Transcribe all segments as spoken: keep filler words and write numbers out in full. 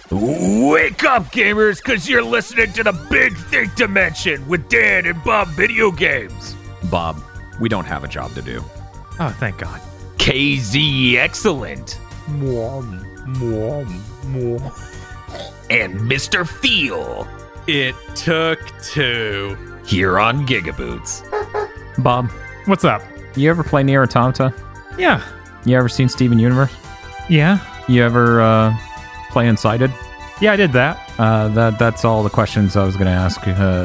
Wake up, gamers, because you're listening to the Big Think Dimension with Dan and Bob Video Games. Bob, we don't have a job to do. Oh, thank God. K Z Excellent. Mwah, mwah, mwah. And Mister Feel. It took two. Here on Gigaboots. Bob, What's up? you ever play Nier Automata? Yeah. You ever seen Steven Universe? Yeah. You ever uh, play Unsighted? Yeah, I did that. Uh, that that's all the questions I was going to ask.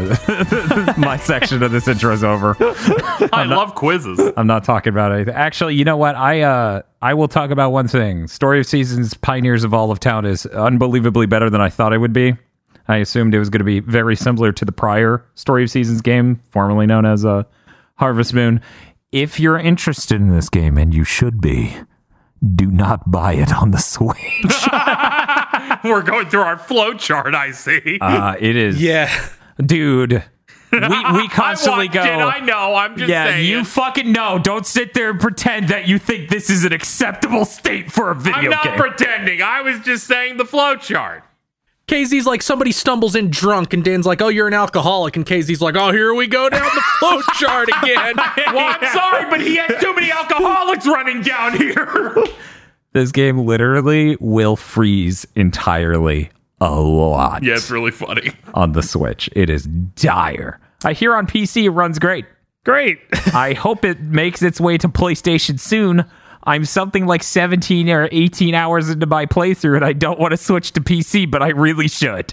Uh, my section of this intro is over. I love quizzes. I'm not talking about anything. Actually, you know what? I uh, I will talk about one thing. Story of Seasons, Pioneers of All of Town is unbelievably better than I thought it would be. I assumed it was going to be very similar to the prior Story of Seasons game, formerly known as uh, Harvest Moon. If you're interested in this game, and you should be, do not buy it on the Switch. We're going through our flow chart, I see. Uh, it is. Yeah. Dude. We we constantly I go. It, I know. I'm just yeah, saying. you fucking know. Don't sit there and pretend that you think this is an acceptable state for a video I'm not game. pretending. I was just saying the flow chart. K Z's like, somebody stumbles in drunk, and Dan's like, oh, you're an alcoholic, and K Z's like, oh, here we go down the flow chart again. Well, I'm sorry, but he has too many alcoholics running down here. This game literally will freeze entirely a lot. Yeah, it's really funny. On the Switch. It is dire. I hear on P C it runs great. Great. I hope it makes its way to PlayStation soon. I'm something like seventeen or eighteen hours into my playthrough, and I don't want to switch to P C, but I really should.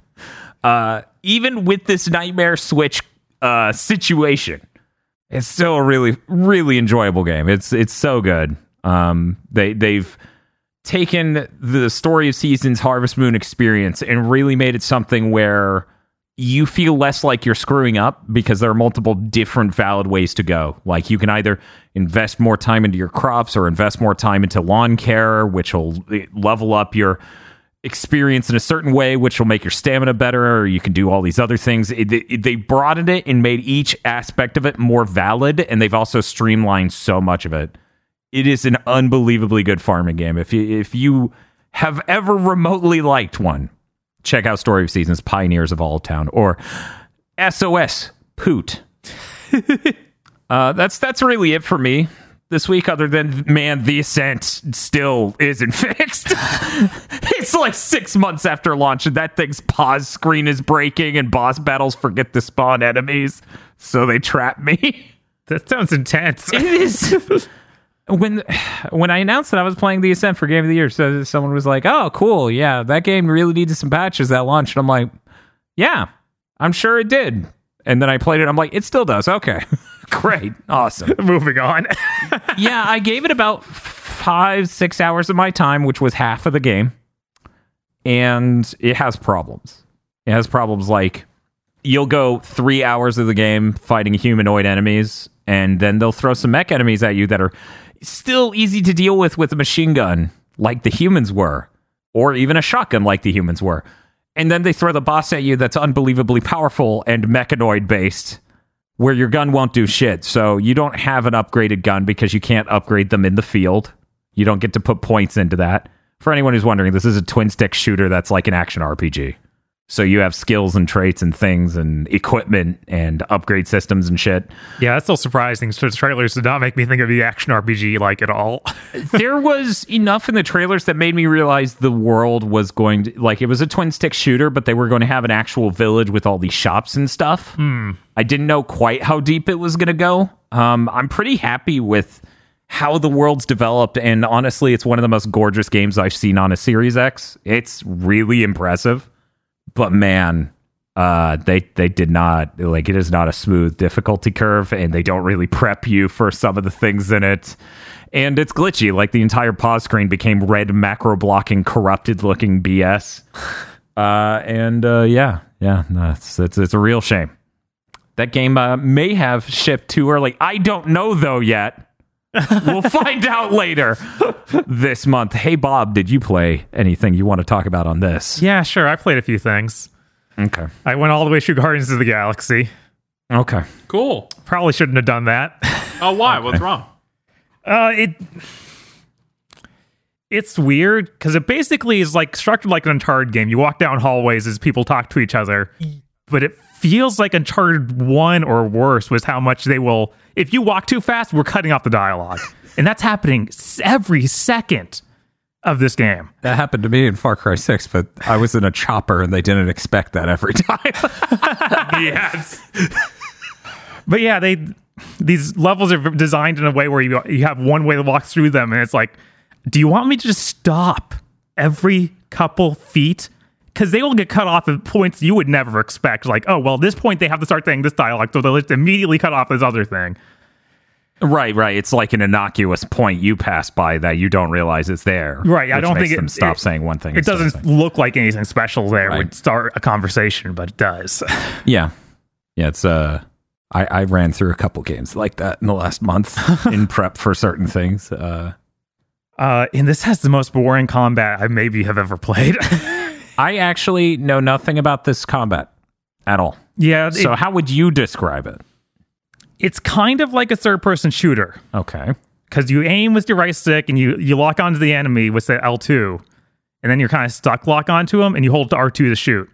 Uh, even with this Nightmare Switch uh, situation, it's still a really, really enjoyable game. It's it's so good. Um, they they've taken the Story of Seasons Harvest Moon experience and really made it something where you feel less like you're screwing up because there are multiple different valid ways to go. Like you can either invest more time into your crops or invest more time into lawn care, which will level up your experience in a certain way, which will make your stamina better, or you can do all these other things. It, it, they broadened it and made each aspect of it more valid, and they've also streamlined so much of it. It is an unbelievably good farming game. If you if you have ever remotely liked one, check out Story of Seasons, Pioneers of All Town, or S O S Poot. uh, that's that's really it for me this week. Other than, man, the Ascent still isn't fixed. It's like six months after launch, and that thing's pause screen is breaking, and boss battles forget to spawn enemies, so they trap me. That sounds intense. It is. When when I announced that I was playing The Ascent for Game of the Year, so someone was like, oh, cool, yeah, that game really needed some patches at launch. And I'm like, yeah, I'm sure it did. And then I played it, I'm like, it still does. Okay, great, awesome. Moving on. Yeah, I gave it about five, six hours of my time, which was half of the game. And it has problems. It has problems like, you'll go three hours of the game fighting humanoid enemies, and then they'll throw some mech enemies at you that are still easy to deal with with a machine gun, like the humans were, or even a shotgun like the humans were. And then they throw the boss at you that's unbelievably powerful and mechanoid-based, where your gun won't do shit. So you don't have an upgraded gun because you can't upgrade them in the field. You don't get to put points into that. For anyone who's wondering, this is a twin-stick shooter that's like an action R P G. So you have skills and traits and things and equipment and upgrade systems and shit. Yeah, that's still surprising. So the trailers did not make me think of the action R P G like at all. There was enough in the trailers that made me realize the world was going to, like, it was a twin stick shooter, but they were going to have an actual village with all these shops and stuff. Hmm. I didn't know quite how deep it was going to go. Um, I'm pretty happy with how the world's developed, and honestly, it's one of the most gorgeous games I've seen on a Series X. It's really impressive. But man, uh, they they did not, like, it is not a smooth difficulty curve, and they don't really prep you for some of the things in it. And it's glitchy, like the entire pause screen became red macro blocking, corrupted looking B S. Uh, and uh, yeah, yeah, no, it's, it's it's a real shame. That game uh, may have shipped too early. I don't know though yet. We'll find out later this month. Hey, Bob, did you play anything you want to talk about on this? Yeah, sure. I played a few things. Okay. I went all the way through Guardians of the Galaxy. Okay. Cool. Probably shouldn't have done that. Oh, why? Okay. What's wrong? Uh, it it's weird because it basically is like structured like an Uncharted game. You walk down hallways as people talk to each other, but it feels like Uncharted one or worse was how much they will. If you walk too fast, we're cutting off the dialogue, and that's happening every second of this game. That happened to me in Far Cry six, but I was in a chopper and they didn't expect that every time. Yes. But yeah, they these levels are designed in a way where you you have one way to walk through them, and it's like, do you want me to just stop every couple feet? Because they will get cut off at points you would never expect. Like, oh, well, at this point they have to start saying this dialogue, so they'll just immediately cut off this other thing. Right, right. It's like an innocuous point you pass by that you don't realize is there. Right. I don't makes think them it stop it, saying one thing. It doesn't look like anything special there right. would start a conversation, but it does. Yeah, yeah. It's uh, I, I ran through a couple games like that in the last month in prep for certain things. Uh, uh, and this has the most boring combat I maybe have ever played. I actually know nothing about this combat at all. Yeah. So it, how would you describe it? It's kind of like a third-person shooter. Okay. Because you aim with your right stick and you, you lock onto the enemy with the L two, and then you're kind of stuck lock onto them, and you hold the R two to shoot.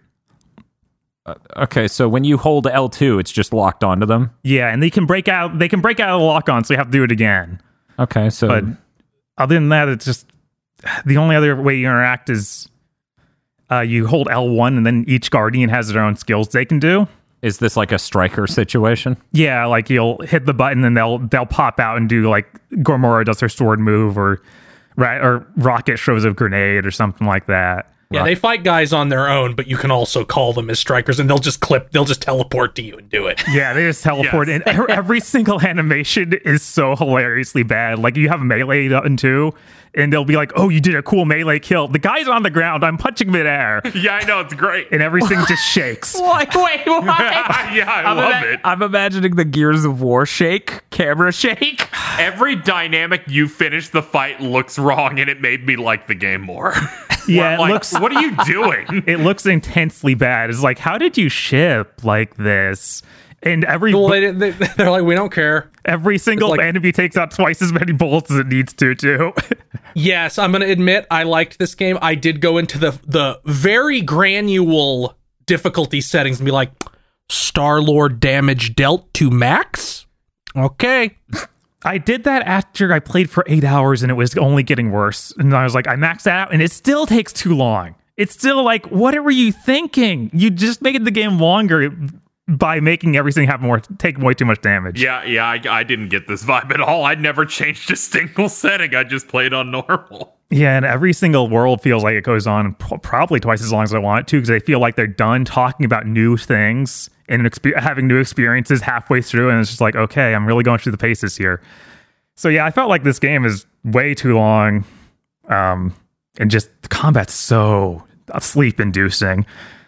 Uh, okay, so when you hold L two, it's just locked onto them? Yeah, and they can break out They can break out of the lock-on, so you have to do it again. Okay, so... But other than that, it's just... The only other way you interact is uh, you hold L one, and then each Guardian has their own skills they can do. Is this like a striker situation? Yeah, like you'll hit the button and they'll they'll pop out and do like Gormora does her sword move, or right or Rocket throws a grenade or something like that. Yeah, they fight guys on their own, but you can also call them as strikers, and they'll just clip, they'll just teleport to you and do it. Yeah, they just teleport Yes. in. Every single animation is so hilariously bad. Like you have melee button too, and they'll be like, "Oh, you did a cool melee kill. The guy's on the ground. I'm punching midair," Yeah, I know, it's great. and everything just shakes. Wait, wait, what? Yeah, I I'm love ima- it. I'm imagining the Gears of War shake, camera shake. Every dynamic you finish the fight looks wrong, and it made me like the game more. Yeah, it Like, looks what are you doing? it looks intensely bad. It's like, how did you ship like this? And every Well, they, they, they're like, we don't care. every single like- enemy takes out twice as many bullets as it needs to, too. Yes, I'm going to admit I liked this game. I did go into the the very granular difficulty settings and be like, Star-Lord damage dealt to max? Okay. I did that after I played for eight hours and it was only getting worse. And I was like, I maxed out and it still takes too long. It's still like, what were you thinking? You just made the game longer by making everything have more, take way too much damage. Yeah, yeah, I, I didn't get this vibe at all. I'd never changed a single setting. I just played on normal. Yeah, and every single world feels like it goes on p- probably twice as long as I want it to, because they feel like they're done talking about new things and exper- having new experiences halfway through, and it's just like, okay, I'm really going through the paces here. So yeah, I felt like this game is way too long, um, and just the combat's so sleep-inducing.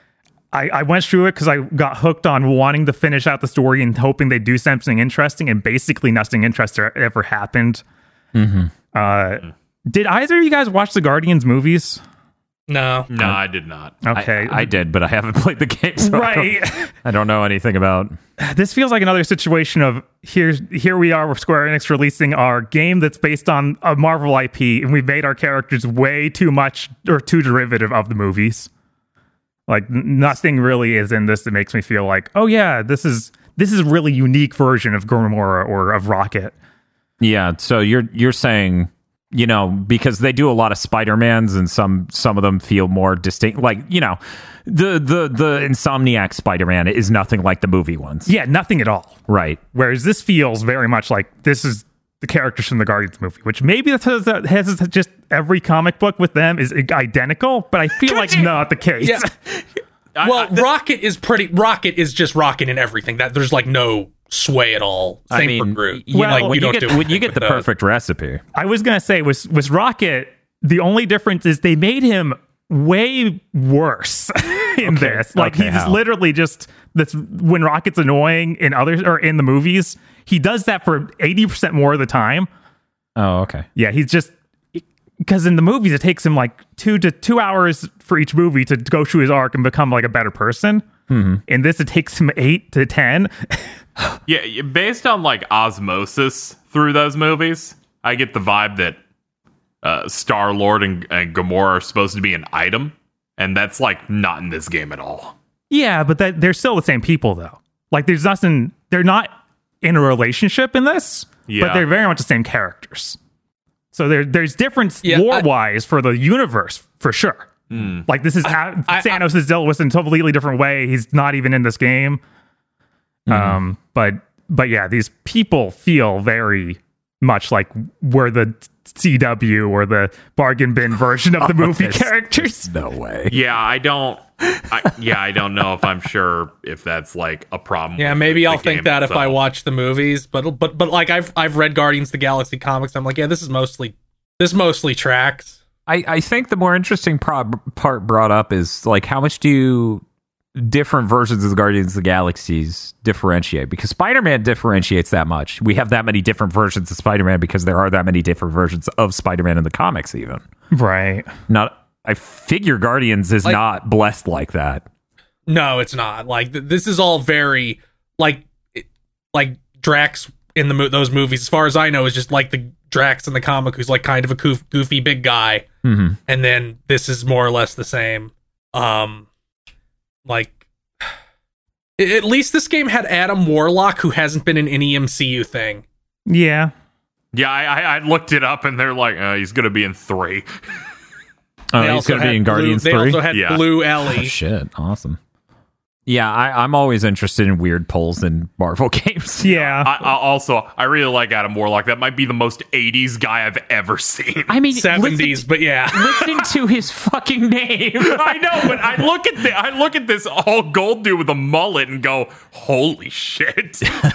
I, I went through it because I got hooked on wanting to finish out the story and hoping they do something interesting, and basically nothing interesting ever happened. Mm-hmm. Uh, did either of you guys watch the Guardians movies? No. No, I did not. Okay. I, I did, but I haven't played the game, so Right. I, don't, I don't know anything about. This feels like another situation of here's here we are with Square Enix releasing our game that's based on a Marvel I P, and we've made our characters way too much or too derivative of the movies. Like n- nothing really is in this that makes me feel like, oh yeah, this is this is a really unique version of Gormora or of Rocket. Yeah, so you're you're saying, you know, because they do a lot of Spider-Mans and some some of them feel more distinct. Like, you know, the the the Insomniac Spider-Man is nothing like the movie ones. Yeah, nothing at all. Right. Whereas this feels very much like this is the characters from the Guardians movie, which maybe that's that has just every comic book with them is identical, but I feel like not the case. Yeah. I- Well, I- th- Rocket is pretty. Rocket is just Rocket in everything. That there's like no sway at all. Same I mean, for Groot. you Well, know, Like, when you, don't get do when you anything get the with those. perfect recipe. I was gonna say was was Rocket. The only difference is they made him way worse in this. Like Okay, he's how? literally just that's when Rocket's annoying in others or in the movies. He does that for eighty percent more of the time. Oh, okay. Yeah, he's just because in the movies it takes him like two to two hours for each movie to go through his arc and become like a better person. Mm-hmm. In this, it takes him eight to ten. yeah, yeah, based on like osmosis through those movies, I get the vibe that uh, Star Lord and, and Gamora are supposed to be an item, and that's like not in this game at all. Yeah, but that they're still the same people though. Like there's nothing. They're not in a relationship in this, Yeah. but they're very much the same characters. So there, there's difference Yeah, lore I- wise for the universe for sure. Mm. Like this is I- I- Thanos is dealt with in a completely different way. He's not even in this game. Um, but but yeah, these people feel very much like we're the C W or the bargain bin version of the movie There's- characters. No way. Yeah, I don't. I, yeah, I don't know if I'm sure if that's like a problem. Yeah, with maybe the I'll think game that if I itself. watch the movies, but but but like I've I've read Guardians of the Galaxy comics. I'm like, yeah, this is mostly this mostly tracks. I, I think the more interesting pro- part brought up is like how much do you different versions of the Guardians of the Galaxies differentiate? Because Spider-Man differentiates that much. We have that many different versions of Spider-Man because there are that many different versions of Spider-Man in the comics even. Right. Not I figure Guardians is Like- not blessed like that. No, it's not. Like th- this is all very like it- like Drax in the mo- those movies. As far as I know, is just like the Drax in the comic, who's like kind of a goof- goofy big guy, Mm-hmm. and then this is more or less the same. Um, like a- at least this game had Adam Warlock, who hasn't been in any M C U thing. Yeah. Yeah, I, I, I looked it up, and they're like, uh, he's gonna be in three. Oh, They he's also going to be had in Guardians Blue, three? They also had Yeah. Blue Oh, Ellie. shit. Awesome. Yeah, I, I'm always interested in weird polls in Marvel games. Yeah. I, I also, I really like Adam Warlock. That might be the most eighties guy I've ever seen. I mean, seventies, but yeah. Listen to his fucking name. I know, but I look at the, I look at this all gold dude with a mullet and go, "Holy shit!" Yeah,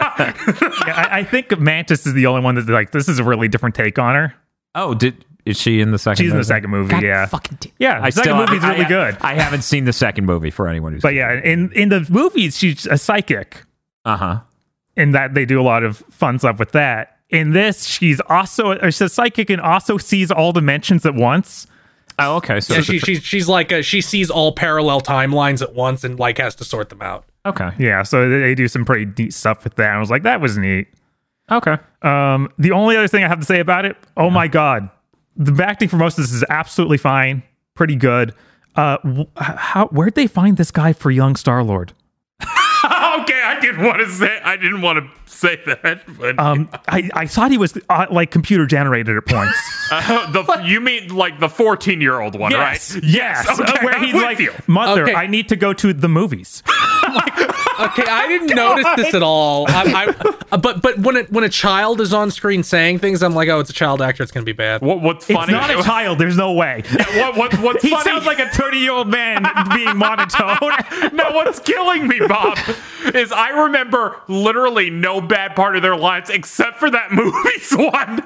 I, I think Mantis is the only one that's like, this is a really different take on her. Oh, did is she in the second? She's in the movie? second movie, God yeah. fucking damn. Yeah, the second movie's really I, good. I haven't seen the second movie for anyone who's. But yeah, in, in the movies, she's a psychic. uh huh. In that they do a lot of fun stuff with that. In this, she's also or she's a psychic and also sees all dimensions at once. Oh, okay. So Yeah, it's a she, tr- she she's like a, she sees all parallel timelines at once and like has to sort them out. okay. Yeah, so they, they do some pretty neat stuff with that. I was like, that was neat. Okay. Um, the only other thing I have to say about it, oh my god, the acting for most of this is absolutely fine, pretty good. Uh, wh- how where'd they find this guy for young Star Lord? Okay, I didn't want to say, I didn't want to say that, but Um, I, I thought he was uh, like computer generated at points. uh, the you mean like the fourteen year old one, yes, right? yes, Okay, where I'm he's with like, you. mother, Okay. I need to go to the movies. Okay, I didn't notice this at all. I, I, but but when it when a child is on screen saying things, I'm like, oh, it's a child actor. It's gonna be bad. What, what's It's funny? not a child. There's no way. what, what, what's He funny? sounds like a thirty-year-old man being monotone. No, what's killing me, Bob, is I remember literally no bad part of their lines except for that movies one.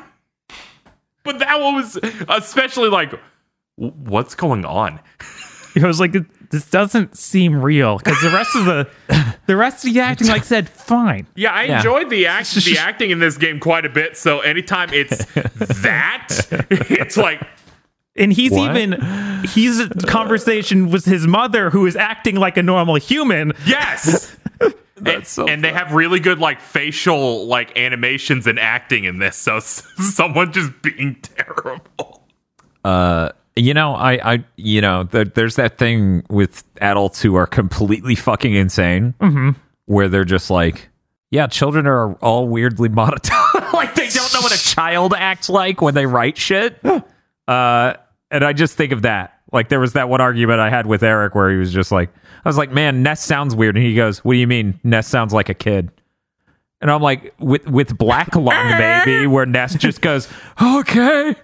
But that one was especially like, "W- what's going on? It was like, this doesn't seem real because the rest of the the rest of the acting, like I said, fine. Yeah, I Yeah. enjoyed the act, the acting in this game quite a bit. So anytime it's that, it's like, And he's What? even he's a conversation with his mother who is acting like a normal human. yes. That's so and they have really good like facial like animations and acting in this. So s- someone just being terrible. Uh, you know, I, I, you know, there, there's that thing with adults who are completely fucking insane, where they're just like, yeah, children are all weirdly monotone. Like they don't know what a child acts like when they write shit. Uh, and I just think of that. Like there was that one argument I had with Eric where he was just like, I was like, man, Ness sounds weird. And he goes, what do you mean? Ness sounds like a kid. And I'm like, with, with Black Lung, maybe, where Ness just goes, okay.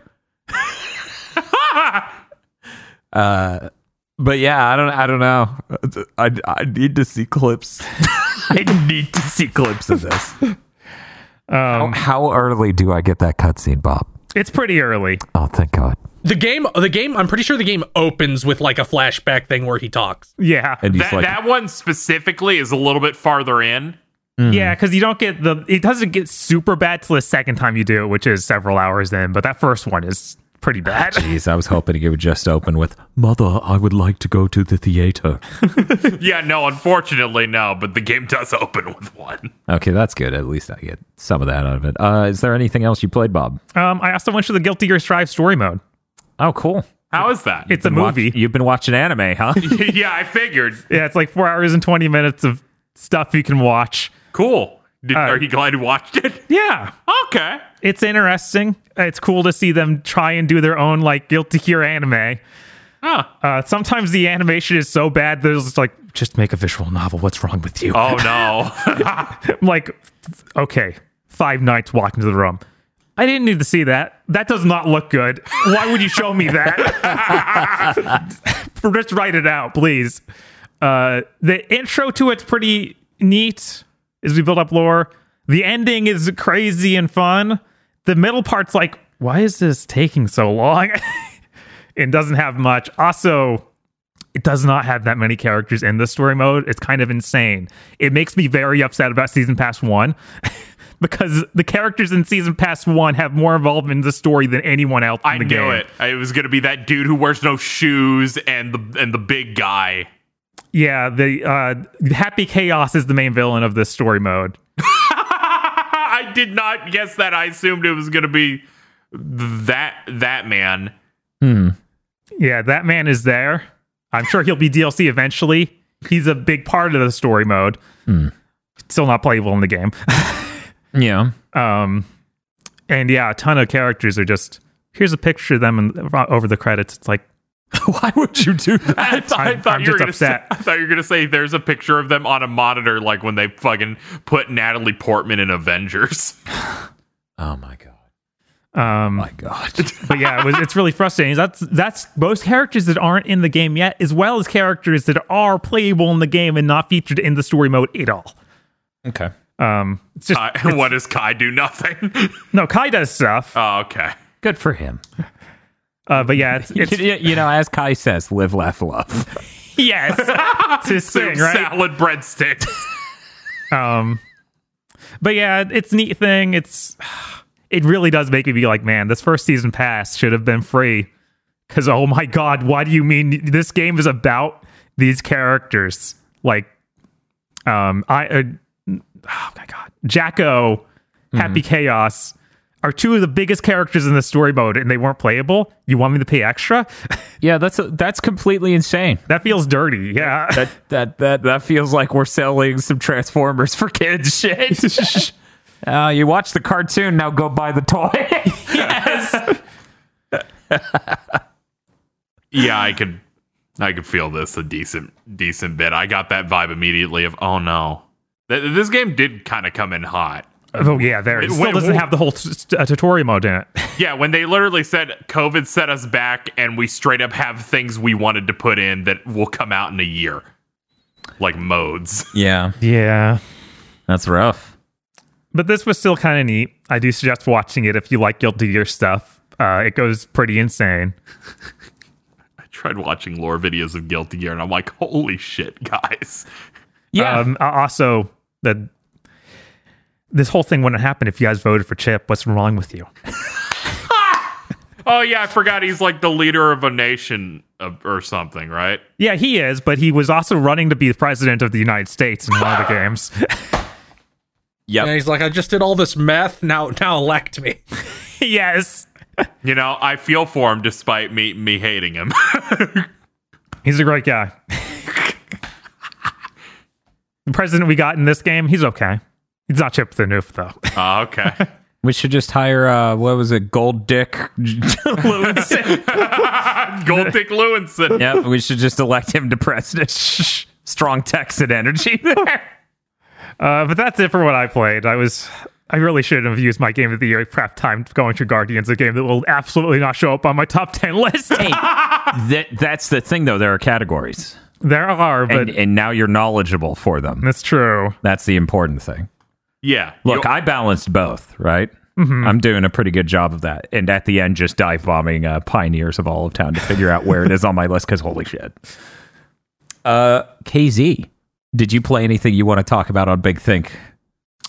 uh, but yeah, I don't, I don't know. I, I need to see clips. I need to see clips of this. Um, How early do I get that cutscene, Bob? it's pretty early. Oh, thank God. The game, the game. I'm pretty sure the game opens with like a flashback thing where he talks. Yeah, And he's That like, that one specifically is a little bit farther in. yeah, because you don't get the. It doesn't get super bad till the second time you do it, which is several hours in. But that first one is pretty bad. Jeez, I was hoping it would just open with, Mother, I would like to go to the theater. Yeah, no, unfortunately, no, but the game does open with one. Okay, that's good. At least I get some of that out of it. Uh, is there anything else you played, Bob? Um, I also went to the Guilty Gear Strive story mode. Oh, cool. How is that? It's a Been watch- movie. you've been watching anime, huh? Yeah, I figured. Yeah, it's like four hours and twenty minutes of stuff you can watch. Cool. Did, Uh, are you glad you watched it? Yeah, Okay. it's interesting. It's cool to see them try and do their own like Guilty Gear anime. Huh. Uh, sometimes the animation is so bad that it's like, just make a visual novel. What's wrong with you? Oh, no. I'm like, okay, Five Nights walk into the room. I didn't need to see that. That does not look good. Why would you show me that? Just write it out, please. Uh, the intro to it's pretty neat as we build up lore. The ending is crazy and fun. The middle part's like, why is this taking so long? It doesn't have much. Also, it does not have that many characters in the story mode. It's kind of insane. It makes me very upset about Season Pass one. Because the characters in Season Pass one have more involvement in the story than anyone else in I the knew game. it. It was going to be that dude who wears no shoes and the and the big guy. Yeah, the uh, Happy Chaos is the main villain of this story mode. I did not guess that. I assumed it was going to be that that man. Yeah, that man is there. I'm sure he'll be D L C eventually. He's a big part of the story mode. Still not playable in the game. Yeah. Um, and yeah, a ton of characters are just, here's a picture of them in, over the credits. It's like, Why would you do that? I thought, I I'm- thought I'm you were just gonna say, upset. I thought you were gonna say there's a picture of them on a monitor, like when they fucking put Natalie Portman in Avengers. Oh my god. um, My god. but yeah, it was, it's really frustrating. That's that's both characters that aren't in the game yet, as well as characters that are playable in the game and not featured in the story mode at all. Okay. Um, it's just Uh, what does Kai do? Nothing. no, Kai does stuff, Oh, okay. Good for him. uh, but yeah, it's, it's you, you know, as Kai says, live, laugh, love. yes, it's his Soup, thing, right? salad, breadsticks. Um, but yeah, it's a neat thing. It's it really does make me be like, man, this first season pass should have been free. Because oh my god, why do you mean this game is about these characters? Like, um, I, uh, oh my god, Jacko, Happy Chaos are two of the biggest characters in the story mode, and they weren't playable. You want me to pay extra? Yeah, that's that's completely insane. That feels dirty. Yeah. That that that that feels like we're selling some Transformers for kids shit. Uh, you watch the cartoon, now go buy the toy. Yes. Yeah, I could, I could feel this a decent, decent bit. I got that vibe immediately of, oh no, Th- this game did kind of come in hot. Oh yeah, there. It It still went- doesn't have the whole t- t- uh, tutorial mode in it. Yeah, when they literally said COVID set us back and we straight up have things we wanted to put in that will come out in a year, like modes. Yeah, Yeah. that's rough. But this was still kind of neat. I do suggest watching it if you like Guilty Gear stuff. Uh, it goes pretty insane. I tried watching lore videos of Guilty Gear and I'm like, holy shit, guys. Yeah. Um, uh, also, the this whole thing wouldn't happen if you guys voted for Chip. What's wrong with you? Oh yeah, I forgot he's like the leader of a nation of, or something, right? Yeah, he is, but he was also running to be the president of the United States in one of the games. Yep. And he's like, I just did all this meth. Now, now elect me. Yes. You know, I feel for him despite me me hating him. He's a great guy. The president we got in this game, he's okay. He's not Chip the Noof, though. Oh, okay. We should just hire, uh, what was it, Gold Dick Lewinson? Gold Dick Lewinson. Yep, we should just elect him to president. Strong Texan energy there. Uh, but that's it for what I played. I was, I really shouldn't have used my game of the year prep time going through Guardians, a game that will absolutely not show up on my top ten list. Hey, that, that's the thing, though. There are categories. There are, but And, and now you're knowledgeable for them. that's true. That's the important thing. Yeah. Look, You- I balanced both, right? I'm doing a pretty good job of that. And at the end, just dive bombing uh, Pioneers of Olive Town to figure out where it is on my list, because holy shit. Uh, K Z, did you play anything you want to talk about on Big Think?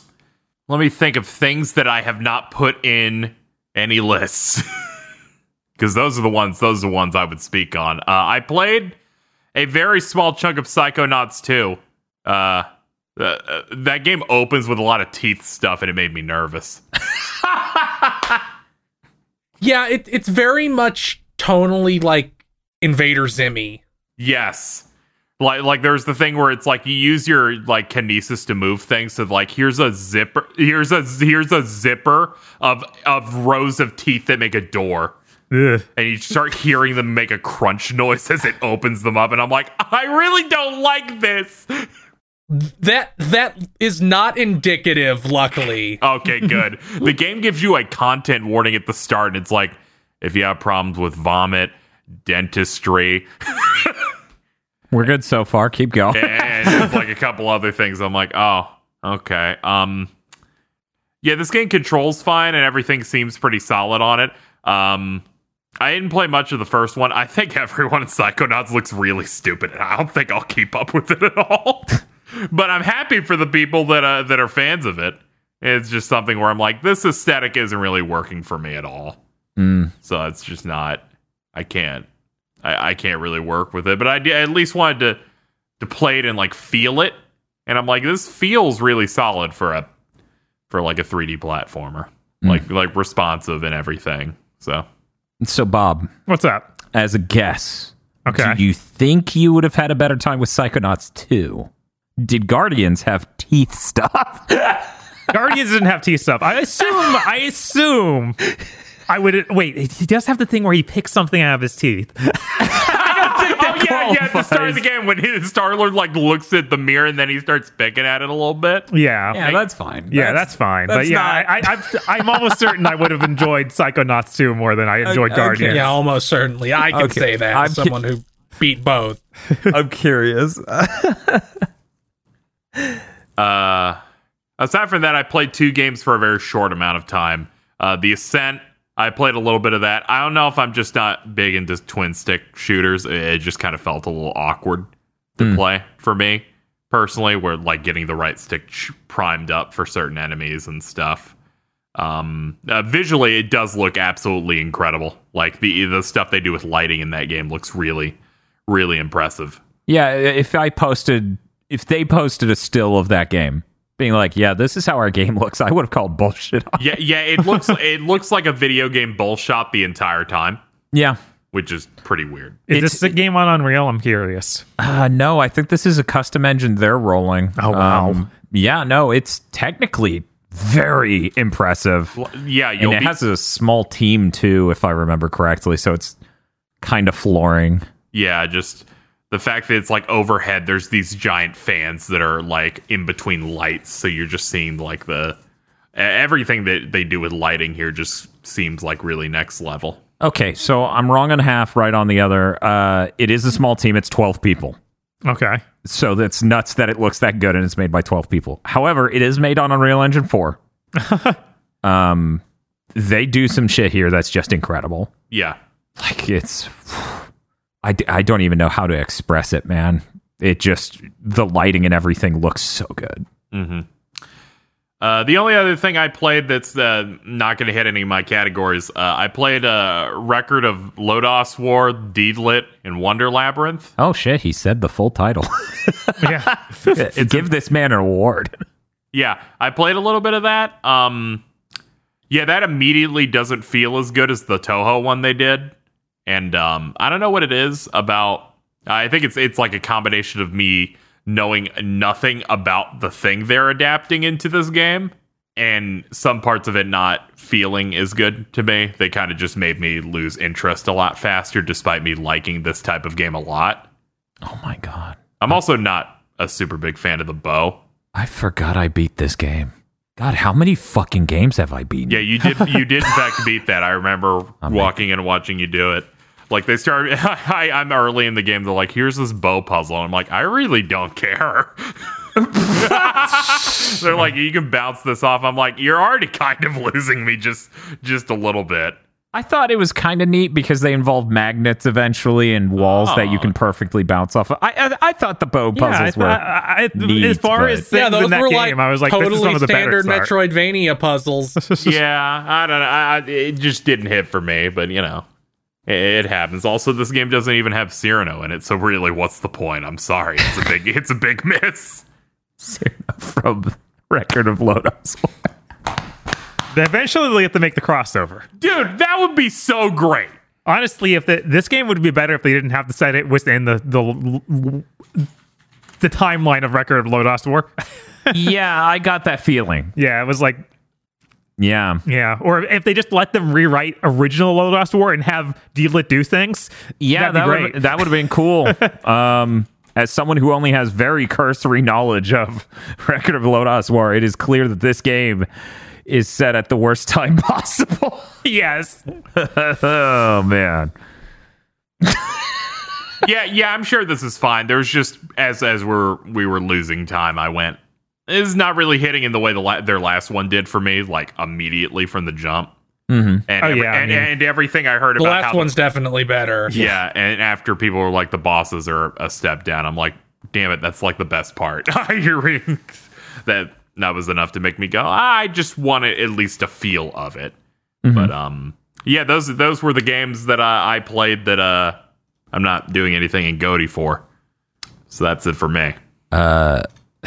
Let me think of things that I have not put in any lists. because those are the ones. Those are the ones I would speak on. Uh, I played a very small chunk of Psychonauts two. Uh, uh, that game opens with a lot of teeth stuff, and it made me nervous. Yeah, it, it's very much tonally like Invader Zimmy. Yes. Like, like there's the thing where it's like you use your like kinesis to move things. So like, here's a zipper, here's a here's a zipper of of rows of teeth that make a door, Ugh. and you start hearing them make a crunch noise as it opens them up. And I'm like, I really don't like this. That that is not indicative, luckily. Okay, good. The game gives you a content warning at the start, and it's like, if you have problems with vomit, dentistry. We're good so far. Keep going. And there's like a couple other things. I'm like, oh, okay. Um, yeah, this game controls fine and everything seems pretty solid on it. Um, I didn't play much of the first one. I think everyone in Psychonauts looks really stupid, and I don't think I'll keep up with it at all. But I'm happy for the people that uh, that are fans of it. It's just something where I'm like, this aesthetic isn't really working for me at all. Mm. So it's just not. I can't. I, I can't really work with it, but I, I at least wanted to to play it and like feel it, and I'm like, this feels really solid for a for like a three D platformer, Mm. like like responsive and everything. So, So, Bob, What's up? as a guess, Okay. do you think you would have had a better time with Psychonauts two? Did Guardians have teeth stuff? Guardians didn't have teeth stuff. I assume. I assume. I would wait. He does have the thing where he picks something out of his teeth. oh yeah, yeah. At the start of the game, when Star-Lord like looks at the mirror and then he starts picking at it a little bit. Yeah. Yeah, that's fine. Yeah, that's, fine. that's But yeah, not- I, I, I'm, I'm almost certain I would have enjoyed Psychonauts two more than I enjoyed Okay. Guardians. Yeah, almost certainly. I can Okay. say that I'm as someone who beat both. I'm curious. Uh, aside from that, I played two games for a very short amount of time. Uh, The Ascent, I played a little bit of that. I don't know if I'm just not big into twin stick shooters. It just kind of felt a little awkward to Mm. play for me personally, where like getting the right stick ch- primed up for certain enemies and stuff. Um, uh, visually, it does look absolutely incredible. Like the the stuff they do with lighting in that game looks really, really impressive. Yeah, if I posted, if they posted a still of that game, being like, "Yeah, this is how our game looks," I would have called bullshit on it. Yeah, yeah, it looks it looks like a video game bullshot the entire time, Yeah. which is pretty weird. Is It's- this a game on Unreal? I'm curious. Uh, no, I think this is a custom engine they're rolling. Oh, wow. Um, yeah, no, it's technically very impressive. Yeah, And you'll it be, has a small team too, if I remember correctly, so it's kind of flooring. yeah, just the fact that it's like overhead, there's these giant fans that are like in between lights, so you're just seeing like the everything that they do with lighting here just seems like really next level. Okay, so I'm wrong on half, right on the other. Uh, it is a small team. It's twelve people. Okay. So that's nuts that it looks that good and it's made by twelve people. However, it is made on Unreal Engine four. um, they do some shit here that's just incredible. Yeah. Like, it's... I, d- I don't even know how to express it, man. It just... The lighting and everything looks so good. Mm-hmm. Uh, the only other thing I played that's uh, not going to hit any of my categories, uh, I played a record of Lodos War, Deedlit, and Wonder Labyrinth. Oh, shit, he said the full title. Yeah. Give this man an award. Yeah, I played a little bit of that. Um, yeah, that immediately doesn't feel as good as the Toho one they did. And um, I don't know what it is about. I think it's it's like a combination of me knowing nothing about the thing they're adapting into this game, and some parts of it not feeling as good to me. They kind of just made me lose interest a lot faster, despite me liking this type of game a lot. Oh, my God. I'm also not a super big fan of the bow. I forgot I beat this game. God, how many fucking games have I beaten? Yeah, you did. You did in fact beat that. I remember walking in and watching you do it. Like they started. I, I'm early in the game. They're like, "Here's this bow puzzle." And I'm like, "I really don't care." They're like, "You can bounce this off." I'm like, "You're already kind of losing me just just a little bit." I thought it was kind of neat because they involved magnets eventually and walls Oh. that you can perfectly bounce off of. I, I, I thought the bow Yeah, I puzzles were... thought- I- I- neat, as far but- as things Yeah, those in that were game, like I was like, this is totally some of the better standard start. Metroidvania puzzles. Yeah, I don't know. I, I- it just didn't hit for me, but you know. It, it happens. Also, this game doesn't even have Cyrano in it, so really, what's the point? I'm sorry. It's a big, it's a big miss. Cyrano from Record of Lodoss. Eventually, they'll get to make the crossover. Dude, that would be so great. Honestly, if the, this game would be better if they didn't have to set it within the the, the timeline of Record of Lodoss War. Yeah, I got that feeling. Yeah, it was like, Yeah. yeah. Or if they just let them rewrite original Lodoss War and have Deedlit do things. Yeah, that'd be that great. would that would have been cool. um, as someone who only has very cursory knowledge of Record of Lodoss War, it is clear that this game is set at the worst time possible. Yes. Oh man. yeah, yeah, I'm sure this is fine. There's just as as we're we were losing time, I went. This is not really hitting in the way the la- their last one did for me, like immediately from the jump. Mm-hmm. And, Oh, every, yeah, I and, mean- and everything I heard The about last how one's definitely better. yeah, and after people were like the bosses are a step down, I'm like, damn it, that's like the best part. Hearing that that was enough to make me go, I just wanted at least a feel of it. Mm-hmm. But um, yeah, those those were the games that I, I played that uh I'm not doing anything in G O T Y for. So that's it for me. Uh,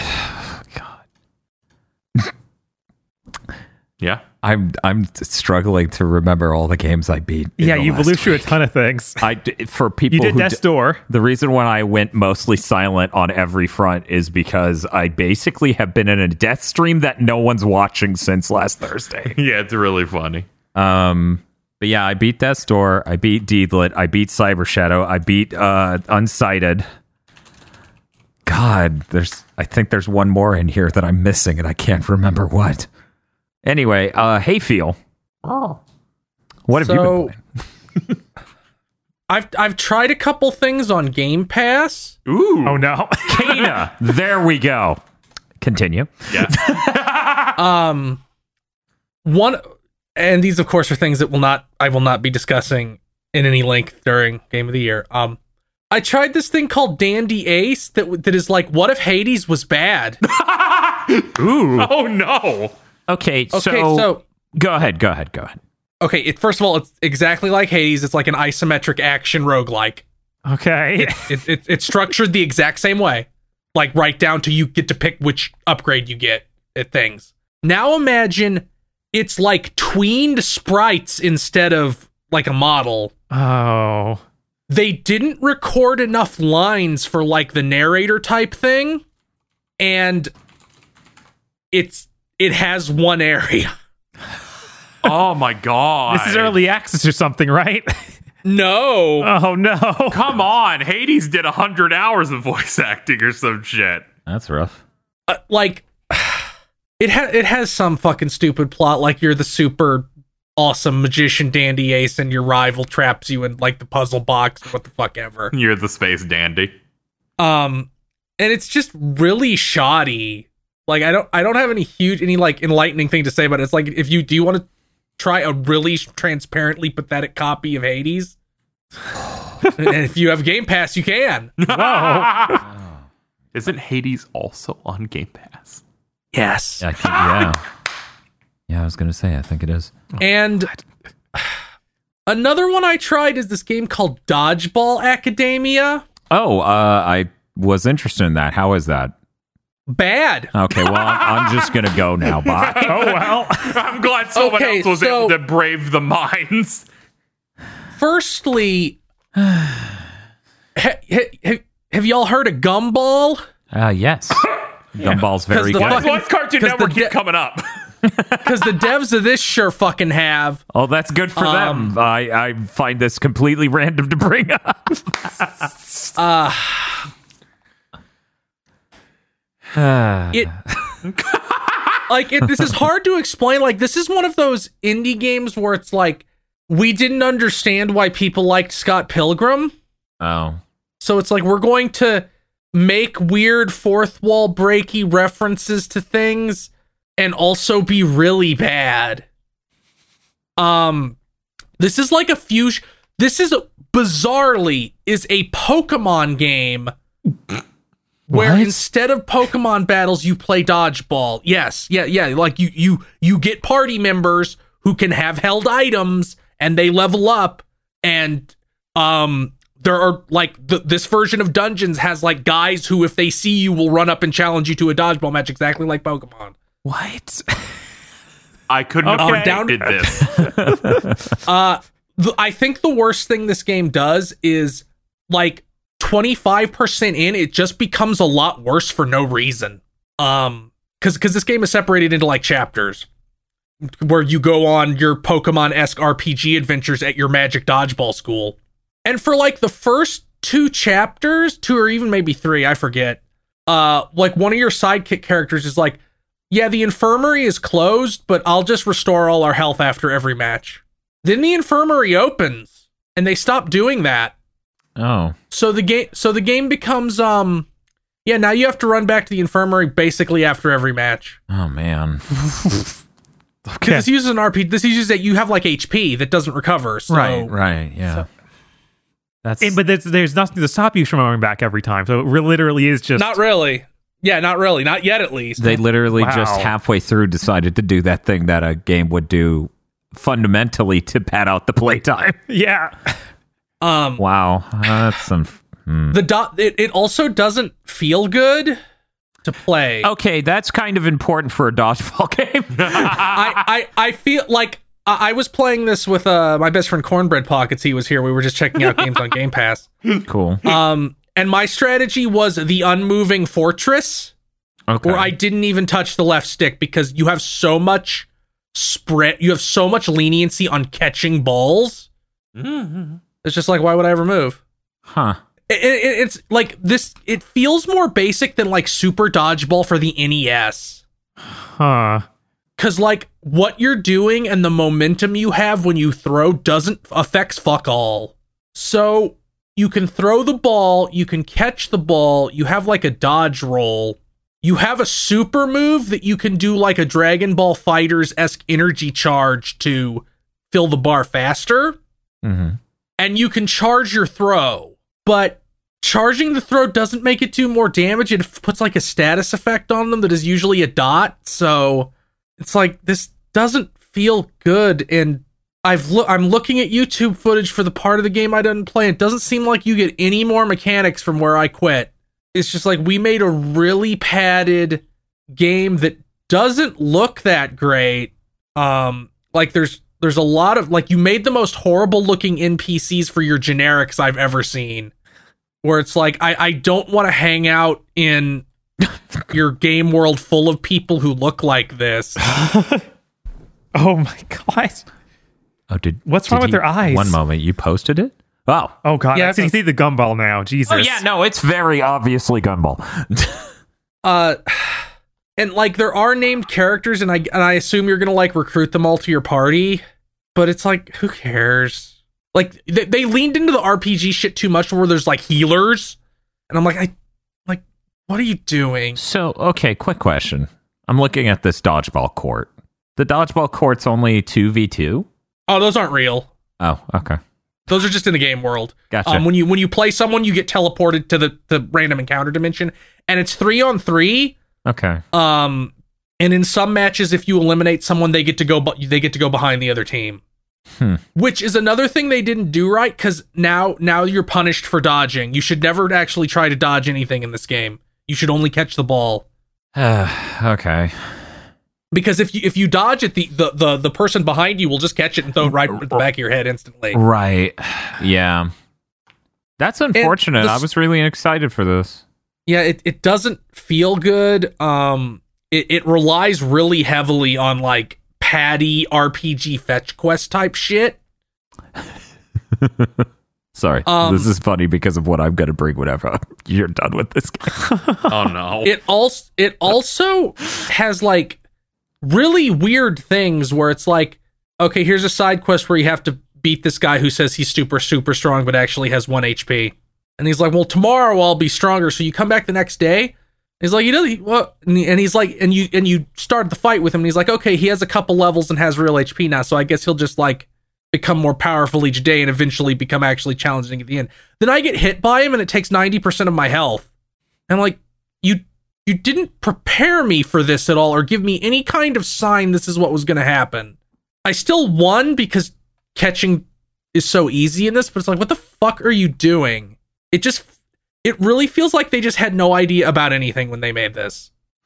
Yeah. I'm I'm struggling to remember all the games I beat. in Yeah, the you last blew through a week. ton of things. I d- for people You did who Death's d- Door. the reason why I went mostly silent on every front is because I basically have been in a death stream that no one's watching since last Thursday. Yeah, it's really funny. Um, but yeah, I beat Death's Door, I beat Deedlit, I beat Cyber Shadow, I beat uh, Unsighted. God, there's I think there's one more in here that I'm missing, and I can't remember what. Anyway, uh, Hayfield. Oh. What have So- you been playing? I've I've tried a couple things on Game Pass. Ooh. Oh, no. Kana. There we go. Continue. Yeah. Um, one, and these of course are things that will not I will not be discussing in any length during Game of the Year. Um, I tried this thing called Dandy Ace that that is like, what if Hades was bad? Ooh. Oh no. Okay, so, Okay, so go ahead, go ahead, go ahead. okay, it, first of all, it's exactly like Hades. It's like an isometric action roguelike. Okay. It, it, it's structured the exact same way, like right down to you get to pick which upgrade you get at things. Now imagine it's like tweened sprites instead of like a model. Oh. They didn't record enough lines for like the narrator type thing, and it's it has one area. Oh my god. This is early access or something, right? No. Oh, no. Come on. Hades did one hundred hours of voice acting or some shit. That's rough. Uh, like it has it has some fucking stupid plot, like you're the super awesome magician Dandy Ace and your rival traps you in like the puzzle box or what the fuck ever. You're the space dandy. Um and it's just really shoddy. Like I don't I don't have any huge any like enlightening thing to say about it. It's like, if you do you want to try a really transparently pathetic copy of Hades, and if you have Game Pass, you can. Whoa. Isn't Hades also on Game Pass? Yes. I think, yeah. Yeah, I was going to say, I think it is. And another one I tried is this game called Dodgeball Academia. Oh, uh, I was interested in that. How is that? Bad. Okay, well, I'm, I'm just going to go now. Bye. Oh, well. I'm glad someone Okay, else was so- able to brave the mines. Firstly, ha, ha, have y'all heard of Gumball? Uh, yes. Gumball's very the good. fucking- Why's Cartoon 'cause Network the keep de- coming up? Because the devs of this sure fucking have. Oh, that's good for Um, them. I, I find this completely random to bring up. Uh, it like it, this is hard to explain. Like, this is one of those indie games where it's like, we didn't understand why people liked Scott Pilgrim, Oh. so it's like we're going to make weird fourth wall breaky references to things and also be really bad. Um this is like a fusion. This is bizarrely is a Pokemon game where What? instead of Pokemon battles, you play dodgeball. Yes, yeah, yeah. Like you, you, you get party members who can have held items, and they level up, and um there are like th- this version of dungeons has like guys who, if they see you, will run up and challenge you to a dodgeball match, exactly like Pokemon. What? I couldn't Okay. have predicted this. Uh, th- I think the worst thing this game does is like twenty-five percent in, it just becomes a lot worse for no reason. Um, because because this game is separated into like chapters where you go on your Pokemon-esque R P G adventures at your Magic Dodgeball school. And for like the first two chapters, two or even maybe three, I forget. Uh, like one of your sidekick characters is like, yeah, the infirmary is closed, but I'll just restore all our health after every match. Then the infirmary opens, and they stop doing that. Oh. So the game, so the game becomes, um, yeah, now you have to run back to the infirmary basically after every match. Oh, man. Because this uses an R P. This uses that you have like H P that doesn't recover. So. Right, right, yeah. That's And- but there's, there's nothing to stop you from going back every time. So it re- literally is just Not really. Yeah, not really. Not yet, at least. They literally Wow. just halfway through decided to do that thing that a game would do fundamentally to pad out the playtime. yeah. Um, Wow, that's some. Hmm. the dot. It, it also doesn't feel good to play. Okay, that's kind of important for a dodgeball game. I, I, I feel like I I was playing this with uh, my best friend Cornbread Pockets. He was here. We were just checking out games on Game Pass. Cool. Um, and my strategy was the unmoving fortress, Okay. where I didn't even touch the left stick because you have so much spread. You have so much leniency on catching balls. It's just like, why would I ever move? Huh. It, it, it's like this. It feels more basic than like Super Dodgeball for the N E S. Huh. Cause like what you're doing and the momentum you have when you throw doesn't affects fuck all. So you can throw the ball, you can catch the ball, you have like a dodge roll, you have a super move that you can do like a Dragon Ball Fighters-esque energy charge to fill the bar faster, Mm-hmm. and you can charge your throw. But charging the throw doesn't make it do more damage. It puts like a status effect on them that is usually a dot. So it's like, this doesn't feel good. And I've lo- I'm looking at YouTube footage for the part of the game I didn't play. It doesn't seem like you get any more mechanics from where I quit. It's just like, we made a really padded game that doesn't look that great. Um, like there's there's a lot of, like, you made the most horrible looking N P Cs for your generics I've ever seen. Where it's like, I, I don't want to hang out in your game world full of people who look like this. Oh my god. Oh, did What's did wrong with you- their eyes? One moment, you posted it. Oh. Oh god. Yeah, I see, it's- see the gumball now. Jesus. Oh yeah, no, it's very obviously Gumball. Uh, and like, there are named characters, and I and I assume you're gonna like recruit them all to your party, but it's like, who cares? Like, they, they leaned into the R P G shit too much, where there's like healers, and I'm like, I like, what are you doing? So, okay, quick question. I'm looking at this dodgeball court. The dodgeball court's only two v two? Oh, those aren't real. Oh, okay. Those are just in the game world. Gotcha. Um, when you when you play someone, you get teleported to the the random encounter dimension, and it's three on three. Okay. Um, and in some matches, if you eliminate someone, they get to go. Bu- they get to go behind the other team. Hmm. Which is another thing they didn't do right, because now now you're punished for dodging. You should never actually try to dodge anything in this game. You should only catch the ball. Okay. Because if you if you dodge it, the, the the the person behind you will just catch it and throw it right at the back of your head instantly. Right. Yeah. That's unfortunate. this- I was really excited for this. Yeah, it, it doesn't feel good. Um, it, it relies really heavily on like Patty R P G fetch quest type shit. Sorry. Um, this is funny because of what I'm going to bring whenever you're done with this game. Oh no. It also it also has like really weird things where it's like, okay, here's a side quest where you have to beat this guy who says he's super super strong but actually has one H P, and he's like, well, tomorrow I'll be stronger. So you come back the next day. He's like, you know what? And he- and he's like, and you and you start the fight with him, and he's like, okay, he has a couple levels and has real H P now, so I guess he'll just like become more powerful each day and eventually become actually challenging at the end. Then I get hit by him and it takes ninety percent of my health. And I'm like, you you didn't prepare me for this at all or give me any kind of sign this is what was going to happen. I still won because catching is so easy in this, but it's like, what the fuck are you doing? It just, it really feels like they just had no idea about anything when they made this.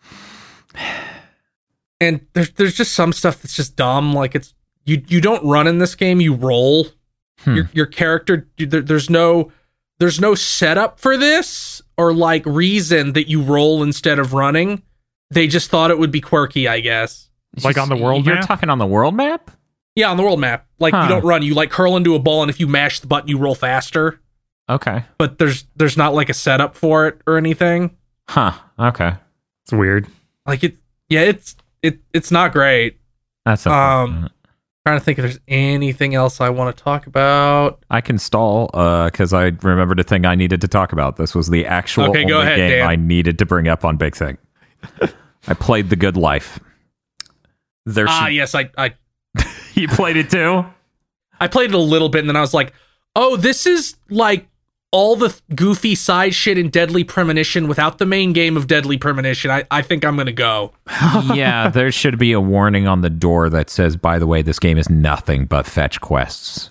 And there's there's just some stuff that's just dumb. Like it's you you don't run in this game, you roll. Hmm. Your your character there, there's no there's no setup for this or like reason that you roll instead of running. They just thought it would be quirky, I guess. Like on the world You're map? talking on the world map? Yeah, on the world map. Like Huh. you don't run, you like curl into a ball, and if you mash the button, you roll faster. Okay. But there's there's not like a setup for it or anything. Huh. Okay. It's weird. Like it, yeah, it's it it's not great. That's Um, trying to think if there's anything else I want to talk about. I can stall because I remembered a thing I needed to talk about. This was the actual Okay, only go ahead, game Dan. I needed to bring up on Big Thing. I played The Good Life. There Ah, should- yes, I, I You played it too? I played it a little bit, and then I was like, oh, this is like all the goofy side shit in Deadly Premonition without the main game of Deadly Premonition. I, I think I'm gonna go. Yeah, there should be a warning on the door that says, by the way, this game is nothing but fetch quests.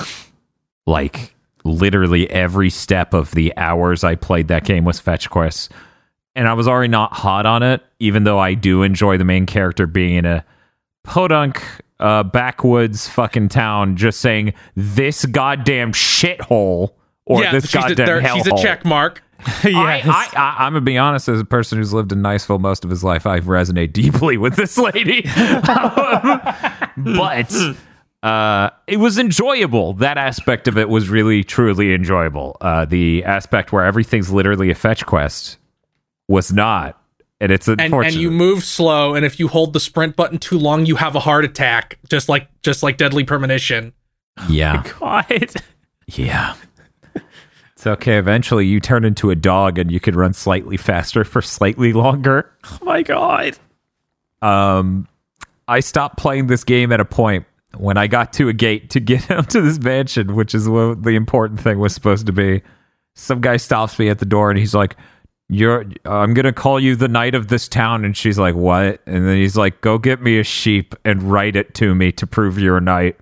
Like, literally every step of the hours I played that game was fetch quests. And I was already not hot on it, even though I do enjoy the main character being in a podunk, uh, backwoods fucking town, just saying, this goddamn shithole, or yeah, this she's a, goddamn there, she's a hellhole. check mark. I, I, I, I'm gonna be honest, as a person who's lived in Niceville most of his life, I resonate deeply with this lady. Um, but uh, it was enjoyable. That aspect of it was really, truly enjoyable. Uh, the aspect where everything's literally a fetch quest was not, and it's And, unfortunate. and you move slow, and if you hold the sprint button too long, you have a heart attack, just like just like Deadly Premonition. yeah, God. yeah. It's okay. Eventually, you turn into a dog, and you can run slightly faster for slightly longer. Oh my God. Um, I stopped playing this game at a point when I got to a gate to get into this mansion, which is what the important thing was supposed to be. Some guy stops me at the door and he's like, "You're, I'm going to call you the knight of this town." And she's like, "What?" And then he's like, "Go get me a sheep and write it to me to prove you're a knight."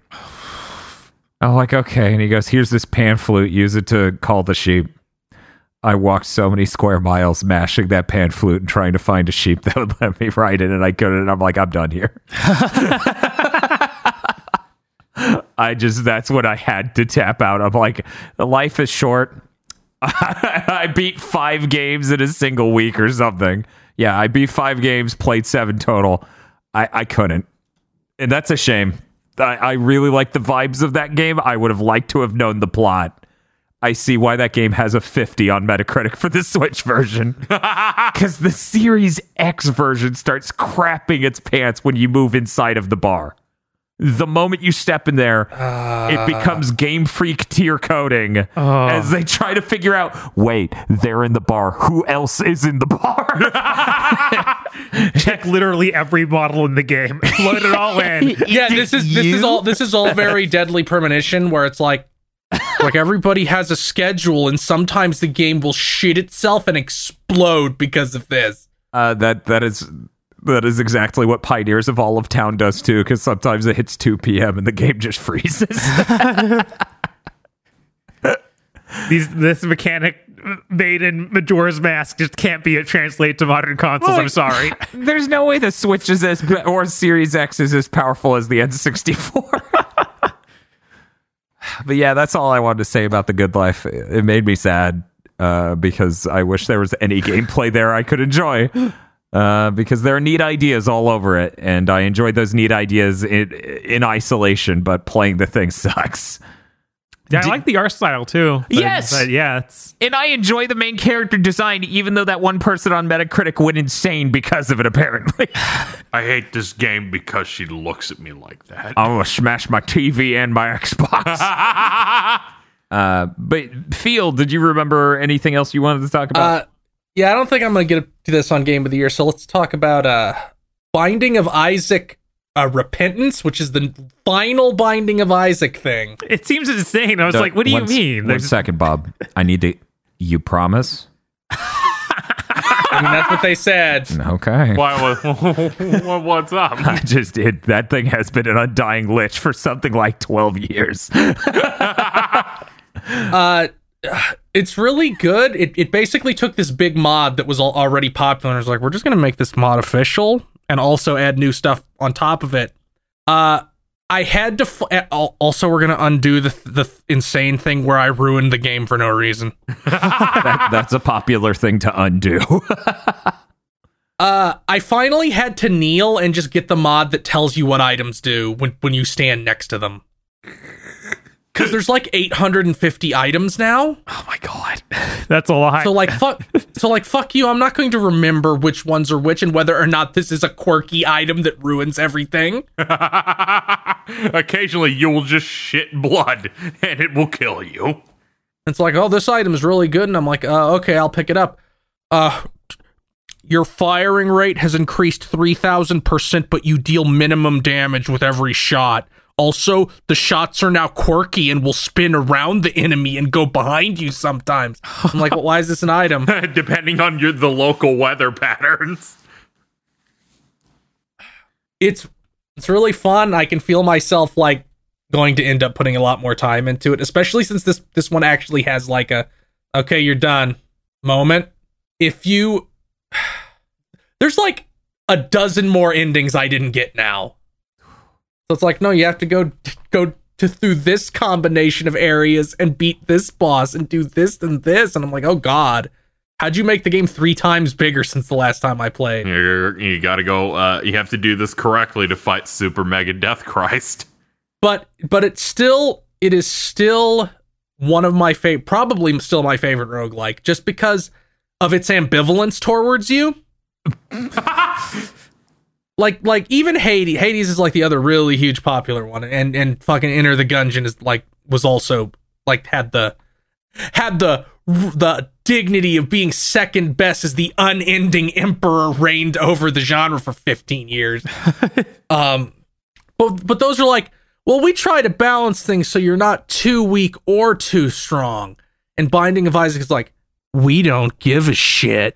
I'm like, "Okay." And he goes, "Here's this pan flute. Use it to call the sheep." I walked so many square miles mashing that pan flute and trying to find a sheep that would let me ride it, and I couldn't. And I'm like, I'm done here. I just, that's what I had to tap out. I'm like, life is short. I beat five games in a single week or something. Yeah, I beat five games, played seven total. I, I couldn't. And that's a shame. I, I really like the vibes of that game. I would have liked to have known the plot. I see why that game has a fifty on Metacritic for the Switch version. Because the Series X version starts crapping its pants when you move inside of the bar. The moment you step in there, uh, it becomes Game Freak tier coding oh. as they try to figure out, wait, they're in the bar. Who else is in the bar? Check literally every model in the game. Load it all in. Yeah, this is this is all this is all very Deadly Premonition, where it's like like everybody has a schedule, and sometimes the game will shit itself and explode because of this. Uh, that that is that is exactly what Pioneers of Olive Town does too, because sometimes it hits two p.m. and the game just freezes. These this mechanic made in Majora's Mask just can't be translated to modern consoles. Well, I'm sorry. There's no way the Switch is as or Series X is as powerful as the N sixty-four. But yeah, that's all I wanted to say about The Good Life. It made me sad uh, because I wish there was any gameplay there I could enjoy. Uh, because there are neat ideas all over it, and I enjoyed those neat ideas in, in isolation, but playing the thing sucks. Yeah, I like the art style too. But, Yes! but yeah, it's And I enjoy the main character design, even though that one person on Metacritic went insane because of it, apparently. I hate this game because she looks at me like that. I'm gonna smash my T V and my Xbox. uh, but Field, did you remember anything else you wanted to talk about? Uh, yeah, I don't think I'm going to get to this on Game of the Year, so let's talk about uh, Binding of Isaac uh, Repentance, which is the final Binding of Isaac thing. it seems insane. I was No, like, what do you one- mean? One There's- second, Bob. I need to. You promise? I mean, that's what they said. Okay. Why, what, what's up? I just did. That thing has been an undying lich for something like twelve years. Uh, it's really good. It it basically took this big mod that was al- already popular and was like, we're just going to make this mod official and also add new stuff on top of it. Uh, I had to... F- also, we're going to undo the the insane thing where I ruined the game for no reason. that, that's a popular thing to undo. uh, I finally had to kneel and just get the mod that tells you what items do when, when you stand next to them. Because there's like eight hundred fifty items now. Oh my god. That's a lot. So like fuck so like fuck you, I'm not going to remember which ones are which and whether or not this is a quirky item that ruins everything. Occasionally you will just shit blood and it will kill you. It's like, oh, this item is really good, and I'm like, uh, okay, I'll pick it up. Uh your firing rate has increased three thousand percent, but you deal minimum damage with every shot. Also, the shots are now quirky and will spin around the enemy and go behind you sometimes. I'm like, well, why is this an item? Depending on your the local weather patterns. It's it's really fun. I can feel myself like going to end up putting a lot more time into it, especially since this this one actually has like a okay, you're done moment. If you there's like a dozen more endings I didn't get now. So it's like, no, you have to go go to through this combination of areas and beat this boss and do this and this. And I'm like, oh god, how'd you make the game three times bigger since the last time I played? You're, you gotta go, uh, you have to do this correctly to fight Super Mega Death Christ. But but it's still, it is still one of my favorite, probably still my favorite roguelike, just because of its ambivalence towards you. Like, like even Hades, Hades is like the other really huge popular one, and and fucking Enter the Gungeon is like was also like had the had the the dignity of being second best as the unending emperor reigned over the genre for fifteen years. um, but but those are like, well, we try to balance things so you're not too weak or too strong. And Binding of Isaac is like, we don't give a shit.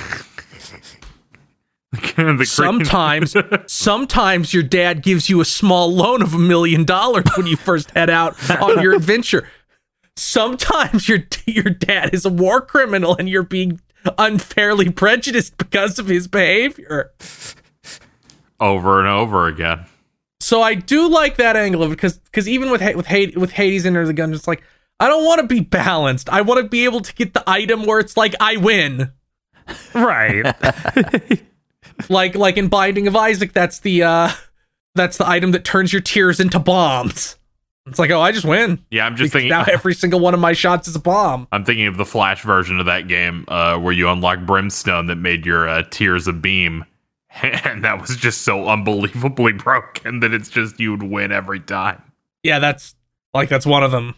sometimes sometimes your dad gives you a small loan of a million dollars when you first head out on your adventure. Sometimes your your dad is a war criminal and you're being unfairly prejudiced because of his behavior. Over and over again. So I do like that angle of it, because because even with with Hades, with Hades Enter the Gungeon, it's like, I don't want to be balanced. I want to be able to get the item where it's like I win. Right. Like like in Binding of Isaac, that's the uh, that's the item that turns your tears into bombs. It's like, oh, I just win. Yeah, I'm just because thinking now every single one of my shots is a bomb. I'm thinking of the Flash version of that game, uh, where you unlock Brimstone that made your uh, tears a beam, and that was just so unbelievably broken that it's just you'd win every time. Yeah, that's like that's one of them.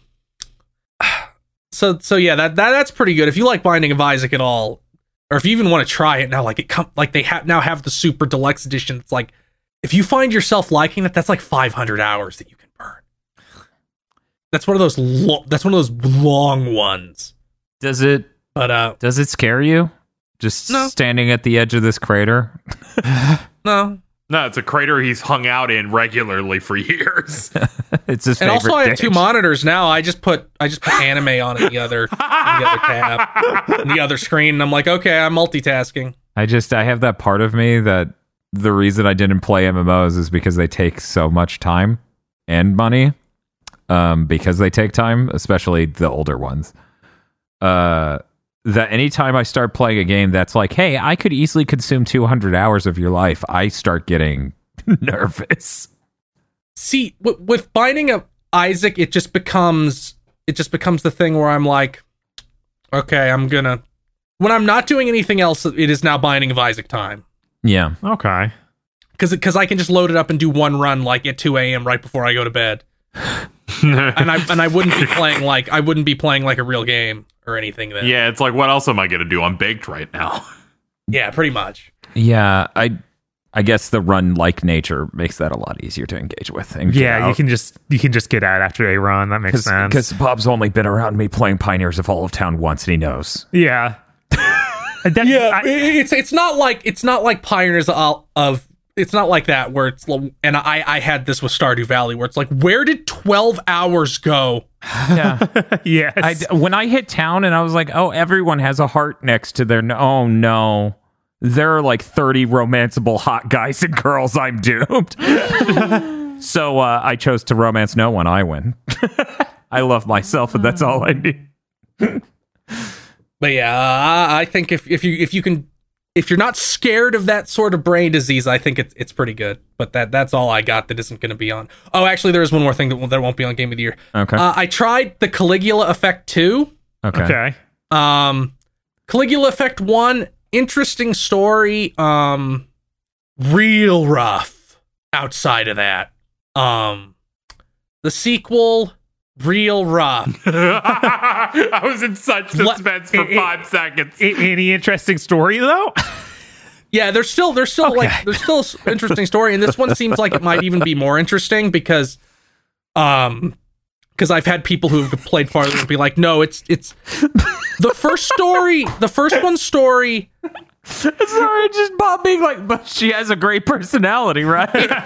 So so yeah, that, that that's pretty good. If you like Binding of Isaac at all, or if you even want to try it now, like it come like they have now have the Super Deluxe Edition. It's like, if you find yourself liking it, that's like five hundred hours that you can burn. That's one of those. Lo- that's one of those long ones. Does it? But uh, does it scare you? Just No. standing at the edge of this crater. no. No, it's a crater he's hung out in regularly for years. It's his And favorite. also, I have stage. two monitors now. I just put I just put anime on in the other in the other tab, in the other screen. And I'm like, okay, I'm multitasking. I just I have that part of me that the reason I didn't play M M Os is because they take so much time and money. Um, because they take time, especially the older ones. Uh, that anytime I start playing a game that's like, hey, I could easily consume two hundred hours of your life, I start getting nervous. See, w- with Binding of Isaac, it just becomes it just becomes the thing where I'm like, okay, I'm gonna when I'm not doing anything else, it is now Binding of Isaac time. Yeah. Okay. Because because I can just load it up and do one run like at two a.m. right before I go to bed. and I and I wouldn't be playing like I wouldn't be playing like a real game or anything then. Yeah, it's like, what else am I gonna do? I'm baked right now. Yeah, pretty much. Yeah, I I guess the run-like nature makes that a lot easier to engage with. And get Yeah, you out. can just you can just get out after a run. That makes sense. Because Bob's only been around me playing Pioneers of All of Town once, and he knows. Yeah. That, Yeah, I- it's it's not like it's not like Pioneers of, of it's not like that where it's and I I had this with Stardew Valley where it's like, where did twelve hours go? Yeah. yes. I, when I hit town and I was like, oh, everyone has a heart next to their. n- Oh no, there are like thirty romanceable hot guys and girls. I'm doomed. So uh, I chose to romance no one. I win. I love myself, and that's all I need. But yeah, uh, I think if if you if you can if you're not scared of that sort of brain disease, I think it's it's pretty good. But that that's all I got that isn't going to be on. Oh, actually, there is one more thing that won't- that won't be on Game of the Year. Okay. Uh, I tried the Caligula Effect two. Okay. okay. Um, Caligula Effect one, interesting story. Um, real rough outside of that. Um, the sequel, real rough. I was in such What- suspense for it- five seconds. A- any interesting story though? Yeah, there's still there's still like there's still s- interesting story, and this one seems like it might even be more interesting because, um, because I've had people who've played farther and be like, no, it's it's the first story, the first one story. Sorry, just Bob being like, but she has a great personality, right?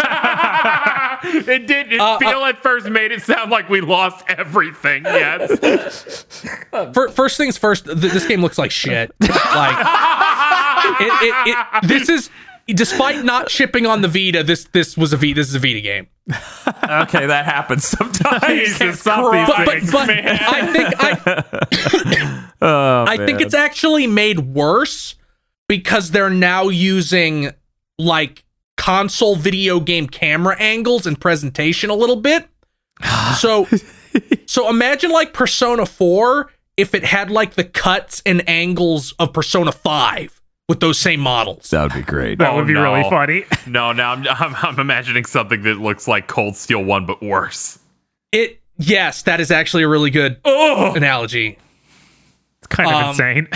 It did. It Uh, feel at first made it sound like we lost everything. Yes. Fir- First things first, th- this game looks like shit. Like, it, it, it, this is, despite not shipping on the Vita, this this was a Vita. This is a Vita game. Okay, that happens sometimes. Jesus stop these Christ, But but, things, but man. I think I, Oh, I think man. it's actually made worse because they're now using like console video game camera angles and presentation a little bit. So so imagine like Persona four if it had like the cuts and angles of Persona five with those same models. that would be great. That Oh, would be no. really funny. No, now I'm, I'm I'm imagining something that looks like Cold Steel one, but worse. It yes, that is actually a really good analogy. It's kind of Um, insane.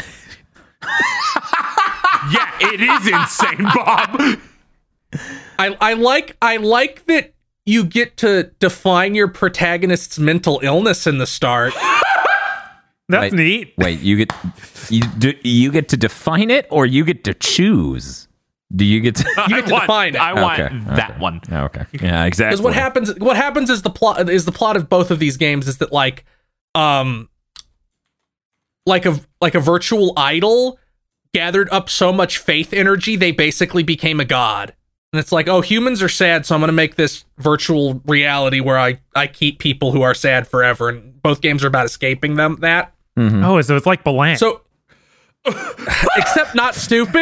Yeah, it is insane, Bob. I I like I like that you get to define your protagonist's mental illness in the start. That's Wait. neat. Wait, you get you do you get to define it, or you get to choose? Do you get to? You get to I want, define it. I want Okay, that okay. one. Oh, okay, yeah, exactly. Because what happens what happens is the plot is the plot of both of these games is that like um like a like a virtual idol gathered up so much faith energy they basically became a god. And it's like, oh, humans are sad, so I'm gonna make this virtual reality where I, I keep people who are sad forever. And both games are about escaping them that. Oh, so it's like Belan. So except not stupid.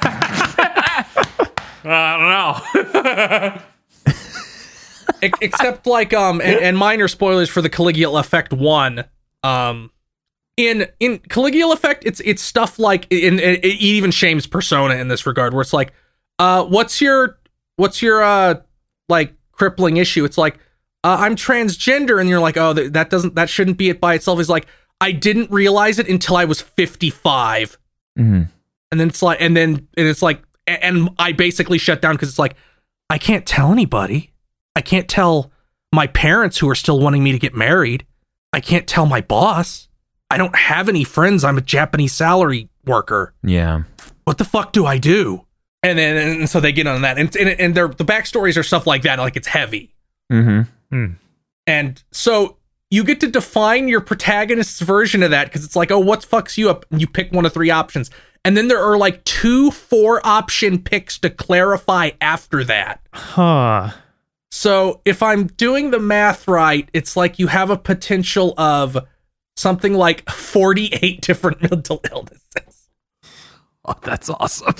I don't know. E- except like um and, and minor spoilers for the Caligula Effect one. Um in in Caligula Effect it's it's stuff like in it, it even shames Persona in this regard where it's like uh what's your what's your uh like crippling issue? It's like uh, I'm transgender, and you're like, oh, th- that doesn't that shouldn't be it by itself. It's like I didn't realize it until I was fifty-five. Mhm. And then it's like and then and it's like a- and I basically shut down because it's like I can't tell anybody. I can't tell my parents who are still wanting me to get married. I can't tell my boss. I don't have any friends. I'm a Japanese salary worker. Yeah. What the fuck do I do? And then and so they get on that, and and, and their the backstories are stuff like that. Like it's heavy, Mm-hmm. and so you get to define your protagonist's version of that because it's like, oh, what fucks you up? And you pick one of three options, and then there are like two four option picks to clarify after that. huh. So if I'm doing the math right, it's like you have a potential of something like forty-eight different mental illnesses. Oh, that's awesome.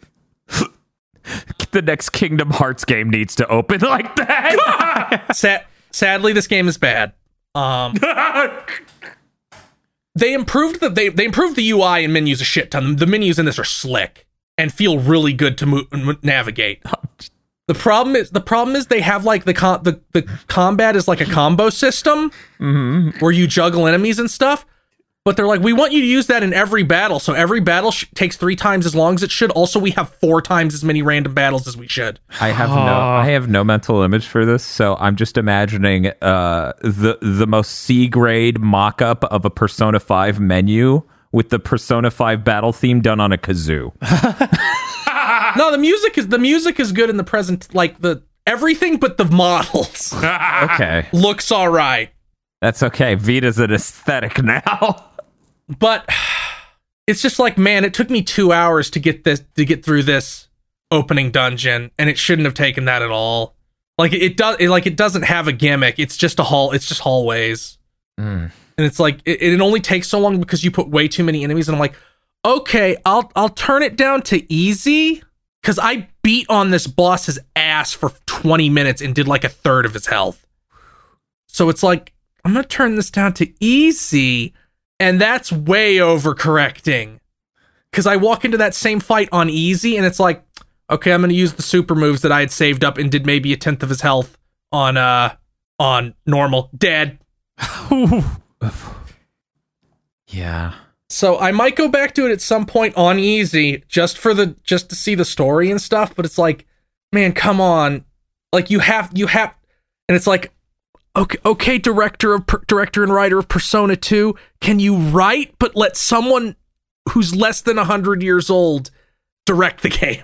The next Kingdom Hearts game needs to open like that. Sa- sadly, this game is bad. Um, they improved the they they improved the U I and menus a shit ton. The menus in this are slick and feel really good to mo- navigate. The problem is the problem is they have like the con- the the combat is like a combo system where you juggle enemies and stuff. But they're like, we want you to use that in every battle. So every battle sh- takes three times as long as it should. Also, we have four times as many random battles as we should. I have no I have no mental image for this, so I'm just imagining uh the the most C grade mock-up of a Persona five menu with the Persona five battle theme done on a kazoo. No, the music is the music is good in the present, like the everything but the models Okay. looks all right. That's okay. Vita's an aesthetic now. But it's just like, man, it took me two hours to get this to get through this opening dungeon, and it shouldn't have taken that at all. Like it does, it, like it doesn't have a gimmick. It's just a hall. It's just hallways, Mm. and it's like it, it only takes so long because you put way too many enemies. And I'm like, okay, I'll I'll turn it down to easy because I beat on this boss's ass for twenty minutes and did like a third of his health. So it's like, I'm gonna turn this down to easy. And that's way overcorrecting. Because I walk into that same fight on easy, and it's like, okay, I'm going to use the super moves that I had saved up and did maybe a tenth of his health on uh on normal. Dead. Yeah. So I might go back to it at some point on easy, just for the just to see the story and stuff. But it's like, man, come on, like you have you have, and it's like, okay, okay, director of per, director and writer of Persona two, can you write but let someone who's less than one hundred years old direct the game?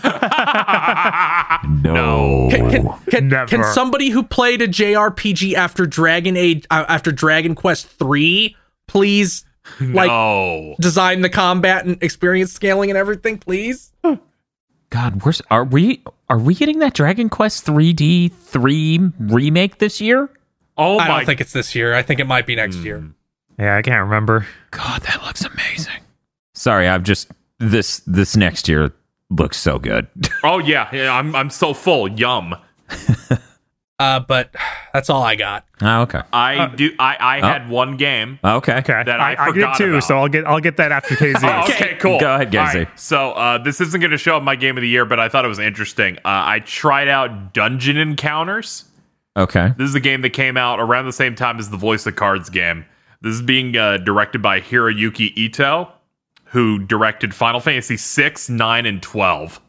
No. Can, can, can, Never. can somebody who played a J R P G after Dragon Age uh, after Dragon Quest three please like No. design the combat and experience scaling and everything, please? God, where's are we? Are we getting that Dragon Quest three D three remake this year? Oh I my don't think it's this year. I think it might be next year. Yeah, I can't remember. God, that looks amazing. Sorry, I've just this this next year looks so good. Oh yeah, yeah. I'm I'm so full. Yum. Uh, but that's all I got. Oh, okay. I do. I I Oh. had one game. Okay. Okay, That I I, I forgot get two, about. so I'll get I'll get that after K Z. Oh, okay, cool. Go ahead, All Gazy. right, so uh, this isn't going to show up my game of the year, but I thought it was interesting. Uh, I tried out Dungeon Encounters. Okay. This is a game that came out around the same time as the Voice of Cards game. This is being uh, directed by Hiroyuki Ito, who directed Final Fantasy six, nine, and twelve,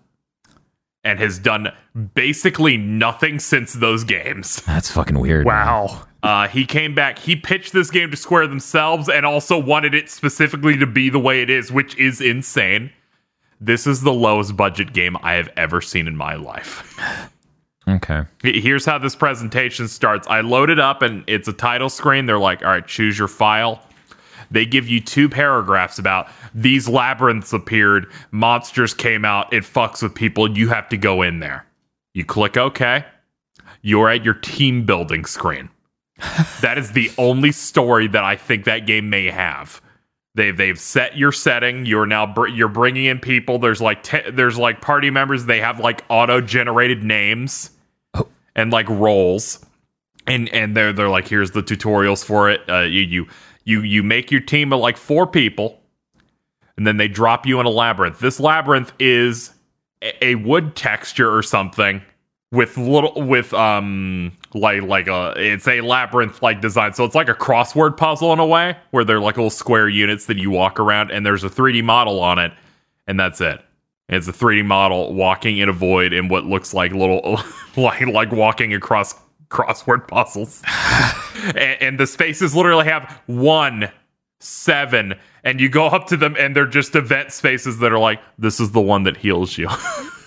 and has done basically nothing since those games. That's fucking weird. man. Wow. Uh, he came back. He pitched this game to Square themselves and also wanted it specifically to be the way it is, which is insane. This is the lowest budget game I have ever seen in my life. Okay. Here's how this presentation starts. I load it up and it's a title screen. They're like, all right, choose your file. They give you two paragraphs about these labyrinths appeared, monsters came out, it fucks with people, you have to go in there. You click OK. You're at your team building screen. That is the only story that I think that game may have. They've they've set your setting. You're now br- you're bringing in people. There's like te- there's like party members. They have like auto generated names and like roles, and and they're they're like, here's the tutorials for it. Uh, you you you you make your team of like four people, and then they drop you in a labyrinth. This labyrinth is a, a wood texture or something with little with um like like a it's a labyrinth like design. So it's like a crossword puzzle in a way, where they're like little square units that you walk around, and there's a three D model on it, and that's it. It's a three D model walking in a void in what looks like little like like walking across crossword puzzles. and, and the spaces literally have one, seven, and you go up to them and they're just event spaces that are like, this is the one that heals you.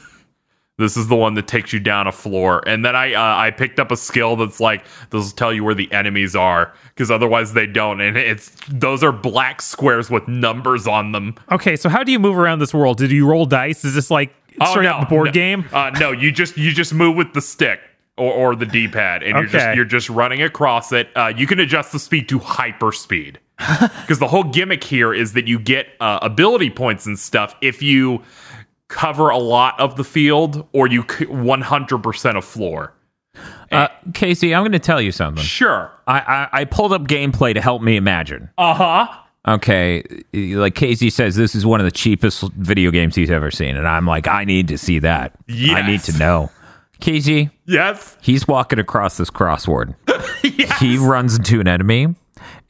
This is the one that takes you down a floor. And then I uh, I picked up a skill that's like, this will tell you where the enemies are, because otherwise they don't. And it's those are black squares with numbers on them. Okay, so how do you move around this world? Did you roll dice? Is this like straight no, up the board no. game? Uh, no, you just you just move with the stick or, or the D-pad, and you're Okay. just you're just running across it. Uh, you can adjust the speed to hyper speed, because the whole gimmick here is that you get uh, ability points and stuff if you cover a lot of the field or you one hundred percent of floor. Uh, Casey, I'm going to tell you something. Sure. I, I I pulled up gameplay to help me imagine. Uh huh. Okay, like Casey says, this is one of the cheapest video games he's ever seen, and I'm like, I need to see that. Yes. I need to know. Casey, Yes. he's walking across this crossword. Yes. He runs into an enemy,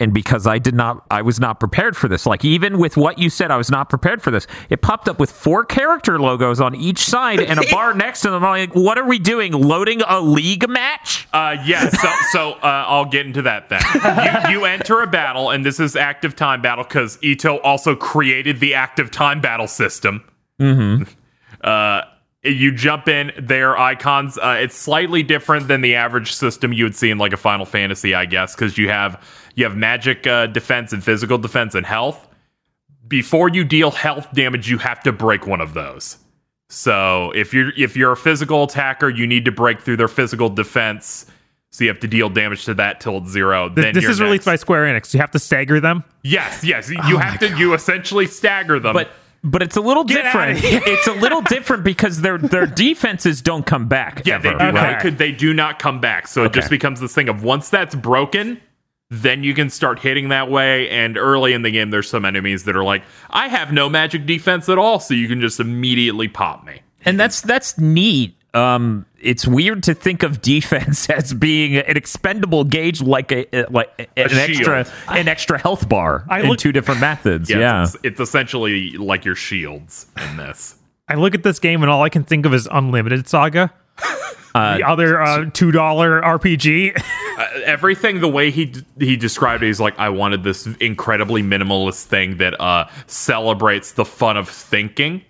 And because I did not, I was not prepared for this. Like, even with what you said, I was not prepared for this. It popped up with four character logos on each side and a bar next to them. I'm like, what are we doing? Loading a league match? Uh, yeah, so, so uh, I'll get into that then. You, you enter a battle, and this is active time battle because Ito also created the active time battle system. Mm-hmm. Uh, you jump in, their icons. Uh, it's slightly different than the average system you would see in like a Final Fantasy, I guess, because you have you have magic uh, defense and physical defense and health. Before you deal health damage, you have to break one of those. So if you're if you're a physical attacker, you need to break through their physical defense. So you have to deal damage to that till it's zero. This, then this you're is released next. by Square Enix. You have to stagger them. Yes, yes. You have to. You essentially stagger them. But but it's a little Get outta different. here. It's a little different because their their defenses don't come back. yeah, ever, they do. right? They could. They do not come back. So it Okay. just becomes this thing of once that's broken, then you can start hitting that way. And early in the game, there's some enemies that are like, I have no magic defense at all, so you can just immediately pop me. And that's that's neat. Um, it's weird to think of defense as being an expendable gauge, like a like an shield. extra an extra health bar I in look- two different methods. Yeah, Yeah, It's, it's essentially like your shields in this. I look at this game and all I can think of is Unlimited Saga. the other uh, two dollar R P G. Uh, everything the way he he described it, he's like, I wanted this incredibly minimalist thing that uh, celebrates the fun of thinking.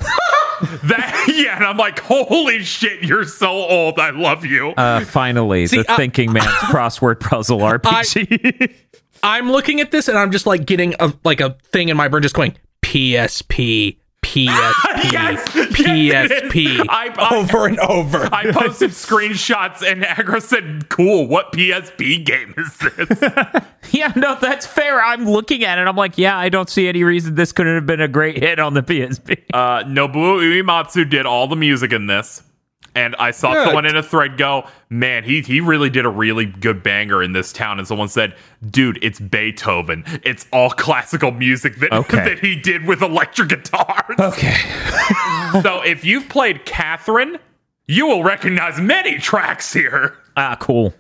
That yeah, and I'm like, holy shit, you're so old. I love you. uh, finally, See, the I- Thinking Man's crossword puzzle R P G. I'm looking at this and I'm just like getting a like a thing in my brain just going P S P, P S P, Yes, P S P yes, I- I- over and over. I posted screenshots and Agro said, cool, what P S P game is this? Yeah, no, that's fair. I'm looking at it. I'm like, yeah, I don't see any reason this couldn't have been a great hit on the P S P. Uh, Nobuo Uematsu did all the music in this. And I saw Good. someone in a thread go, man, he he really did a really good banger in this town. And someone said, dude, it's Beethoven. It's all classical music that, Okay. that he did with electric guitars. Okay. So if you've played Catherine, you will recognize many tracks here. Ah, cool.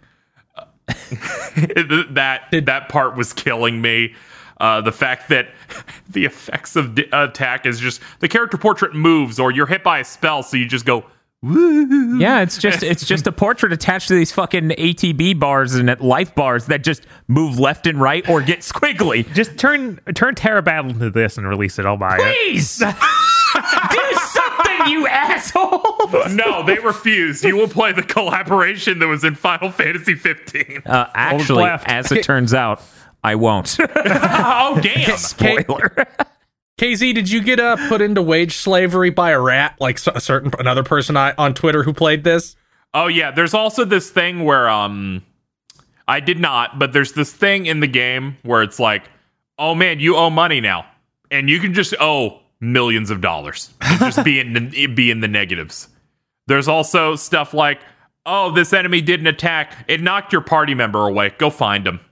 that that part was killing me. Uh, the fact that the effects of d- attack is just the character portrait moves, or you're hit by a spell, so you just go woo. Yeah, it's just it's just a portrait attached to these fucking A T B bars and life bars that just move left and right or get squiggly. Just turn turn Terra Battle into this and release it. I'll buy it. Please do something, you asshole. No, they refused. You will play the collaboration that was in Final Fantasy fifteen. Uh, actually, left. as it turns out, I won't. Oh damn! Spoiler. K Z, did you get uh, put into wage slavery by a rat, like so- a certain another person I, on Twitter who played this? Oh yeah, there's also this thing where um I did not, but there's this thing in the game where it's like, oh man, you owe money now. And you can just owe millions of dollars. And just be in the, be in the negatives. There's also stuff like, oh, this enemy did an attack. It knocked your party member away. Go find them.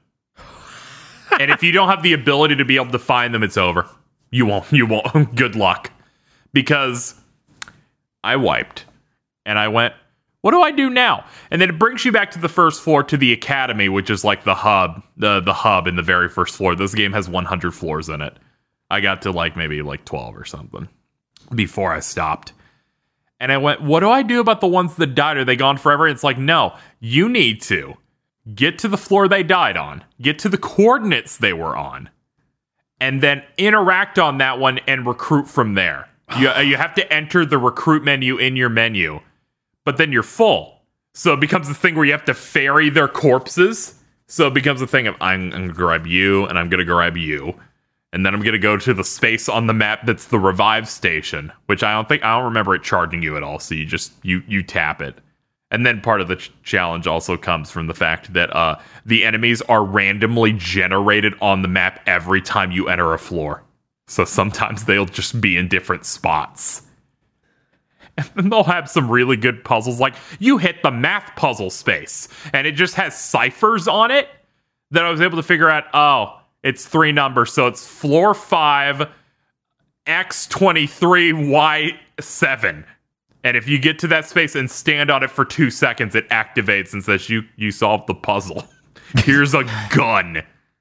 And if you don't have the ability to be able to find them, it's over. You won't. You won't. Good luck. Because I wiped. And I went, what do I do now? And then it brings you back to the first floor to the academy, which is like the hub, the the hub in the very first floor. This game has one hundred floors in it. I got to like maybe like twelve or something before I stopped. And I went, what do I do about the ones that died? Are they gone forever? And it's like, no, you need to get to the floor they died on, get to the coordinates they were on, and then interact on that one and recruit from there. You, you have to enter the recruit menu in your menu, but then you're full. So it becomes a thing where you have to ferry their corpses. So it becomes a thing of, I'm, I'm going to grab you, and I'm going to grab you. And then I'm going to go to the space on the map that's the revive station, which I don't think, I don't remember it charging you at all. So you just, you you tap it. And then part of the ch- challenge also comes from the fact that uh, the enemies are randomly generated on the map every time you enter a floor. So sometimes they'll just be in different spots. And then they'll have some really good puzzles. Like, you hit the math puzzle space, and it just has ciphers on it that I was able to figure out, oh, it's three numbers. So it's floor five, X twenty-three, Y seven. And if you get to that space and stand on it for two seconds, it activates and says, you, you solved the puzzle. Here's a gun.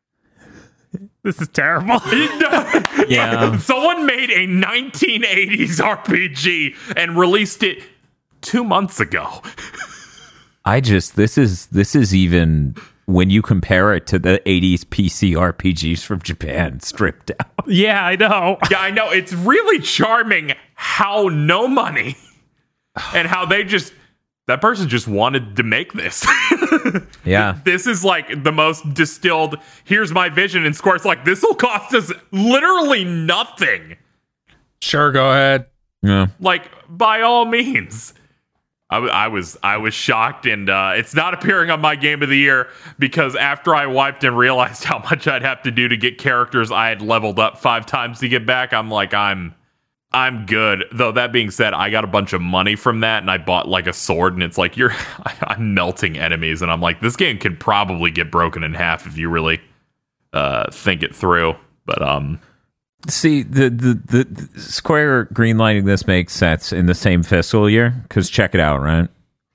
This is terrible. Yeah. Someone made a nineteen eighties R P G and released it two months ago. I just this is this is even when you compare it to the eighties P C R P Gs from Japan stripped down. Yeah, I know. Yeah, I know. It's really charming how no money and how they just, that person just wanted to make this. Yeah. This is like the most distilled, here's my vision. And Square's like, this will cost us literally nothing. Sure, go ahead. Yeah. Like, by all means. I, w- I was I was shocked, and uh, it's not appearing on my game of the year because after I wiped and realized how much I'd have to do to get characters I had leveled up five times to get back, I'm like, I'm I'm good. Though that being said, I got a bunch of money from that, and I bought like a sword, and it's like you're I'm melting enemies, and I'm like, this game could probably get broken in half if you really uh, think it through. But um. See, the, the, the Square greenlighting this makes sense in the same fiscal year, because check it out, right?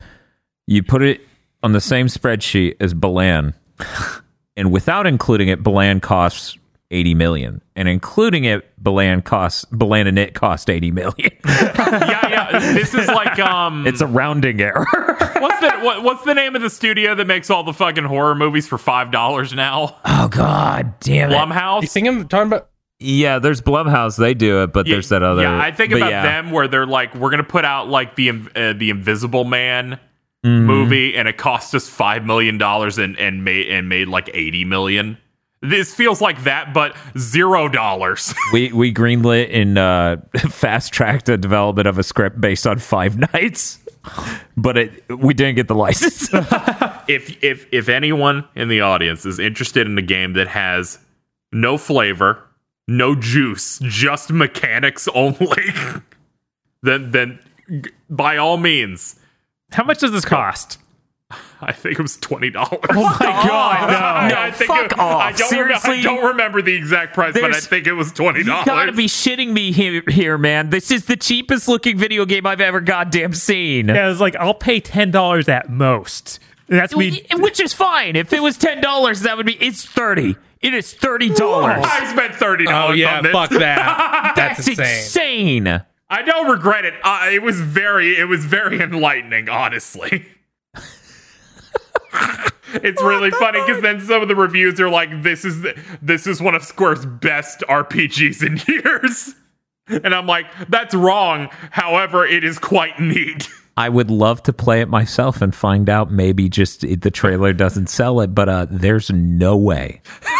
You put it on the same spreadsheet as Balan, and without including it, Balan costs eighty million, and including it, Balan costs Balan and it cost eighty million. yeah, yeah. This is like um, it's a rounding error. what's the what, what's the name of the studio that makes all the fucking horror movies for five dollars now? Oh God, damn it! Blumhouse. You think I'm talking about? Yeah, there's Blumhouse. They do it, but Yeah, there's that other. Yeah, I think but about yeah. them where they're like, we're gonna put out like the uh, the Invisible Man Mm-hmm. movie, and it cost us five million dollars and and made and made like eighty million. This feels like that, but zero dollars. We we greenlit and uh, fast tracked the development of a script based on Five Nights, but it we didn't get the license. if if if anyone in the audience is interested in a game that has no flavor, no juice, just mechanics only, then then g- by all means, How much does this cost? I think it was twenty dollars. Oh my god, no. I think fuck it, off. I don't, Seriously? Remember, I don't remember the exact price, but I There's- think it was twenty You dollars. gotta be shitting me here, here, man. This is the cheapest looking video game I've ever goddamn seen. Yeah, I was like, I'll pay ten dollars at most. And that's me. Which is fine. If it was ten dollars, that would be. It's thirty. It is thirty dollars. I spent thirty dollars. Oh yeah, on this. fuck that. That's, That's insane. insane. I don't regret it. Uh, it was very, it was very enlightening, honestly. It's really funny because then some of the reviews are like, "This is the, this is one of Square's best R P Gs in years," and I'm like, "That's wrong." However, it is quite neat. I would love to play it myself and find out maybe just it- the trailer doesn't sell it, but uh, there's no way.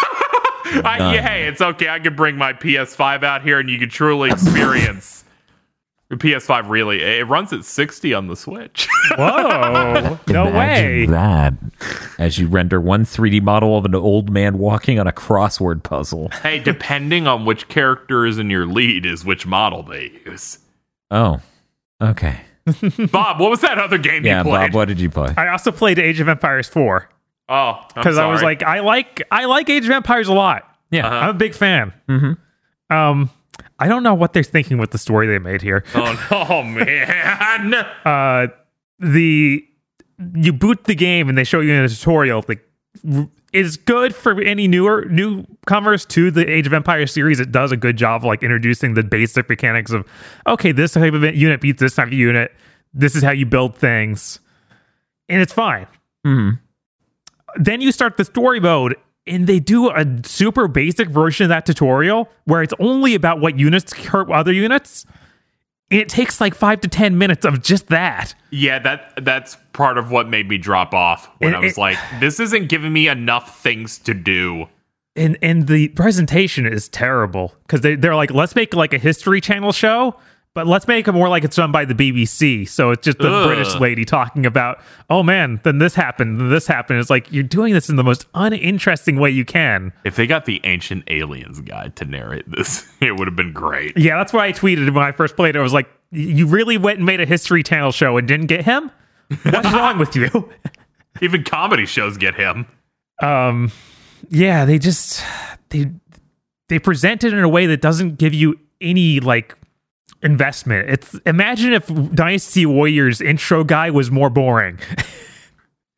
I, yeah, hey, it's okay. I could bring my P S five out here, and you could truly experience. The P S five really, it runs at sixty on the Switch. Whoa. No way. Imagine that as you render one three D model of an old man walking on a crossword puzzle. Hey, depending on which character is in your lead is which model they use. Oh, okay. Bob, what was that other game Yeah, you played? Bob, what did you play? I also played Age of Empires four oh, because I was sorry. like, I like I like Age of Empires a lot. Yeah. Uh-huh. I'm a big fan. Mm-hmm. Um, I don't know what they're thinking with the story they made here. oh no, man. Uh, the you boot the game and they show you in a tutorial like r- is good for any newer newcomers to the Age of Empires series. It does a good job of like introducing the basic mechanics of okay, this type of unit beats this type of unit. This is how you build things, and it's fine. Mhm. Then you start the story mode, and they do a super basic version of that tutorial where it's only about what units hurt other units. And it takes like five to ten minutes of just that. Yeah, that that's part of what made me drop off when It- I was it- like, this isn't giving me enough things to do. And and the presentation is terrible because they, they're like, let's make like a History Channel show, but let's make it more like it's done by the B B C. So it's just the Ugh. British lady talking about, oh man, then this happened, then this happened. It's like, you're doing this in the most uninteresting way you can. If they got the Ancient Aliens guide to narrate this, it would have been great. Yeah, that's what I tweeted when I first played it. I was like, you really went and made a History Channel show and didn't get him? What's wrong with you? Even comedy shows get him. Um, yeah, they just they they present it in a way that doesn't give you any like investment. It's imagine if Dynasty Warriors intro guy was more boring.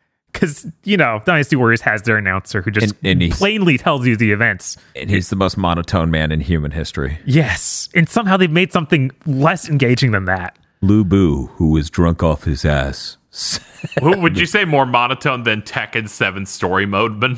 because you know Dynasty Warriors has their announcer who just And- and he's- plainly tells you the events. And he's the most monotone man in human history. Yes, and somehow they've made something less engaging than that. Lu Bu, who was drunk off his ass. Who would you say more monotone than Tekken seven story mode? But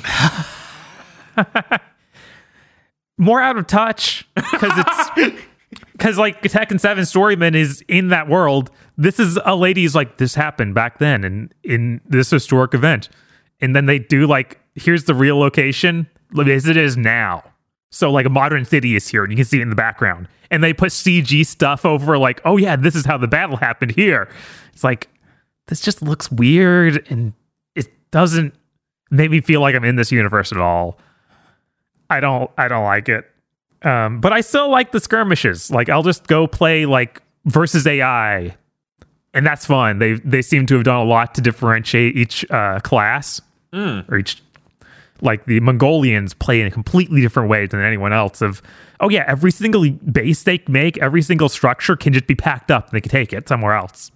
More out of touch because it's because like Tekken seven Storyman is in that world. This is a lady's like this happened back then and in this historic event, and then they do like here's the real location as it is now. So like a modern city is here, and you can see it in the background, and they put C G stuff over like, oh yeah, this is how the battle happened here. It's like this just looks weird, and it doesn't make me feel like I'm in this universe at all. I don't I don't like it. Um, but I still like the skirmishes. Like I'll just go play like versus A I, and that's fun. They they seem to have done a lot to differentiate each uh, class Mm. or each. Like the Mongolians play in a completely different way than anyone else. Of oh yeah, every single base they make, every single structure can just be packed up and they can take it somewhere else.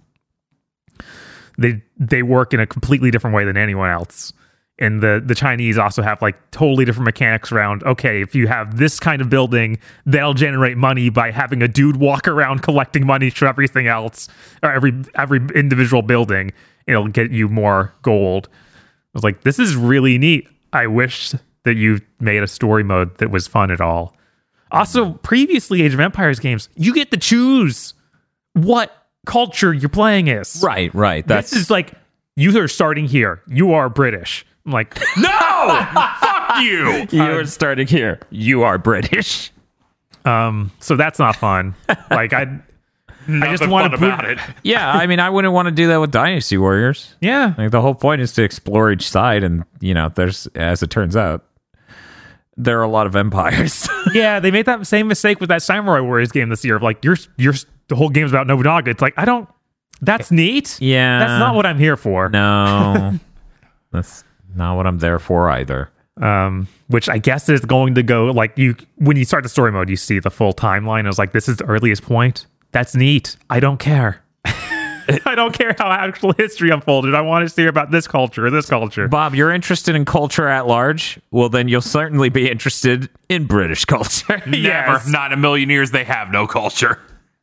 They they work in a completely different way than anyone else. And the, the Chinese also have like totally different mechanics around, okay, if you have this kind of building, that'll generate money by having a dude walk around collecting money for everything else, or every every individual building. It'll get you more gold. I was like, this is really neat. I wish that you made a story mode that was fun at all. Also, previously Age of Empires games, you get to choose what culture you're playing as. Right, right. That's This is like, you are starting here. You are British. I'm like, no, fuck you. you're starting here. You are British. um, so that's not fun. Like, I, I just Nothing want fun to about it. Yeah, I mean, I wouldn't want to do that with Dynasty Warriors. Yeah. Like the whole point is to explore each side, and you know, there's as it turns out, there are a lot of empires. Yeah, they made that same mistake with that Samurai Warriors game this year of like, you're, you're, the whole game's about Nobunaga. It's like, I don't, that's neat. Yeah. That's not what I'm here for. No, that's not what I'm there for either. Um, which I guess is going to go like you, when you start the story mode, you see the full timeline. I was like, this is the earliest point. That's neat. I don't care. I don't care how actual history unfolded. I want to hear about this culture or this culture. Bob, you're interested in culture at large? Well, then you'll certainly be interested in British culture. Never. Yes. Not in a million years. They have no culture.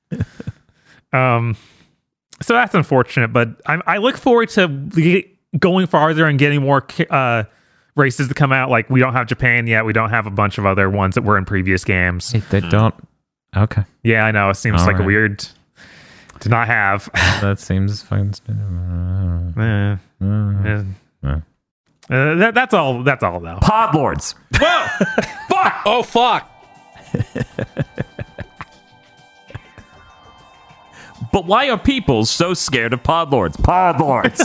Um, so that's unfortunate, but I, I look forward to the- going farther and getting more uh, races to come out. Like we don't have Japan yet. We don't have a bunch of other ones that were in previous games. They don't. Okay, Yeah, I know. It seems All like a right. weird to not have. that seems fun. Eh, eh. Uh, that, that's all. That's all though. Pod Lords. Fuck! Oh, fuck! But why are people so scared of Pod Lords? Pod Lords.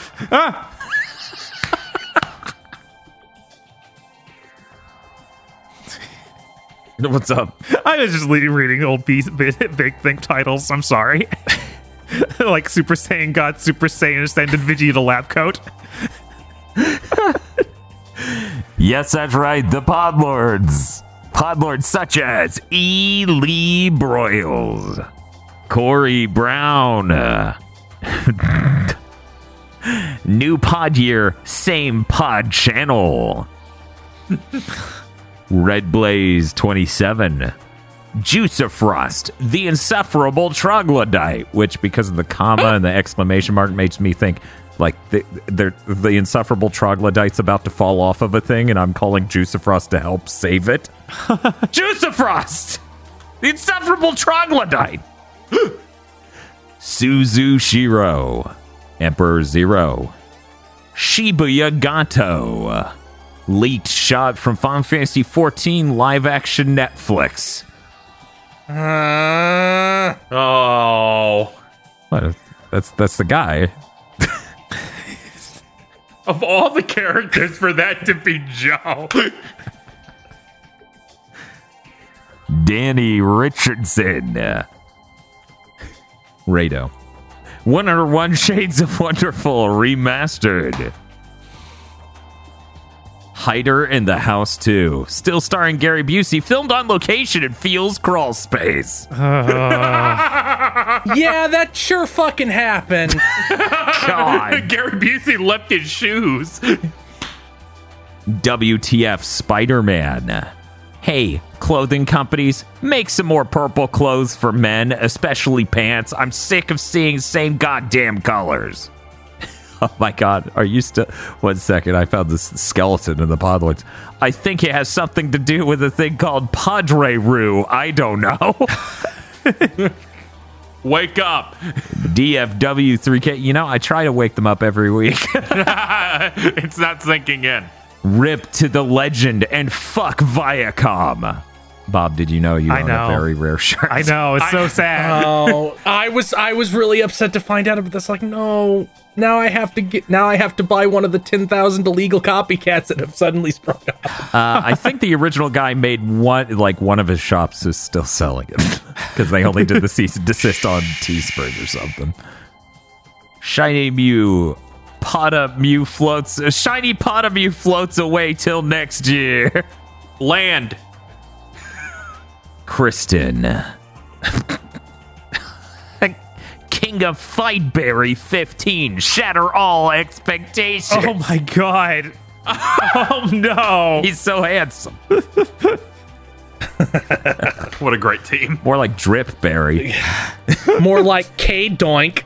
What's up? I was just le- reading old piece, big, big think titles. I'm sorry. Like Super Saiyan God, Super Saiyan Ascended Vegeta Lab Coat. Yes, that's right. The Pod Lords. Pod Lords such as E. Lee Broyles, Corey Brown, uh, New Pod Year, Same Pod Channel, Red Blaze twenty-seven, Juicifrost, the Insufferable Troglodyte, which because of the comma and the exclamation mark makes me think like the, the, the Insufferable Troglodyte's about to fall off of a thing, and I'm calling Juicifrost to help save it. Juicifrost! The Insufferable Troglodyte! Suzu Shiro, Emperor Zero, Shibuya Gato, leaked shot from Final Fantasy fourteen live action Netflix. Uh, oh. What? is- That's that's the guy. Of all the characters for that to be Joe. Danny Richardson. Uh, Rado. one oh one Shades of Wonderful remastered. Hider in the House two. Still starring Gary Busey. Filmed on location in Feels Crawl Space. Uh, Yeah, that sure fucking happened. God. Gary Busey left his shoes. W T F Spider-Man. Hey, clothing companies, make some more purple clothes for men, especially pants. I'm sick of seeing same goddamn colors. Oh my god, are you still... One second, I found this skeleton in the Podlords. I think it has something to do with a thing called Padre Roo. I don't know. Wake up. D F W three K. You know, I try to wake them up every week. It's not sinking in. Rip to the legend and fuck Viacom. Bob, did you know you I own know. a very rare shirt? I know, it's so sad. Oh, I was I was really upset to find out about this. Like, no, now I have to get now I have to buy one of the ten thousand illegal copycats that have suddenly sprung up. Uh, I think the original guy made one, like one of his shops is still selling it because they only did the cease and desist on Teespring or something. Shiny Mew, Potta Mew floats. Uh, shiny Potta Mew floats away till next year. Land. Kristen. King of Fightberry fifteen. Shatter all expectations. Oh my god. Oh no. He's so handsome. What a great team. More like Dripberry. More like K Doink.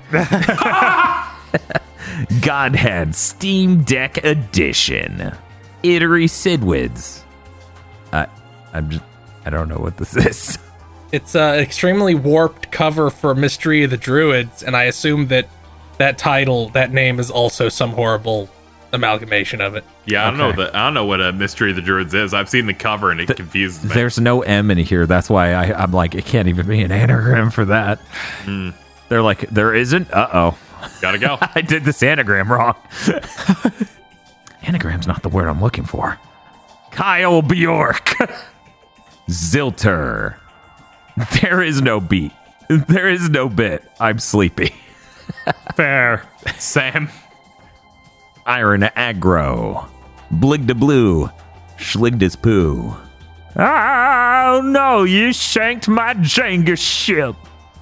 Godhead Steam Deck Edition. Ittery Sidwids. I, I'm just, I don't know what this is. It's an extremely warped cover for Mystery of the Druids, and I assume that that title, that name, is also some horrible amalgamation of it. Yeah, I don't Okay. know that. I don't know what a Mystery of the Druids is. I've seen the cover and it confuses me. There's no M in here. That's why I, I'm like, it can't even be an anagram for that. Mm. They're like, there isn't? Uh-oh. Gotta go. I did this anagram wrong. Anagram's not the word I'm looking for. Kyle Bjork. Zilter. There is no beat. There is no bit. I'm sleepy. Fair. Sam. Iron Aggro. Bligda Blue. Schligda's Poo. Oh no, you shanked my Jenga ship.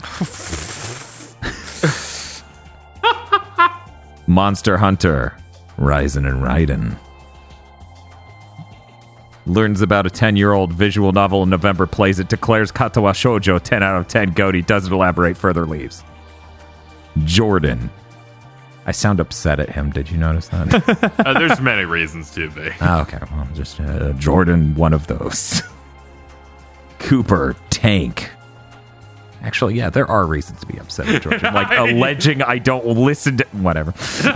Monster Hunter. Ryzen and Raiden. Learns about a ten-year-old visual novel in November, plays it, declares Katawa Shoujo ten out of ten goatee, doesn't elaborate, further leaves. Jordan. I sound upset at him. Did you notice that? Uh, there's many reasons to be. Oh, okay, well, just uh, Jordan, one of those. Cooper, Tank. Actually, yeah, there are reasons to be upset at Jordan. Like alleging I don't listen to... Whatever.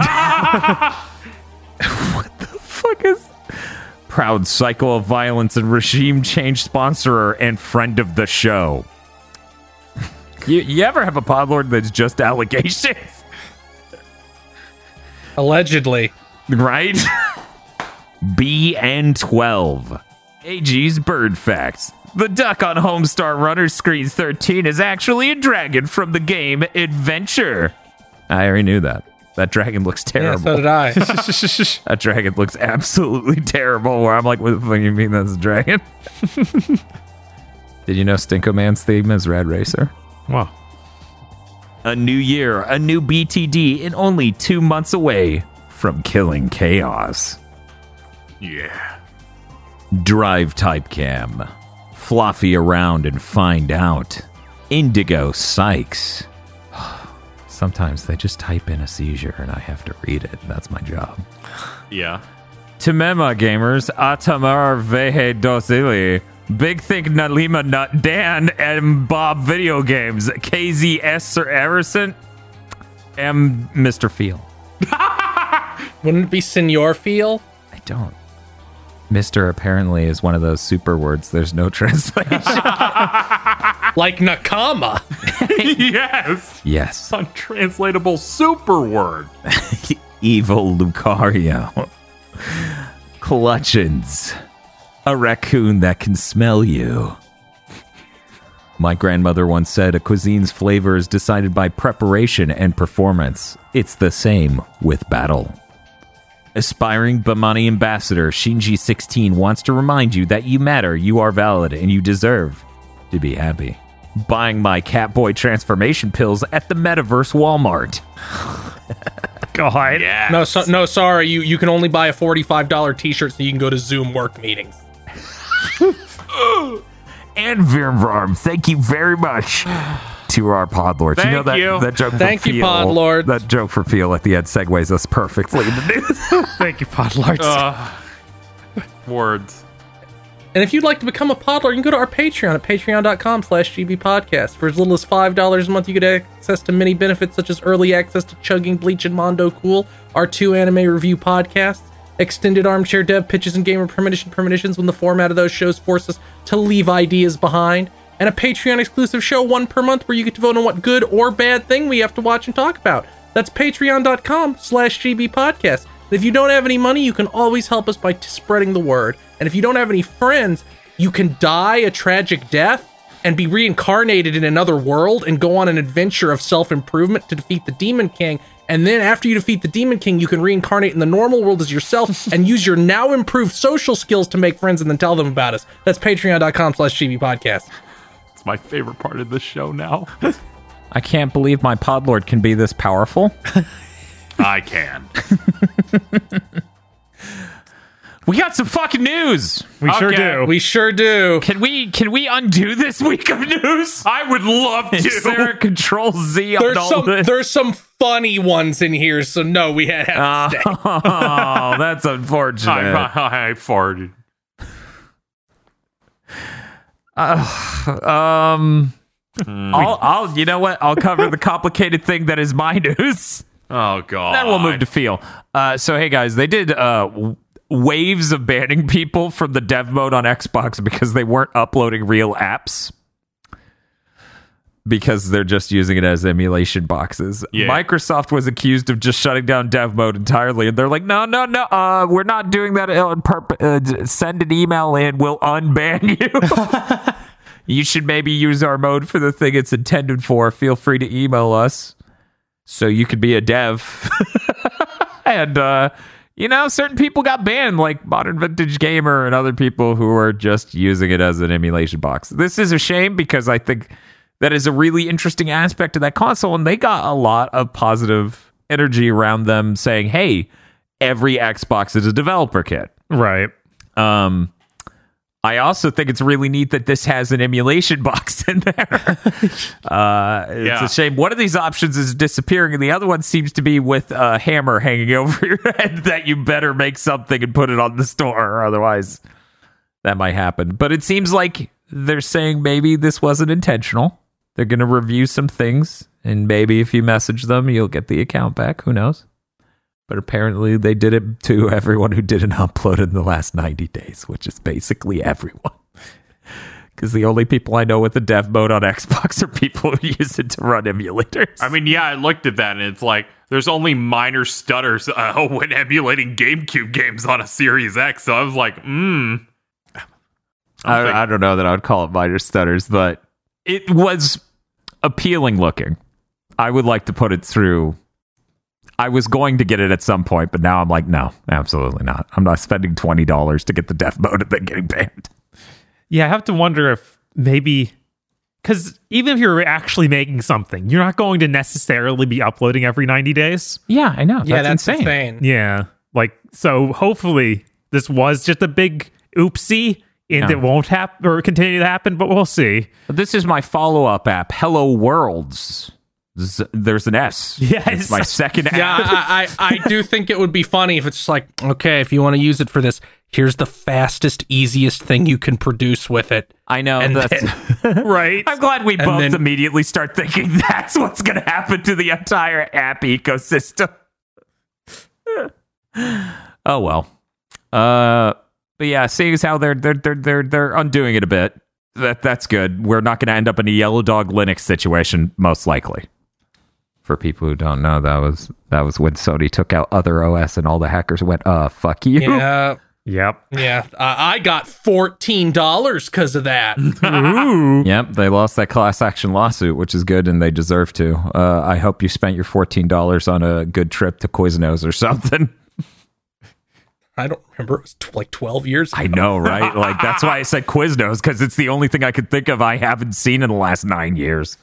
What the fuck is... Proud cycle of violence and regime change sponsorer and friend of the show. You, you ever have a podlord that's just allegations? Allegedly. Right? B N twelve. A G's Bird Facts. The duck on Homestar Runner Screen thirteen is actually a dragon from the game Adventure. I already knew that. That dragon looks Yeah, terrible. so did I. That dragon looks absolutely terrible. Where I'm like, what the fuck you mean that's a dragon? Did you know Stinko Man's theme is Rad Racer? Wow. A new year, a new B T D, and only two months away from killing chaos. Yeah. Drive type cam. Floppy around and find out. Indigo Sykes. Sometimes they just type in a seizure and I have to read it. That's my job. Yeah. Temema gamers, Atamar Vehe Dosili. Big Think Nalima Nut Dan and Bob Video Games. K Z S Sir Arison. M Mister Feel. Wouldn't it be Senor Feel? I don't. Mister apparently is one of those super words. There's no translation. Like Nakama. Yes. Yes. Untranslatable super word. Evil Lucario. Clutchins. A raccoon that can smell you. My grandmother once said a cuisine's flavor is decided by preparation and performance. It's the same with battle. Aspiring Bamani ambassador Shinji sixteen wants to remind you that you matter, you are valid, and you deserve to be happy. buying my Catboy transformation pills at the Metaverse Walmart. God. Yeah. No, so, no, sorry. You you can only buy a forty-five dollars t-shirt so you can go to Zoom work meetings. And Virmvarm, thank you very much to our Podlords. Thank you know that, you. that joke Thank for you, Feel, Podlords. That joke for Feel at the end segues us perfectly into news. Thank you, Podlords. Uh, words. And if you'd like to become a Podlord, you can go to our Patreon at patreon.com slash gbpodcast. For as little as five dollars a month, you get access to many benefits such as early access to Chugging, Bleach, and Mondo Cool, our two anime review podcasts, extended armchair dev pitches and gamer premonition premonitions when the format of those shows force us to leave ideas behind, and a Patreon exclusive show, one per month, where you get to vote on what good or bad thing we have to watch and talk about. That's patreon.com slash gbpodcast. If you don't have any money, you can always help us by t- spreading the word. And if you don't have any friends, you can die a tragic death and be reincarnated in another world and go on an adventure of self-improvement to defeat the Demon King. And then after you defeat the Demon King, you can reincarnate in the normal world as yourself and use your now improved social skills to make friends and then tell them about us. That's patreon.com slash gbpodcast. It's my favorite part of this show now. I can't believe my Podlord can be this powerful. I can. We got some fucking news. we sure okay. do. We sure do. Can we can we undo this week of news? I would love Is there a to. Control Z on There's all some this? there's some funny ones in here, so no, we had have to stay. Oh, that's unfortunate. I, I farted. Um, I'll, I'll, you know what? I'll cover the complicated thing that is my news. Oh, God. Then we'll move to Feel. Uh, so, hey, guys, they did uh, w- waves of banning people from the dev mode on Xbox because they weren't uploading real apps. Because they're just using it as emulation boxes. Yeah. Microsoft was accused of just shutting down dev mode entirely, and they're like, "No, no, no, uh, we're not doing that on purpose. Uh, send an email in, we'll unban you. You should maybe use our mode for the thing it's intended for. Feel free to email us so you could be a dev." And uh, you know, certain people got banned, like Modern Vintage Gamer and other people who are just using it as an emulation box. This is a shame because I think that is a really interesting aspect of that console, and they got a lot of positive energy around them saying, hey, every Xbox is a developer kit. Right. Um, I also think it's really neat that this has an emulation box in there. uh, it's Yeah. a shame one of these options is disappearing, and the other one seems to be with a hammer hanging over your head that you better make something and put it on the store, or otherwise that might happen. But it seems like they're saying maybe this wasn't intentional. They're going to review some things, and maybe if you message them, you'll get the account back. Who knows? But apparently they did it to everyone who didn't upload in the last ninety days, which is basically everyone. Because the only people I know with the dev mode on Xbox are people who use it to run emulators. I mean, yeah, I looked at that, and it's like, there's only minor stutters uh, when emulating GameCube games on a Series X, so I was like, hmm. I, I don't know that I would call it minor stutters, but it was appealing looking. I would like to put it through. I was going to get it at some point, but now I'm like, no, absolutely not. I'm not spending twenty dollars to get the dev mode and then getting banned. Yeah, I have to wonder if maybe, because even if you're actually making something, you're not going to necessarily be uploading every ninety days. Yeah, I know. Yeah, that's, that's insane. insane. Yeah. Like, so hopefully this was just a big oopsie and Yeah. it won't happen or continue to happen, but we'll see. But this is my follow-up app, Hello Worlds. Z- There's an S. Yes. It's my second app. Yeah, I, I, I do think it would be funny if it's just like, okay, if you want to use it for this, here's the fastest, easiest thing you can produce with it. I know. And That's, Right. I'm glad we And both then- immediately start thinking that's what's going to happen to the entire app ecosystem. Oh well. Uh, but yeah, seeing as how they're they're they're they're they're undoing it a bit, that that's good. We're not going to end up in a Yellow Dog Linux situation, most likely. For people who don't know, that was that was when Sony took out other O S and all the hackers went, "Uh, fuck you." Yeah, Yep. yeah. I, I got fourteen dollars because of that. Ooh. Yep, they lost that class action lawsuit, which is good, and they deserve to. Uh, I hope you spent your fourteen dollars on a good trip to Quiznos or something. I don't remember. It was t- like twelve years ago. I know, right? Like, that's why I said Quiznos, because it's the only thing I could think of I haven't seen in the last nine years.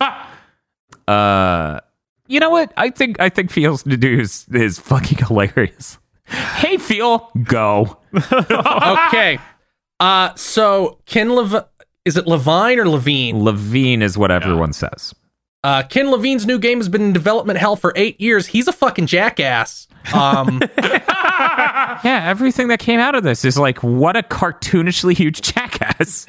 uh, you know what? I think I think Feel's to do is, is fucking hilarious. Hey, Feel, go. Okay. Uh, so Ken Lev- is it Levine or Levine? Levine is what everyone says. Uh, Ken Levine's new game has been in development hell for eight years. He's a fucking jackass. Um, Yeah, everything that came out of this is like, what a cartoonishly huge jackass.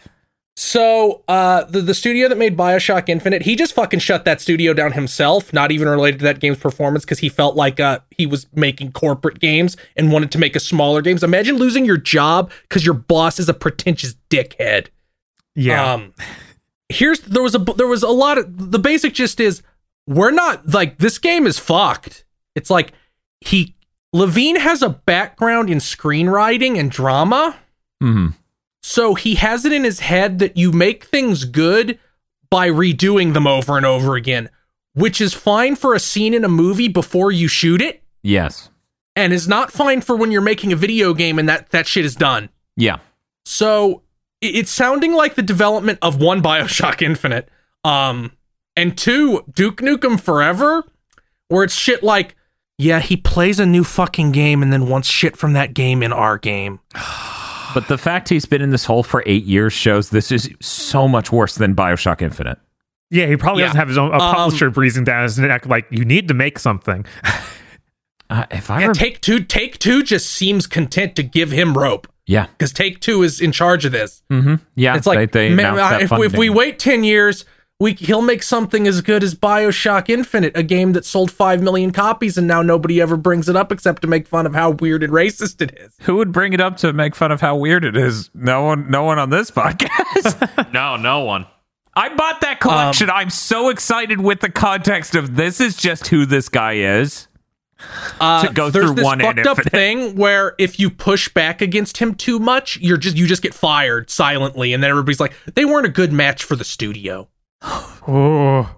so uh, the the studio that made BioShock Infinite, he just fucking shut that studio down himself. Not even related to that game's performance, because he felt like uh, he was making corporate games and wanted to make a smaller games. Imagine losing your job because your boss is a pretentious dickhead. Yeah. Um, here's there was a there was a lot of the basic gist is we're not like this game is fucked. It's like he Levine has a background in screenwriting and drama, Mm-hmm. so he has it in his head that you make things good by redoing them over and over again, which is fine for a scene in a movie before you shoot it, Yes. and is not fine for when you're making a video game and that that shit is done. Yeah. So it- it's sounding like the development of one BioShock Infinite, um, and two Duke Nukem Forever, where it's shit like, yeah, he plays a new fucking game and then wants shit from that game in our game. But the fact he's been in this hole for eight years shows this is so much worse than BioShock Infinite. Yeah, he probably Yeah. doesn't have his own a Um, publisher breathing down his neck like, you need to make something. Uh, if I Yeah, rem- Take Two, Take Two just seems content to give him rope yeah. because Take Two is in charge of this. Mm-hmm. Yeah. It's like, they, they man, announced that if, we, if we funding. wait ten years, we he'll make something as good as BioShock Infinite, a game that sold five million copies, and now nobody ever brings it up except to make fun of how weird and racist it is. Who would bring it up to make fun of how weird it is? No one. No one on this podcast. No, no one. I bought that collection. I'm so excited with the context of this is just who this guy is. Uh, To go there's through this one and fucked up Infinite. thing where if you push back against him too much, you're just you just get fired silently, and then everybody's like, they weren't a good match for the studio. Oh,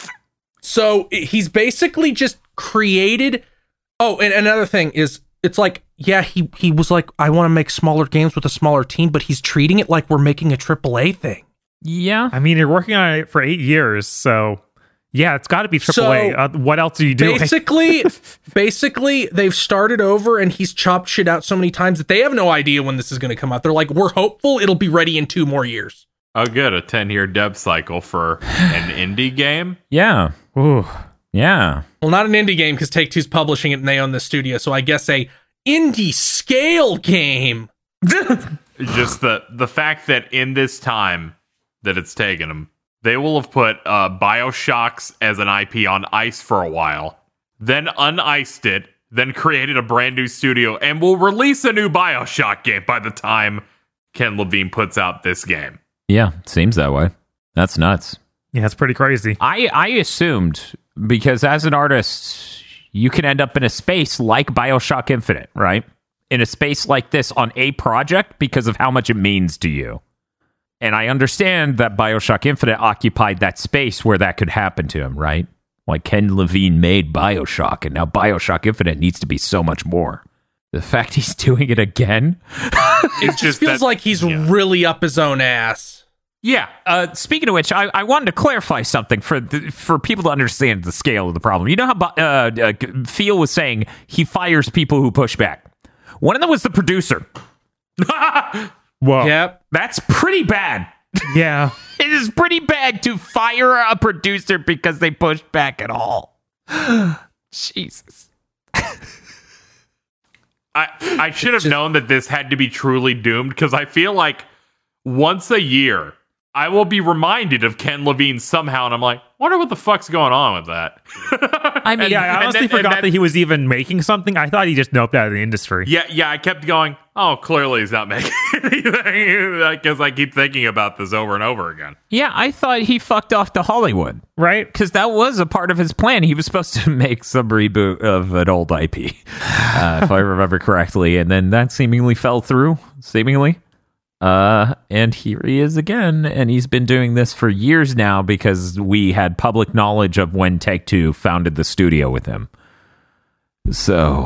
So i- he's basically just created. Oh, and another thing is, it's like, yeah, he he was like, I want to make smaller games with a smaller team, but he's treating it like we're making a triple A thing. Yeah. I mean, you're working on it for eight years, so yeah, it's got to be triple A. So, uh, what else are you doing? Basically, basically, they've started over, and he's chopped shit out so many times that they have no idea when this is going to come out. They're like, we're hopeful it'll be ready in two more years. Oh, good. A ten-year dev cycle for an indie game? Yeah. Ooh. Yeah. Well, not an indie game because Take-Two's publishing it and they own the studio. So I guess a indie scale game. Just the, the fact that in this time that it's taken them, they will have put uh, Bioshocks as an I P on ice for a while, then uniced it, then created a brand new studio, and will release a new Bioshock game by the time Ken Levine puts out this game. Yeah. Seems that way. That's nuts. Yeah, it's pretty crazy. I, I assumed, because as an artist, you can end up in a space like BioShock Infinite, right? In a space like this on a project because of how much it means to you. And I understand that BioShock Infinite occupied that space where that could happen to him, right? Like Ken Levine made BioShock, and now BioShock Infinite needs to be so much more. The fact he's doing it again. It just feels that- like he's yeah. really up his own ass. Yeah. Uh, speaking of which, I, I wanted to clarify something for the, for people to understand the scale of the problem. You know how uh, uh, Phil was saying he fires people who push back. One of them was the producer. Whoa. Yep. That's pretty bad. Yeah. It is pretty bad to fire a producer because they pushed back at all. Jesus. I, I should have known that this had to be truly doomed, because I feel like once a year, I will be reminded of Ken Levine somehow, and I'm like, wonder what the fuck's going on with that. I mean, Yeah, I and honestly then- and forgot then- that he was even making something. I thought he just noped out of the industry. Yeah, yeah, I kept going, oh, clearly he's not making anything, because I keep thinking about this over and over again. yeah, I thought he fucked off to Hollywood. Right? Because that was a part of his plan. He was supposed to make some reboot of an old I P, uh, if I remember correctly. And then that seemingly fell through, seemingly. Uh, and here he is again. And he's been doing this for years now because we had public knowledge of when Take-Two founded the studio with him. So,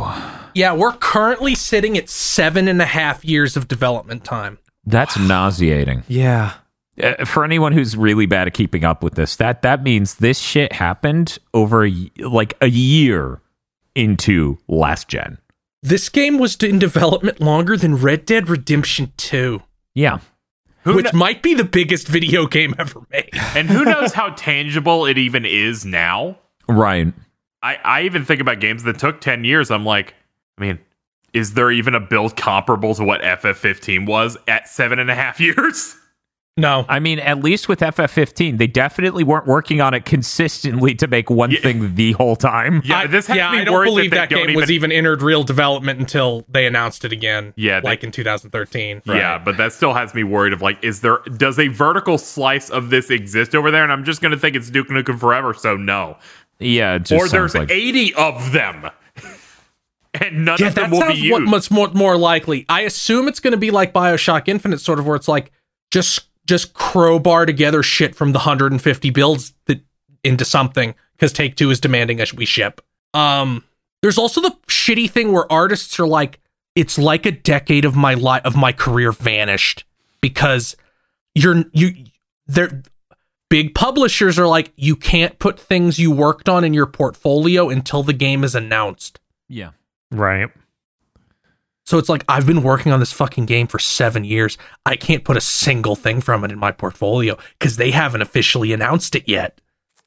Yeah, we're currently sitting at seven and a half years of development time. That's nauseating. Yeah. Uh, for anyone who's really bad at keeping up with this, that that means this shit happened over a y- like a year into last gen. This game was in development longer than Red Dead Redemption two, Yeah. Who which kn- might be the biggest video game ever made. and who knows how tangible it even is now? Right. I, I even think about games that took ten years. I'm like, I mean, is there even a build comparable to what F F fifteen was at seven and a half years? No. I mean, at least with F F fifteen, they definitely weren't working on it consistently to make one Yeah. thing the whole time. Yeah, I, this has yeah, me I don't worried believe that, that, they don't game even, was even entered real development until they announced it again. Yeah, they- like in two thousand thirteen. Yeah, but that still has me worried of like, is there, does a vertical slice of this exist over there? And I'm just going to think it's Duke Nukem Forever, so no. Yeah, it just Or sounds there's like eighty of them. And none Yeah, of them that will be sounds used. what, much more, more likely. I assume it's going to be like Bioshock Infinite, sort of where it's like just just crowbar together shit from the one hundred fifty builds that into something because Take Two is demanding us we ship. Um, there's also the shitty thing where artists are like, it's like a decade of my life of my career vanished because you're you they're big publishers are like, you can't put things you worked on in your portfolio until the game is announced. yeah. Right. So it's like, I've been working on this fucking game for seven years. I can't put a single thing from it in my portfolio because they haven't officially announced it yet.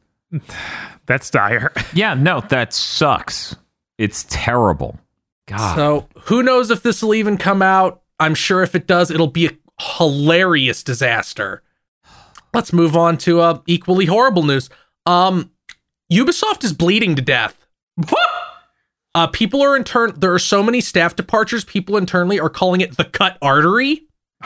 That's dire. Yeah, no, that sucks. It's terrible. God. So who knows if this will even come out? I'm sure if it does, it'll be a hilarious disaster. Let's move on to uh, equally horrible news. Um, Ubisoft is bleeding to death. Uh, people are intern. There are so many staff departures. People internally are calling it the cut artery.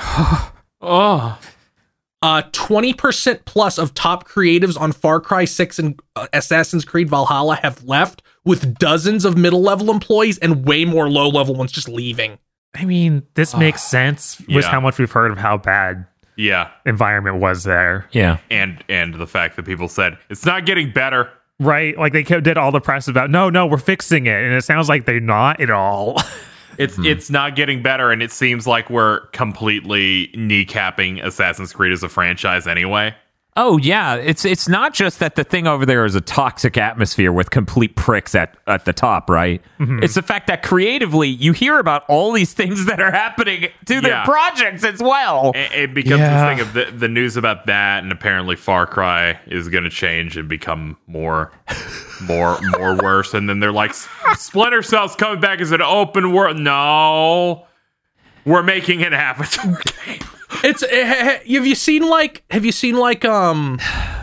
Oh. Uh, twenty percent plus of top creatives on Far Cry six and uh, Assassin's Creed Valhalla have left, with dozens of middle-level employees and way more low-level ones just leaving. I mean, this makes sense with Yeah. how much we've heard of how bad Yeah. environment was there. Yeah. And and the fact that people said, it's not getting better. Right? Like they kept, did all the press about, no, no, we're fixing it. And it sounds like they're not at all. It's it's not getting better, and it seems like we're completely kneecapping Assassin's Creed as a franchise anyway. Oh yeah, it's it's not just that the thing over there is a toxic atmosphere with complete pricks at, at the top, right? Mm-hmm. It's the fact that creatively you hear about all these things that are happening to their Yeah. projects as well. It, it becomes Yeah. this thing of the, the news about that, and apparently Far Cry is going to change and become more, more, more worse. And then they're like, Splinter Cell's coming back as an open world. No, we're making it happen. It's eh, have you seen like have you seen like um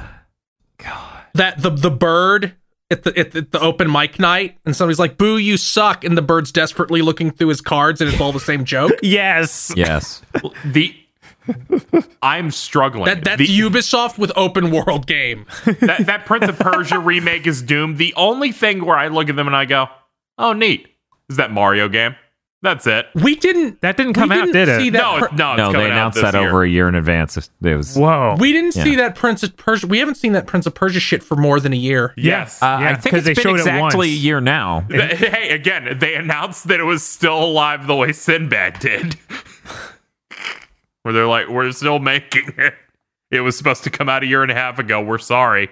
that the the bird at the at the, the open mic night and somebody's like, boo, you suck, and the bird's desperately looking through his cards and it's all the same joke. Yes. Yes. the I'm struggling. That that's the, Ubisoft with open world game. that, that Prince of Persia remake is doomed. The only thing where I look at them and I go, oh, neat, is that Mario game. That's it. We didn't That didn't come we out, didn't did it? see that No, pr- it's, no, it's No, coming they out announced this that year. over a year in advance. It was Whoa. we didn't Yeah. see that Prince of Persia. We haven't seen that Prince of Persia shit for more than a year. Yes. uh, Yeah, I think 'cause it's they been showed it exactly a once. year now. Th- hey, again, they announced that it was still alive the way Sinbad did. Where they're like, we're still making it. It was supposed to come out a year and a half ago. We're sorry.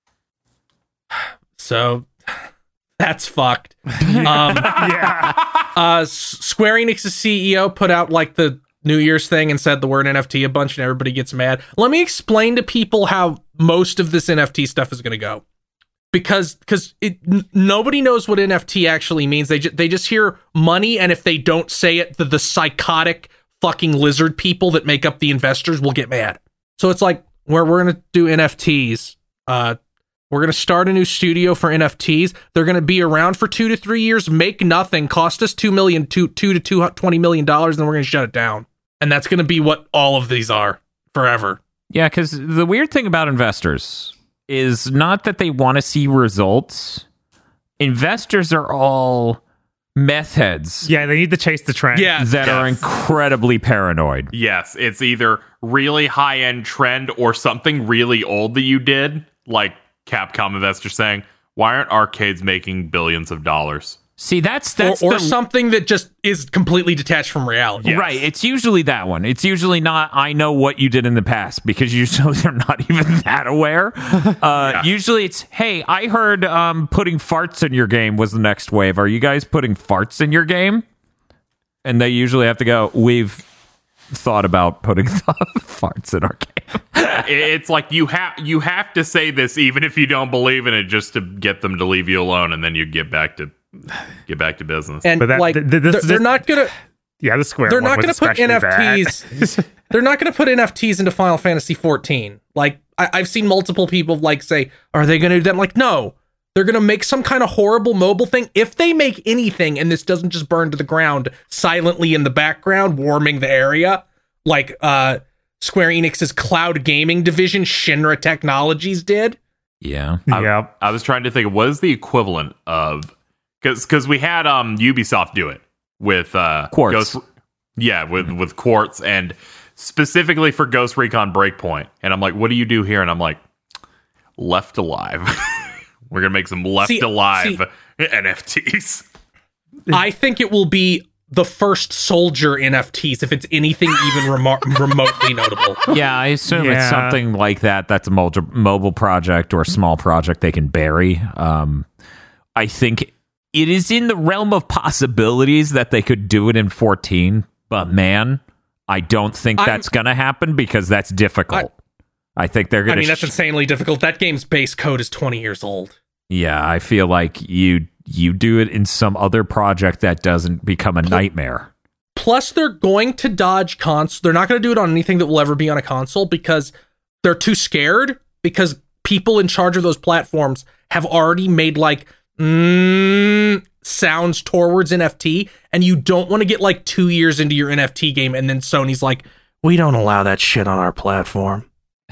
So that's fucked. Um, Yeah. uh, S- Square Enix's C E O put out like the New Year's thing and said the word N F T a bunch, and everybody gets mad. Let me explain to people how most of this N F T stuff is going to go, because because it n- nobody knows what N F T actually means. They ju- they just hear money, and if they don't say it, the, the psychotic fucking lizard people that make up the investors will get mad. So it's like, where we're going to do N F Ts. Uh, We're going to start a new studio for N F Ts. They're going to be around for two to three years, make nothing, cost us two million, two, two to two twenty million dollars, and then we're going to shut it down. And that's going to be what all of these are forever. Yeah, because the weird thing about investors is not that they want to see results. Investors are all meth heads Yeah, they need to chase the trend. Yeah. that are Yes. incredibly paranoid. Yes, it's either really high-end trend or something really old that you did, like Capcom investors saying, why aren't arcades making billions of dollars? See, that's that's or, or the, something that just is completely detached from reality. right. It's usually that one. It's usually not. I know what you did in the past because usually they're not even that aware. Uh, yeah. Usually it's, hey, I heard um, putting farts in your game was the next wave. Are you guys putting farts in your game? And they usually have to go, we've thought about putting farts in our game. It's like you have you have to say this even if you don't believe in it, just to get them to leave you alone, and then you get back to get back to business. And But that- like th- th- this- they're, they're this- not gonna Yeah, the Square they're one not was gonna put especially N F Ts. bad. They're not gonna put N F Ts into Final Fantasy fourteen. Like I, I've seen multiple people like say, are they gonna do that? I'm like, no. They're going to make some kind of horrible mobile thing. If they make anything and this doesn't just burn to the ground silently in the background, warming the area, like uh, Square Enix's cloud gaming division, Shinra Technologies, did. Yeah. I, Yeah. I was trying to think of what is the equivalent of, because because we had um Ubisoft do it with uh Quartz. Ghost, yeah, with with Quartz, and specifically for Ghost Recon Breakpoint. And I'm like, what do you do here? And I'm like, Left Alive. We're gonna make some Left See- Alive see- N F Ts. I think it will be the first Soldier N F Ts if it's anything even remo- remotely notable. Yeah, I assume it's Yeah. something like that. That's a mobile mobile project or a small project they can bury. Um, I think it is in the realm of possibilities that they could do it in fourteen, but man, I don't think I'm- that's going to happen because that's difficult. I, think they're going I to. mean, that's insanely difficult. That game's base code is twenty years old. yeah, I feel like you you do it in some other project that doesn't become a nightmare. Plus, they're going to dodge console. They're not going to do it on anything that will ever be on a console because they're too scared. Because people in charge of those platforms have already made like mm, sounds towards N F T, and you don't want to get like two years into your N F T game, and then Sony's like, "We don't allow that shit on our platform."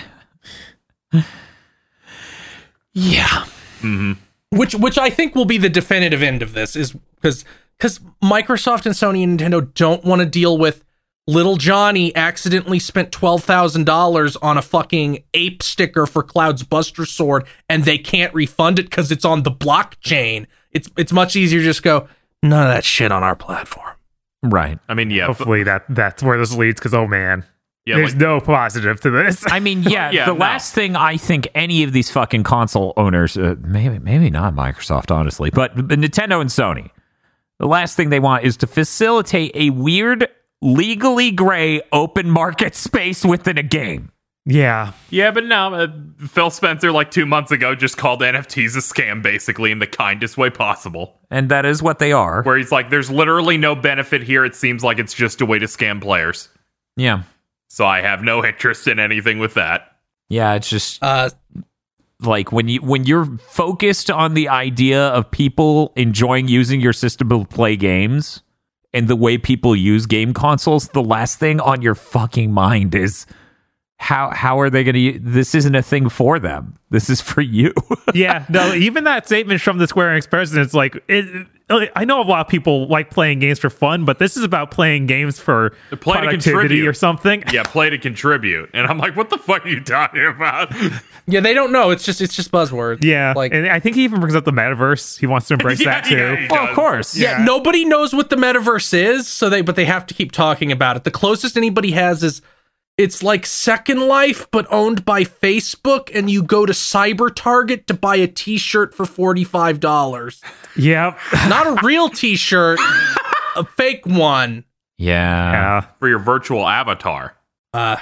Yeah. Mm-hmm. Which, which I think will be the definitive end of this, is because because Microsoft and Sony and Nintendo don't want to deal with little Johnny accidentally spent twelve thousand dollars on a fucking ape sticker for Cloud's Buster Sword, and they can't refund it because it's on the blockchain. It's it's much easier to just go, none of that shit on our platform. Right. I mean, yeah, Hopefully that that's where this leads, because oh man, yeah, there's like, no positive to this. I mean, yeah, Yeah, the no. last thing I think any of these fucking console owners, uh, maybe maybe not Microsoft, honestly, but Nintendo and Sony, the last thing they want is to facilitate a weird, legally gray open market space within a game. Yeah, yeah, but no, uh, Phil Spencer like two months ago just called N F Ts a scam, basically in the kindest way possible. And that is what they are. Where he's like, "There's literally no benefit here. It seems like it's just a way to scam players." Yeah. So I have no interest in anything with that. Yeah, it's just Uh, like when you when you're focused on the idea of people enjoying using your system to play games and the way people use game consoles, the last thing on your fucking mind is how how are they going to this isn't a thing for them. This is for you. yeah. No, even that statement from the Square Enix president, it's like it, I know a lot of people like playing games for fun, but this is about playing games for Play to productivity contribute. or something. Yeah, play to contribute. And I'm like, what the fuck are you talking about? yeah, they don't know. It's just it's just buzzwords. Yeah, like and I think he even brings up the metaverse. He wants to embrace Yeah, that too. yeah, he Well, does. of course. Yeah, Yeah. nobody knows what the metaverse is, so they but they have to keep talking about it. The closest anybody has is it's like Second Life, but owned by Facebook, and you go to Cyber Target to buy a T-shirt for forty-five dollars. Yep. Not a real T-shirt, a fake one. Yeah. Yeah. For your virtual avatar. Uh,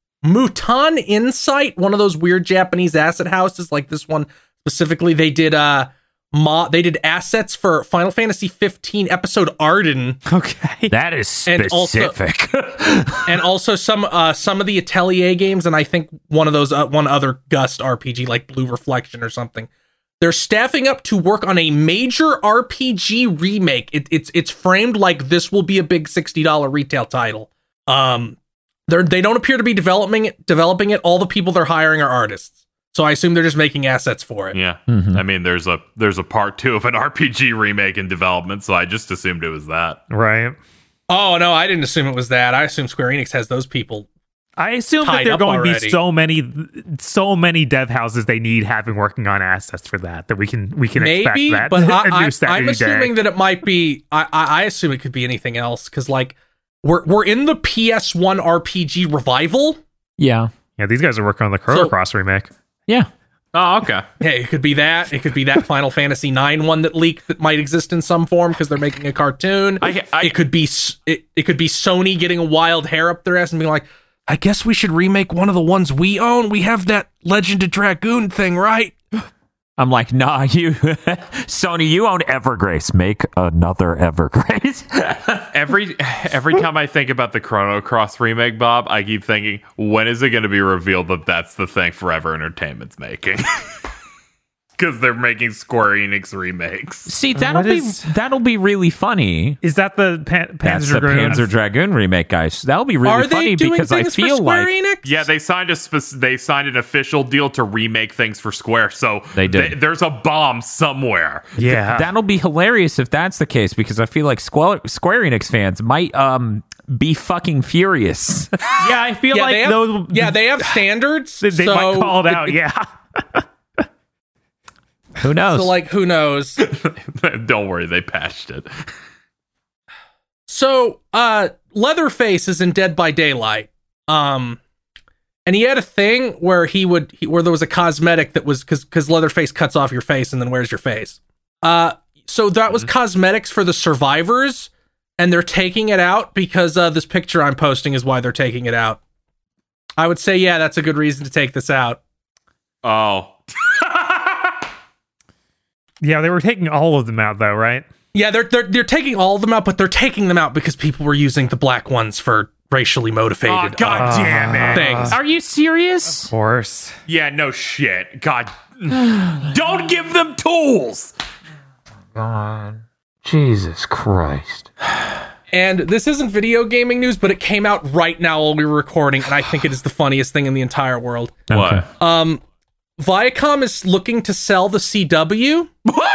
Mutan Insight, one of those weird Japanese asset houses, like this one specifically. They did uh, mo- they did assets for Final Fantasy fifteen episode Arden. Okay. That is And also- specific. And also some uh some of the Atelier games, and I think one of those uh, one other Gust R P G like Blue Reflection or something. They're staffing up to work on a major R P G remake. It, it's it's framed like this will be a big sixty dollars retail title. Um, they they don't appear to be developing it. Developing it. All the people they're hiring are artists. So I assume they're just making assets for it. Yeah. Mhm. I mean, there's a there's a part two of an R P G remake in development, so I just assumed it was that. Right. Oh no, I didn't assume it was that. I assume Square Enix has those people I assume that tied there are up going to already. be so many, so many dev houses they need having working on assets for that that we can we can Maybe, expect that. but I, and I, use that I'm any assuming day. that it might be. I, I, I assume it could be anything else because, like, we're we're in the P S one R P G revival. Yeah. Yeah, these guys are working on the Chrono So- Cross remake. Yeah. Oh, okay. Hey, it could be that. It could be that Final Fantasy nine one that leaked that might exist in some form because they're making a cartoon. I- I- it could be s- it, it could be Sony getting a wild hair up their ass and being like, I guess we should remake one of the ones we own. We have that Legend of Dragoon thing, right? I'm like, nah, you, Sony, you own Evergrace. Make another Evergrace. Every every time I think about the Chrono Cross remake, Bob, I keep thinking, when is it going to be revealed that that's the thing Forever Entertainment's making? Because they're making Square Enix remakes. See, that'll What be is- that'll be really funny. Is that the Pan- That's Panzer the Dragoon? Panzer Dragoon remake, guys. That'll be really Are they funny doing because I things feel for Square like Enix? Yeah, they signed a spec- they signed an official deal to remake things for Square. So They did. th- there's a bomb somewhere. Yeah, that'll be hilarious if that's the case because I feel like Square, Square Enix fans might um be fucking furious. yeah. I feel Yeah, like they have, those. yeah, they have standards. they, they so might call it out. Yeah, Who knows? So, like, who knows? Don't worry, they patched it. So, uh, Leatherface is in Dead by Daylight. Um, and he had a thing where he would, he, where there was a cosmetic that was, because because Leatherface cuts off your face and then wears your face. Uh, so that was cosmetics for the survivors, and they're taking it out because uh, this picture I'm posting is why they're taking it out. I would say, yeah, that's a good reason to take this out. Oh. yeah. They were taking all of them out, though, right? Yeah, they're they're they're taking all of them out, but they're taking them out because people were using the black ones for racially motivated. Oh, God uh, damn it. things. Are you serious? Of course. Yeah, no shit. God. Don't give them tools. God, Jesus Christ! And this isn't video gaming news, but it came out right now while we were recording, and I think it is the funniest thing in the entire world. What? Um, Viacom is looking to sell the C W.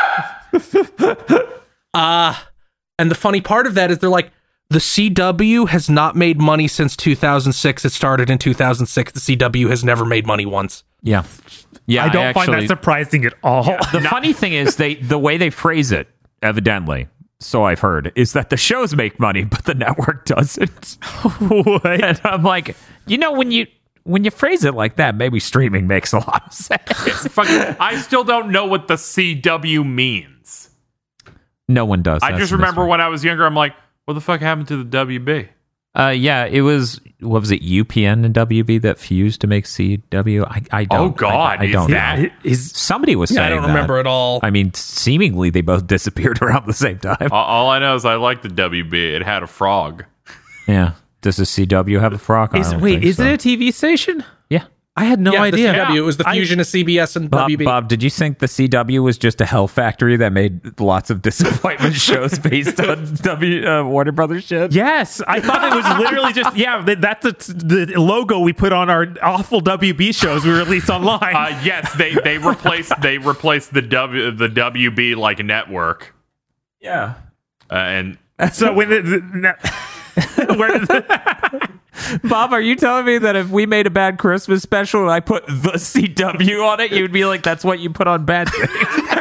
uh, and the funny part of that is they're like, the C W has not made money since two thousand six. It started in two thousand six. The C W has never made money once. Yeah, yeah. I don't actually, find that surprising at all. The funny thing is, they the way they phrase it, evidently, so I've heard, is that the shows make money, but the network doesn't. What? And I'm like, you know, when you when you phrase it like that, maybe streaming makes a lot of sense. Fucking, I still don't know what the C W means. No one does. I That's just the remember mystery. when I was younger, I'm like, what the fuck happened to the W B? Uh, yeah, it was. What was it? U P N and W B that fused to make C W. I, I don't. Oh, God, I, I is don't. that- know. Is Somebody was saying I don't that. remember at all. I mean, seemingly they both disappeared around the same time. All, all I know is I like the W B. It had a frog. Yeah. Does the C W have a frog? I is don't wait? think Is so. it a T V station? Yeah. I had no yeah, idea. The C W. It was the I- fusion of C B S and Bob, W B. Bob, did you think the C W was just a hell factory that made lots of disappointment shows based on W uh, Warner Brothers shit? Yes, I thought it was literally just yeah. th- That's the, the logo we put on our awful W B shows we release online. Uh, yes, they they replaced they replaced the W the W B like network, Yeah. uh, and so when the, the, no- where is it? Bob, are you telling me that if we made a bad Christmas special and I put the C W on it, you'd be like, that's what you put on bad things?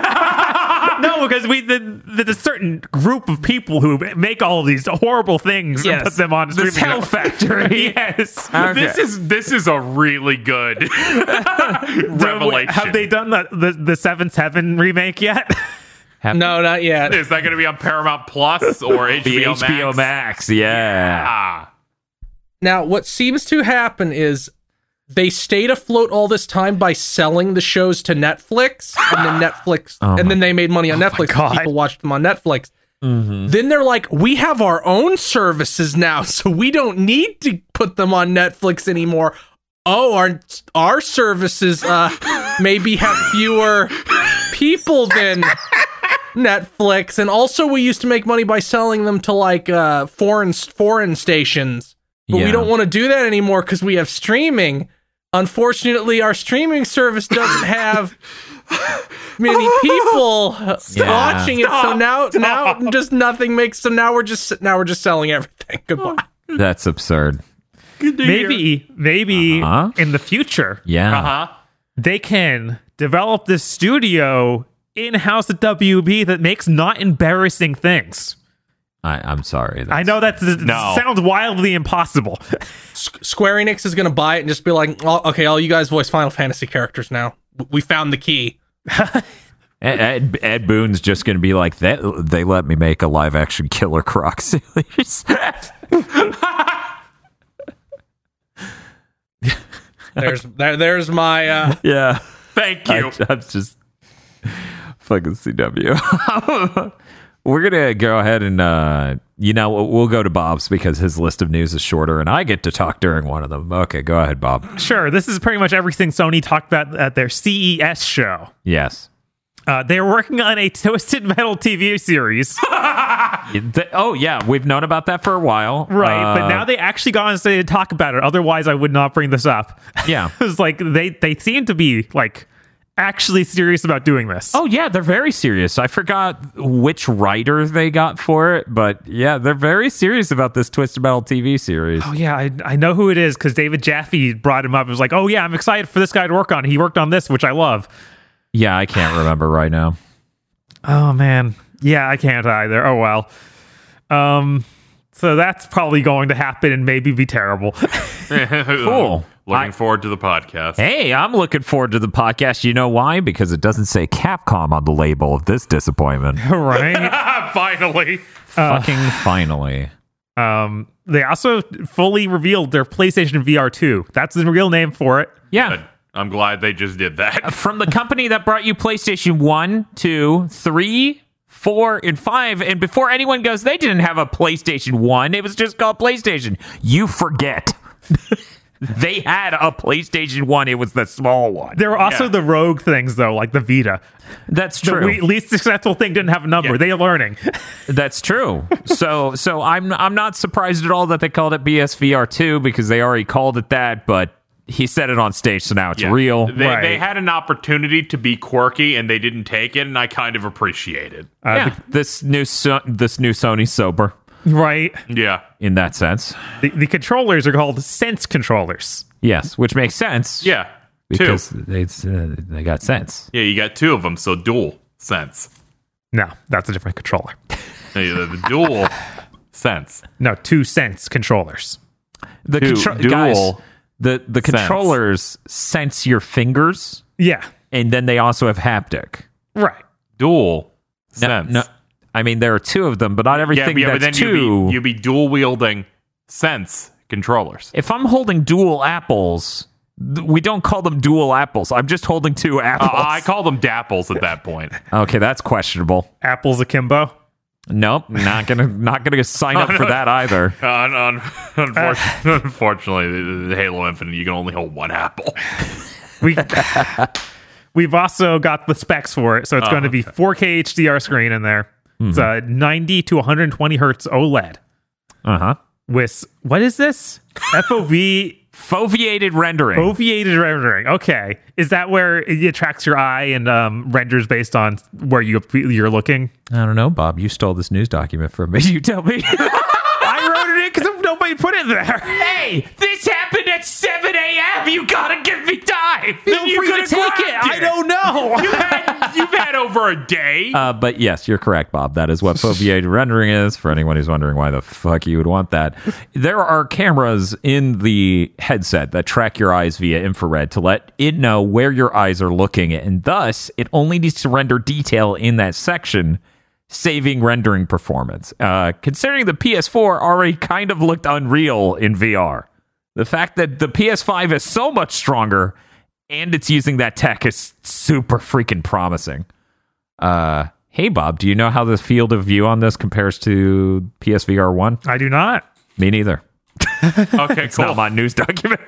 No, because we the, the, the certain group of people who make all these horrible things Yes. and put them on This streaming hell networks. factory. Yes. Okay. this is this is a really good revelation. Have they done the the, the seven seven remake yet? No, not yet. Is that going to be on Paramount Plus or H B O The H B O Max? Max, yeah. Ah, Now, what seems to happen is they stayed afloat all this time by selling the shows to Netflix, and then Netflix, Oh and then they made money on Netflix. God. And people watched them on Netflix. Mm-hmm. Then they're like, we have our own services now, so we don't need to put them on Netflix anymore. Oh, our our services uh, maybe have fewer people than Netflix, and also we used to make money by selling them to like uh, foreign foreign stations. But Yeah. we don't want to do that anymore because we have streaming. Unfortunately, our streaming service doesn't have many people Yeah. watching it. So now, now just nothing makes. So now we're just now we're just selling everything. Goodbye. That's absurd. maybe, maybe Uh-huh. in the future, Yeah. Uh-huh. they can develop this studio in-house at W B that makes not embarrassing things. I, I'm sorry. I that's- know that No. sounds wildly impossible. Square Enix is going to buy it and just be like, oh, okay, all you guys voice Final Fantasy characters now. W- We found the key. Ed, Ed, Ed Boon's just going to be like, that. They let me make a live action Killer Croc series. There's there, there's my uh, yeah. Thank you. I, I'm just fucking C W. We're going to go ahead and, uh, you know, we'll- we'll go to Bob's because his list of news is shorter and I get to talk during one of them. Okay, go ahead, Bob. Sure, this is pretty much everything Sony talked about at their C E S show. Yes. Uh, they were working on a Twisted Metal T V series, The- oh, yeah. We've known about that for a while. right? Uh, but now they actually got on stage to talk about it. Otherwise, I would not bring this up. Yeah. It was like they they seem to be like actually serious about doing this. Oh, yeah, they're very serious. I forgot which writer they got for it, but yeah, they're very serious about this Twisted Metal T V series. Oh, yeah, I, I know who it is because David Jaffe brought him up. It was like, oh yeah, I'm excited for this guy to work on. He worked on this, which I love. Yeah, I can't remember right now. Oh man, yeah, I can't either. Oh well. Um, so that's probably going to happen and maybe be terrible. Cool. Looking I- forward to the podcast. Hey, I'm looking forward to the podcast. You know why? Because it doesn't say Capcom on the label of this disappointment. Right? Finally. Fucking finally. Um, they also fully revealed their PlayStation V R two. That's the real name for it. Yeah. Good. I'm glad they just did that. From the company that brought you PlayStation one, two, three, four, and five. And before anyone goes, they didn't have a PlayStation one. It was just called PlayStation. You forget. They had a PlayStation one. It was the small one. There were also Yeah. the rogue things though, like the Vita. That's The true. we- least successful thing didn't have a number. Yeah. They are learning. That's true. So so I'm I'm not surprised at all that they called it B S V R two because they already called it that, but he said it on stage, so now it's Yeah. real. They, Right. they had an opportunity to be quirky and they didn't take it, and I kind of appreciate it. Uh, yeah, this new so- this new Sony sober the- right. Yeah. in that sense. The, the controllers are called Sense controllers. Yes, which makes sense. Yeah. because Two. they uh, they got sense. Yeah, you got two of them, so dual sense. No, that's a different controller. The, the dual sense. No, two Sense controllers. The Two- contro- dual guys, the the sense. controllers sense your fingers, Yeah. and then they also have haptic. Right. Dual No, sense. no, I mean there are two of them, but not yeah, everything but, yeah, but that's then two. you'd be, you'd be dual wielding sense controllers. If I'm holding dual apples, th- we don't call them dual apples. I'm just holding two Uh, apples. I call them dapples at that point. okay, that's questionable. Apples akimbo. Nope, not gonna not gonna sign up for that either. Un- un- unfortunately, unfortunately, the, the Halo Infinite, you can only hold one apple. We we've also got the specs for it, so it's Oh, going to be four K H D R screen in there. It's a ninety to one hundred twenty hertz OLED Uh huh. with what is this? F O V Foveated rendering. foveated rendering. Okay, is that where it tracks your eye and um, renders based on where you you're looking? I don't know, Bob. You stole this news document from me. You tell me. I wrote it in because nobody put it there. Hey, this happened at seven a.m. You gotta give me time. Feel free to take it. I don't know. You've had, you've had over a day. Uh, but yes, you're correct, Bob. That is what foveated rendering is. For anyone who's wondering why the fuck you would want that, there are cameras in the headset that track your eyes via infrared to let it know where your eyes are looking, and thus it only needs to render detail in that section, saving rendering performance. Uh, considering the P S four already kind of looked unreal in V R, the fact that the P S five is so much stronger and it's using that tech is super freaking promising. Uh, hey, Bob, do you know how the field of view on this compares to P S V R one? I do not. Me neither. Okay, It's cool. not my news document.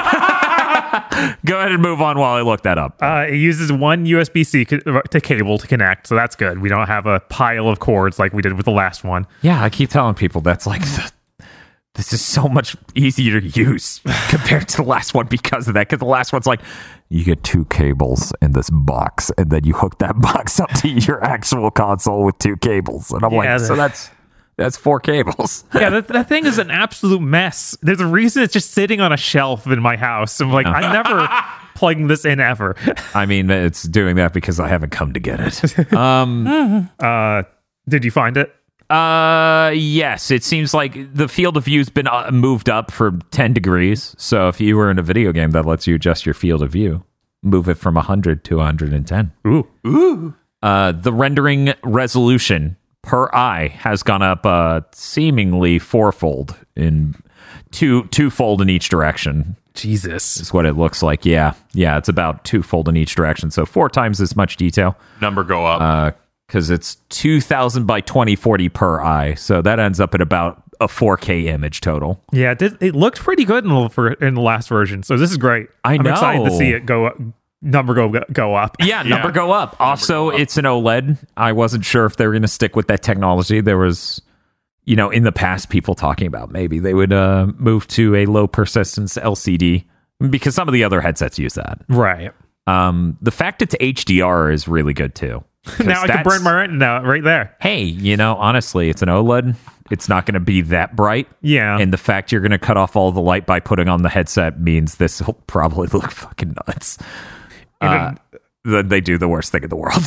Go ahead and move on while I look that up. Uh, it uses one U S B C co- to cable to connect, so that's good. We don't have a pile of cords like we did with the last one. Yeah, I keep telling people that's like, this is so much easier to use compared to the last one because of that. Because the last one's like, you get two cables in this box, and then you hook that box up to your actual console with two cables. And I'm Yeah, like, the- so that's That's four cables. Yeah, that, that thing is an absolute mess. There's a reason it's just sitting on a shelf in my house. I'm like, I'm never plugging this in ever. I mean, it's doing that because I haven't come to get it. Um, Uh, did you find it? uh, yes, it seems like the field of view's been uh, moved up for ten degrees. So if you were in a video game that lets you adjust your field of view, move it from one hundred to one hundred ten. Ooh. Ooh. Uh, the rendering resolution per eye has gone up uh, seemingly fourfold in two twofold in each direction. Jesus. Is what it looks like. Yeah, yeah, it's about twofold in each direction, so four times as much detail. Number go up. Because uh, it's two thousand by twenty forty per eye, so that ends up at about a four K image total. Yeah, it, did, it looked pretty good in the, for, in the last version, so this is great. I I'm know. excited to see it go up. Number go go up. Yeah, number go up. Also, go up. it's an OLED. I wasn't sure if they were going to stick with that technology. There was, you know, in the past, people talking about maybe they would uh, move to a low persistence L C D because some of the other headsets use that. Right. Um, the fact it's H D R is really good too. Now I can burn my retina out right there. Hey, you know, honestly, it's an OLED. It's not going to be that bright. Yeah. And the fact you're going to cut off all the light by putting on the headset means this will probably look fucking nuts. Uh, then they do the worst thing in the world.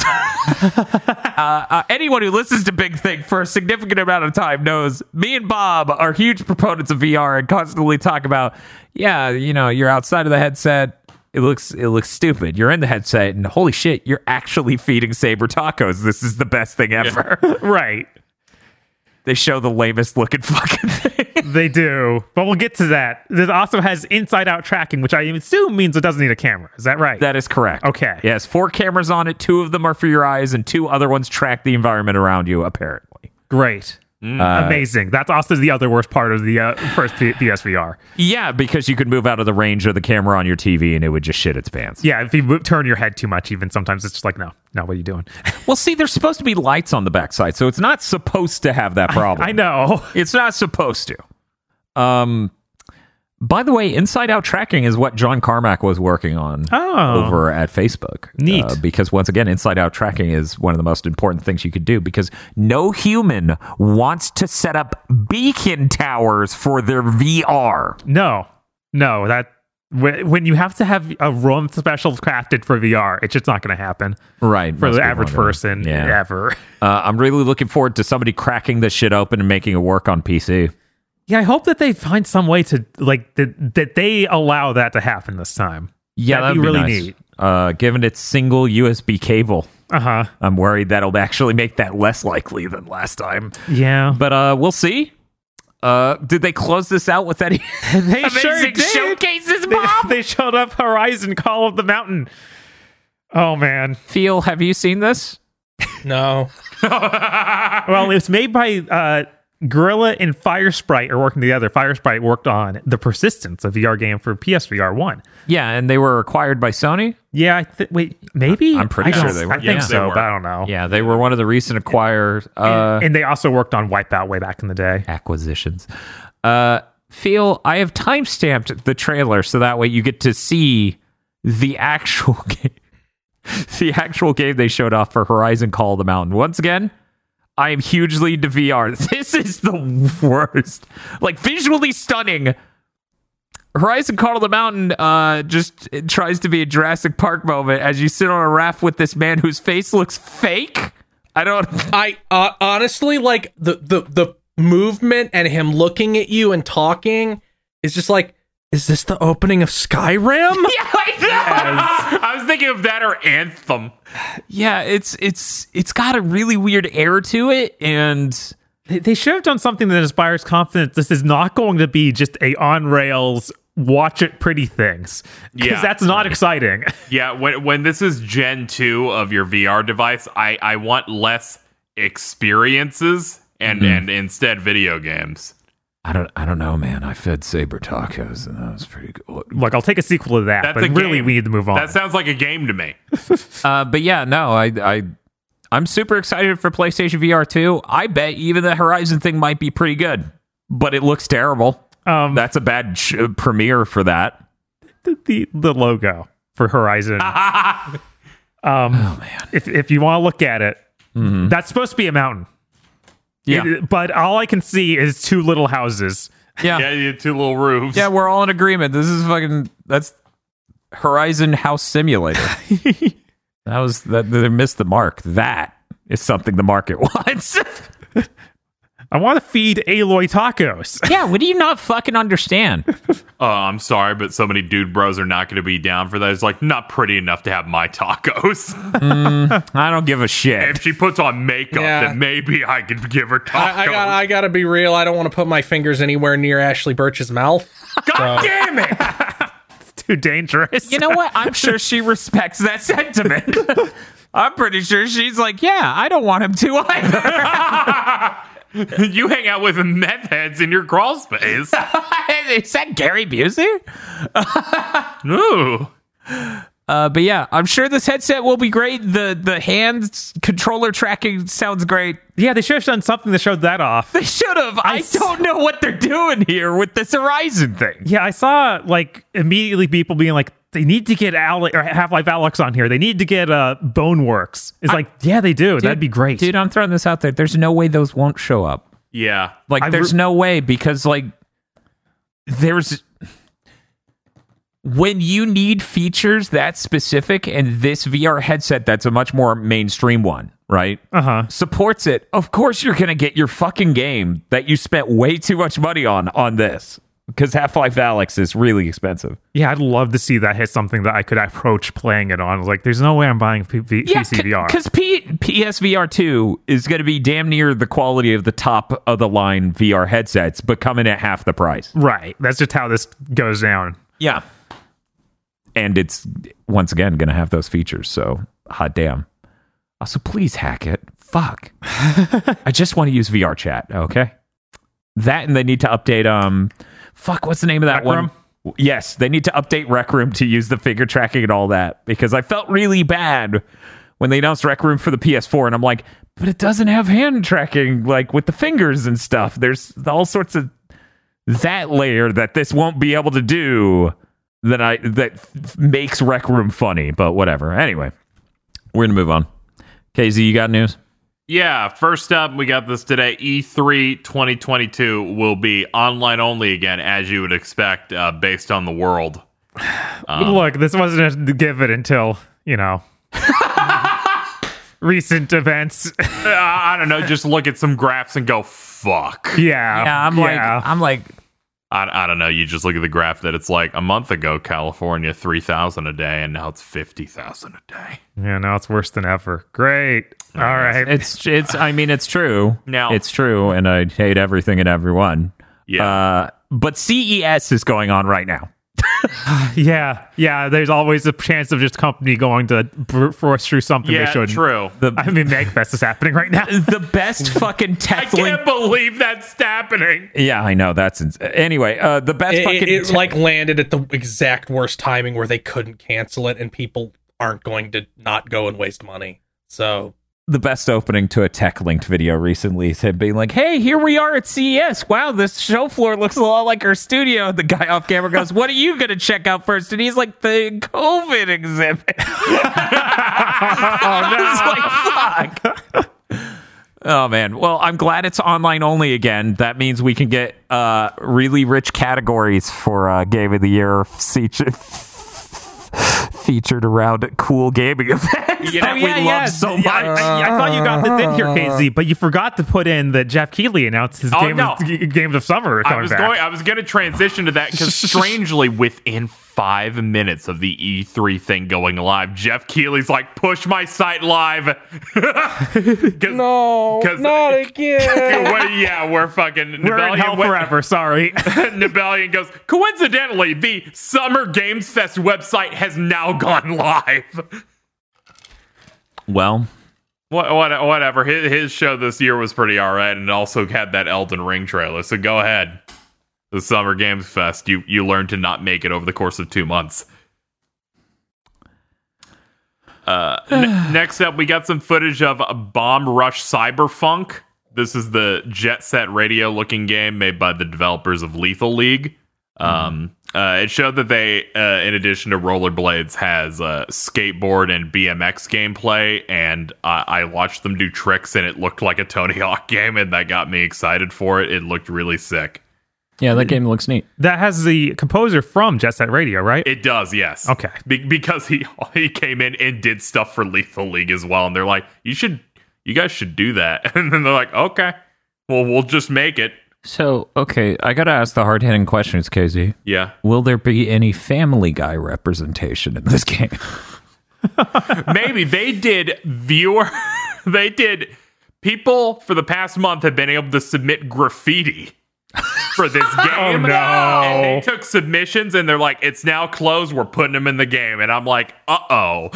uh, uh, anyone who listens to Big Thing for a significant amount of time knows me and Bob are huge proponents of V R and constantly talk about, yeah, you know, you're outside of the headset. It looks it looks stupid. You're in the headset, and holy shit, you're actually feeding Saber tacos. This is the best thing ever. Right. They show the lamest looking fucking thing. They do. But we'll get to that. This also has inside-out tracking, which I assume means it doesn't need a camera. Is that right? That is correct. Okay. Yes, four cameras on it. Two of them are for your eyes, and two other ones track the environment around you, apparently. Great. Uh, Amazing. That's also the other worst part of the uh, first P- P S V R. Yeah, because you could move out of the range of the camera on your T V and it would just shit its pants. Yeah, if you move, turn your head too much, even sometimes it's just like, no, no, what are you doing? Well, see, there's supposed to be lights on the backside, so it's not supposed to have that problem. I know. It's not supposed to. Um, by the way, inside out tracking is what John Carmack was working on Oh. over at Facebook. Neat. Uh, because once again, inside out tracking is one of the most important things you could do because no human wants to set up beacon towers for their V R. No, no, that wh- when you have to have a room special crafted for V R, it's just not going to happen Right. for most the people average aren't gonna- person Yeah. ever. Uh, I'm really looking forward to somebody cracking this shit open and making it work on P C. Yeah, I hope that they find some way to like that that they allow that to happen this time. Yeah, That'd that'd be be really nice. neat. Uh, given its single U S B cable, Uh huh. I'm worried that'll actually make that less likely than last time. Yeah, But uh, we'll see. Uh, did they close this out with any they amazing sure did. showcases, They, Bob? they showed up Horizon Call of the Mountain. Oh man. Feel, have you seen this? No. Well, it's made by uh, Gorilla and Firesprite are working together. Firesprite worked on the Persistence, a V R game for P S V R one. Yeah, and they were acquired by Sony. Yeah, I th- wait, maybe I'm pretty I don't- sure they were. I think Yeah. so, They were. but I don't know. Yeah, they were one of the recent acquired uh, and, and they also worked on Wipeout way back in the day. acquisitions. Uh, Feel, I have timestamped the trailer so that way you get to see the actual game. The actual game they showed off for Horizon Call of the Mountain. Once again, I am hugely into V R. This is the worst. Like, visually stunning. Horizon Call of the Mountain uh, just it tries to be a Jurassic Park moment as you sit on a raft with this man whose face looks fake. I don't... I uh, honestly like the, the the movement and him looking at you and talking is just like, is this the opening of Skyrim? Yeah, I know. I was thinking of that or Anthem. Yeah, it's it's it's got a really weird air to it, and They, they should have done something that inspires confidence. This is not going to be just a on rails watch it pretty things, because Yeah. that's not exciting. Yeah, when when this is Gen two of your V R device, I, I want less experiences and, and instead video games. I don't I don't know, man. I fed Saber tacos, and that was pretty good. Look, I'll take a sequel to that, That's but a really game. we need to move on. That sounds like a game to me. Uh, but yeah, no, I I I'm super excited for PlayStation V R two. I bet even the Horizon thing might be pretty good, but it looks terrible. um, That's a bad sh- premiere for that. the, the the logo for Horizon. um, Oh man, if if you want to look at it, Mm-hmm. that's supposed to be a mountain. Yeah. It- but all I can see is two little houses. Yeah. Yeah, you had two little roofs. Yeah, we're all in agreement. This is fucking that's Horizon House Simulator. That was that they missed the mark. That is something the market wants. I want to feed Aloy tacos. Yeah, what do you not fucking understand? Uh, I'm sorry, but so many dude bros are not going to be down for that. It's like not pretty enough to have my tacos. I don't give a shit. If she puts on makeup, Yeah. then maybe I could give her tacos. I, I got I gotta be real. I don't want to put my fingers anywhere near Ashley Birch's mouth. God damn it! It's too dangerous. You know what? I'm sure she respects that sentiment. I'm pretty sure she's like, yeah, I don't want him to either. You hang out with meth heads in your crawl space. Is that Gary Busey? Ooh. Uh, but yeah, I'm sure this headset will be great. The the hand controller tracking sounds great. Yeah, they should have done something that showed that off. They should have. I, s- don't know what they're doing here with this Horizon thing. Yeah, I saw like immediately people being like, they need to get Ale- or Half-Life Alex on here. They need to get uh, Boneworks. It's like, yeah, they do. That'd be great. Dude, I'm throwing this out there. There's no way those won't show up. Yeah. Like, I there's re- no way because, like, there's when you need features that specific, and this V R headset that's a much more mainstream one, right? Uh-huh. Supports it. Of course, you're gonna get your fucking game that you spent way too much money on on this because Half-Life Alyx is really expensive. Yeah, I'd love to see that hit something that I could approach playing it on. Like, there's no way I'm buying P- P- Yeah, P C V R. because P- P S V R two is going to be damn near the quality of the top of the line V R headsets, but coming at half the price. Right. That's just how this goes down. Yeah. And it's, once again, going to have those features, so hot damn. Also, please hack it. Fuck. I just want to use V R chat, okay? That, and they need to update, um, fuck, what's the name of that Rec one? Room? Yes, they need to update Rec Room to use the figure tracking and all that, because I felt really bad when they announced Rec Room for the P S four, and I'm like, but it doesn't have hand tracking, like, with the fingers and stuff. There's all sorts of that layer that this won't be able to do that I that f- makes Rec Room funny, but whatever. Anyway, we're gonna move on. K Z, you got news? Yeah, first up, we got this today. E three twenty twenty-two will be online only again, as you would expect, uh, based on the world. Um, Look, this wasn't a given until, you know, recent events. I don't know, just look at some graphs and go, fuck. Yeah. Yeah, I'm like, I'm like, I, I don't know, you just look at the graph that it's like a month ago, California, three thousand a day, and now it's fifty thousand a day. Yeah, now it's worse than ever. Great. All right. it's it's. I mean, it's true. Now- it's true, and I hate everything and everyone. Yeah. Uh, but C E S is going on right now. Yeah. Yeah. There's always a chance of just company going to brute force through something they yeah, shouldn't. true. The I mean, MagFest is happening right now. the best fucking I tech link. can't believe that's happening. Yeah, I know. That's ins- anyway. Uh, the best It, fucking it, it, tech- like landed at the exact worst timing where they couldn't cancel it, and people aren't going to not go and waste money. So the best opening to a tech linked video recently is him being like, hey, here we are at C E S. Wow, this show floor looks a lot like our studio. The guy off camera goes, what are you going to check out first? And he's like, the COVID exhibit. I was like, fuck. Oh, man. Well, I'm glad it's online only again. That means we can get uh, really rich categories for uh, Game of the Year featured, featured around cool gaming events You that know, we love so much. Yeah, I, I, I thought you got this in here, K Z, but you forgot to put in that Jeff Keighley announced his Oh, game no. of, g- games of summer are I coming was back. going. I was going to transition to that because strangely, within five minutes of the E three thing going live, Jeff Keighley's like, "Push my site live." no, Cause, not again. well, yeah, we're fucking. We're in hell went- forever. Sorry. Nebelian goes, coincidentally, the Summer Games Fest website has now gone live. Well, What, what, whatever. His, his show this year was pretty alright, and it also had that Elden Ring trailer. So go ahead. The Summer Games Fest, you you learn to not make it over the course of two months. Uh, n- next up, we got some footage of Bomb Rush Cyberfunk. This is the Jet Set Radio looking game made by the developers of Lethal League. Um, Uh, it showed that they, uh, in addition to rollerblades, has uh, skateboard and B M X gameplay, and uh, I watched them do tricks, and it looked like a Tony Hawk game, and that got me excited for it. It looked really sick. Yeah, that game looks neat. That has the composer from Jet Set Radio, right? It does, yes. Okay. Be- because he he came in and did stuff for Lethal League as well, and they're like, you should, you guys should do that. And then they're like, okay, well, we'll just make it. So, okay, I gotta ask the hard-hitting questions, K Z. Yeah. Will there be any Family Guy representation in this game? Maybe. They did viewer, they did, people for the past month have been able to submit graffiti for this game. Oh, no. And they took submissions and they're like, it's now closed, we're putting them in the game. And I'm like, uh-oh.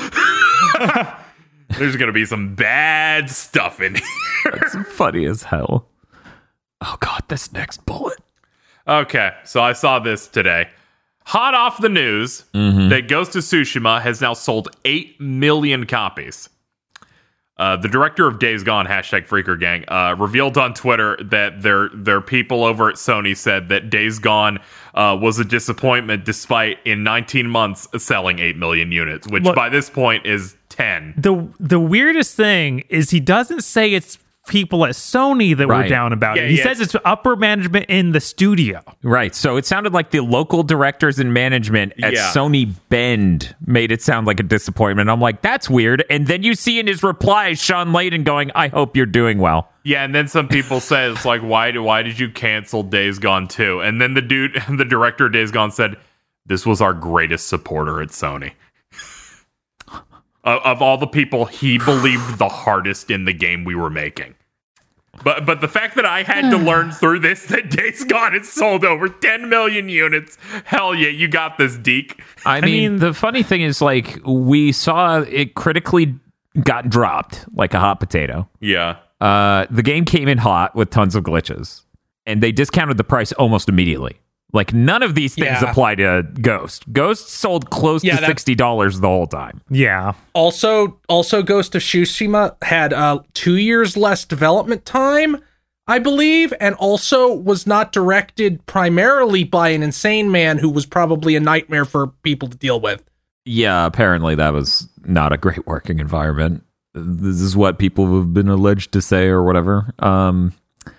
There's gonna be some bad stuff in here. It's funny as hell. Oh god, this next bullet. Okay, so I saw this today. Hot off the news Mm-hmm. that Ghost of Tsushima has now sold eight million copies. Uh, the director of Days Gone, hashtag Freaker Gang, uh, revealed on Twitter that their their people over at Sony said that Days Gone uh, was a disappointment despite in nineteen months selling eight million units, which Look, by this point is ten. The the weirdest thing is he doesn't say it's people at Sony that were Right. down about Yeah, it. He yeah. says it's upper management in the studio. Right, so it sounded like the local directors and management at Yeah. Sony Bend made it sound like a disappointment. I'm like, that's weird. And then you see in his reply Sean Layden going, I hope you're doing well. Yeah, and then some people say it's like, why do why did you cancel Days Gone two? And then the dude, the director of Days Gone said, this was our greatest supporter at Sony. Of, of all the people he believed the hardest in the game we were making. But but the fact that I had to learn through this that Days Gone has sold over ten million units, hell yeah, you got this, Deke. I mean, mean- the funny thing is, like, we saw it critically got dropped like a hot potato. Yeah. Uh, the game came in hot with tons of glitches, and they discounted the price almost immediately. Like, none of these things Yeah. apply to Ghost. Ghost sold close Yeah, to that- sixty dollars the whole time. Yeah. Also, also Ghost of Tsushima had uh, two years less development time, I believe, and also was not directed primarily by an insane man who was probably a nightmare for people to deal with. Yeah, apparently that was not a great working environment. This is what people have been alleged to say or whatever. Um,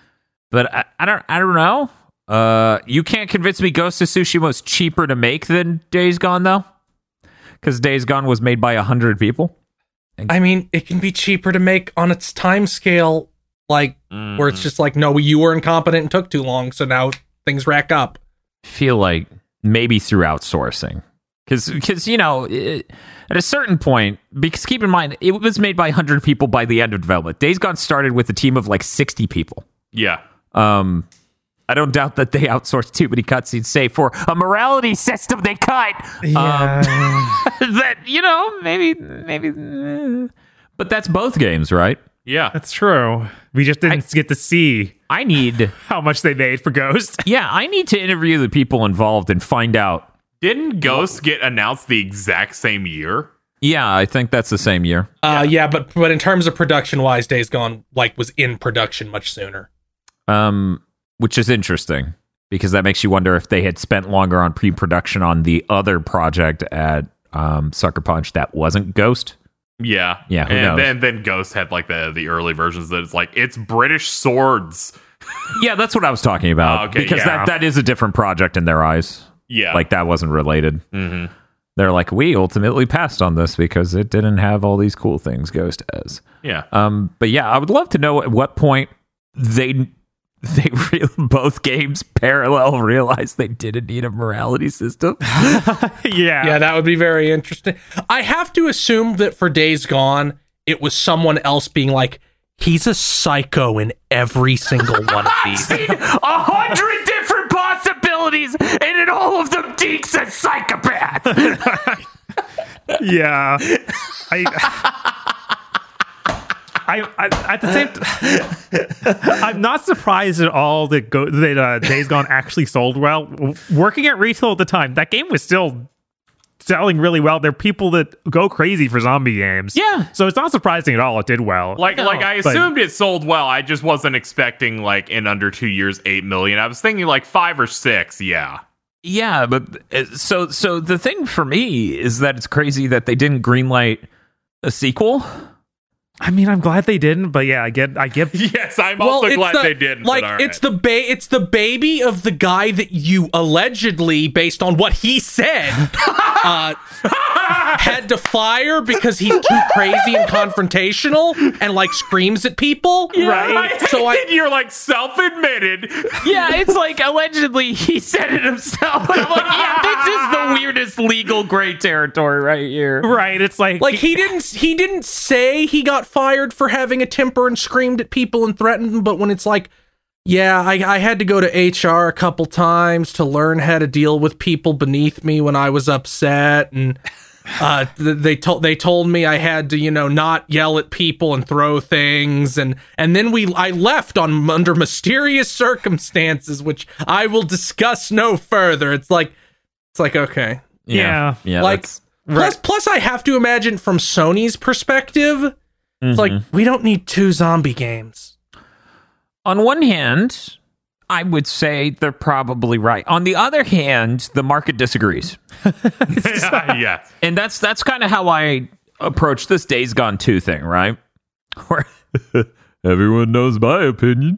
but I, I don't, I don't know. Uh, you can't convince me Ghost of Tsushima was cheaper to make than Days Gone, though, because Days Gone was made by a hundred people. I mean, it can be cheaper to make on its time scale, like, where it's just like, no, you were incompetent and took too long, so now things rack up. Feel like maybe through outsourcing, because because you know it, at a certain point, because keep in mind it was made by a hundred people by the end of development. Days Gone started with a team of like sixty people. Yeah. Um, I don't doubt that they outsourced too many cutscenes, say for a morality system they cut. Yeah. Um, that, you know, maybe, maybe, eh. But that's both games, right? Yeah. That's true. We just didn't get to see I need, how much they made for Ghost. yeah, I need to interview the people involved and find out. Didn't Ghost get announced the exact same year? Yeah, I think that's the same year. Uh, yeah, but but in terms of production wise, Days Gone like was in production much sooner. Um, which is interesting because that makes you wonder if they had spent longer on pre-production on the other project at um, Sucker Punch that wasn't Ghost. Yeah. Yeah, who and knows? then then Ghost had like the the early versions that it's like it's British swords. Yeah, that's what I was talking about. Oh, okay, because yeah. that, that is a different project in their eyes. Yeah. Like that wasn't related. Mm-hmm. They're like, we ultimately passed on this because it didn't have all these cool things Ghost has. Yeah. Um, but yeah, I would love to know at what point they they re- both games parallel realized they didn't need a morality system. yeah. Yeah, that would be very interesting. I have to assume that for Days Gone, it was someone else being like, he's a psycho in every single one of these. A hundred different possibilities, and in all of them, Deke's a psychopath. Yeah. I, I, I at the same t- I'm not surprised at all that go that uh, Days Gone actually sold well. W- Working at retail at the time, that game was still selling really well. There are people that go crazy for zombie games. Yeah. So it's not surprising at all it did well. Like, like I but- assumed it sold well. I just wasn't expecting like in under two years eight million. I was thinking like five or six. Yeah, Yeah, but uh, so so the thing for me is that it's crazy that they didn't greenlight a sequel. I mean, I'm glad they didn't, but yeah, I get, I get. Yes, I'm also it's glad the- they didn't. Like, but all it's right. the ba- it's the baby of the guy that you allegedly, based on what he said, uh, had to fire because he's too crazy and confrontational and like screams at people. right. So I- you're like self-admitted. Yeah, it's like allegedly he said it himself. And I'm like, yeah, this is the weirdest legal gray territory right here. Right, it's like, Like he didn't he didn't say he got fired for having a temper and screamed at people and threatened them, but when it's like, yeah, I, I had to go to H R a couple times to learn how to deal with people beneath me when I was upset, and uh, th- they told they told me I had to, you know, not yell at people and throw things, and and then we I left on under mysterious circumstances, which I will discuss no further. It's like it's like okay. yeah, Yeah, Like, that's- Plus, plus, I have to imagine from Sony's perspective, it's like we don't need two zombie games. on one hand, I would say they're probably right. On the other hand, the market disagrees. Yeah. And that's that's kind of how I approach this Days Gone two thing, right? Where everyone knows my opinion.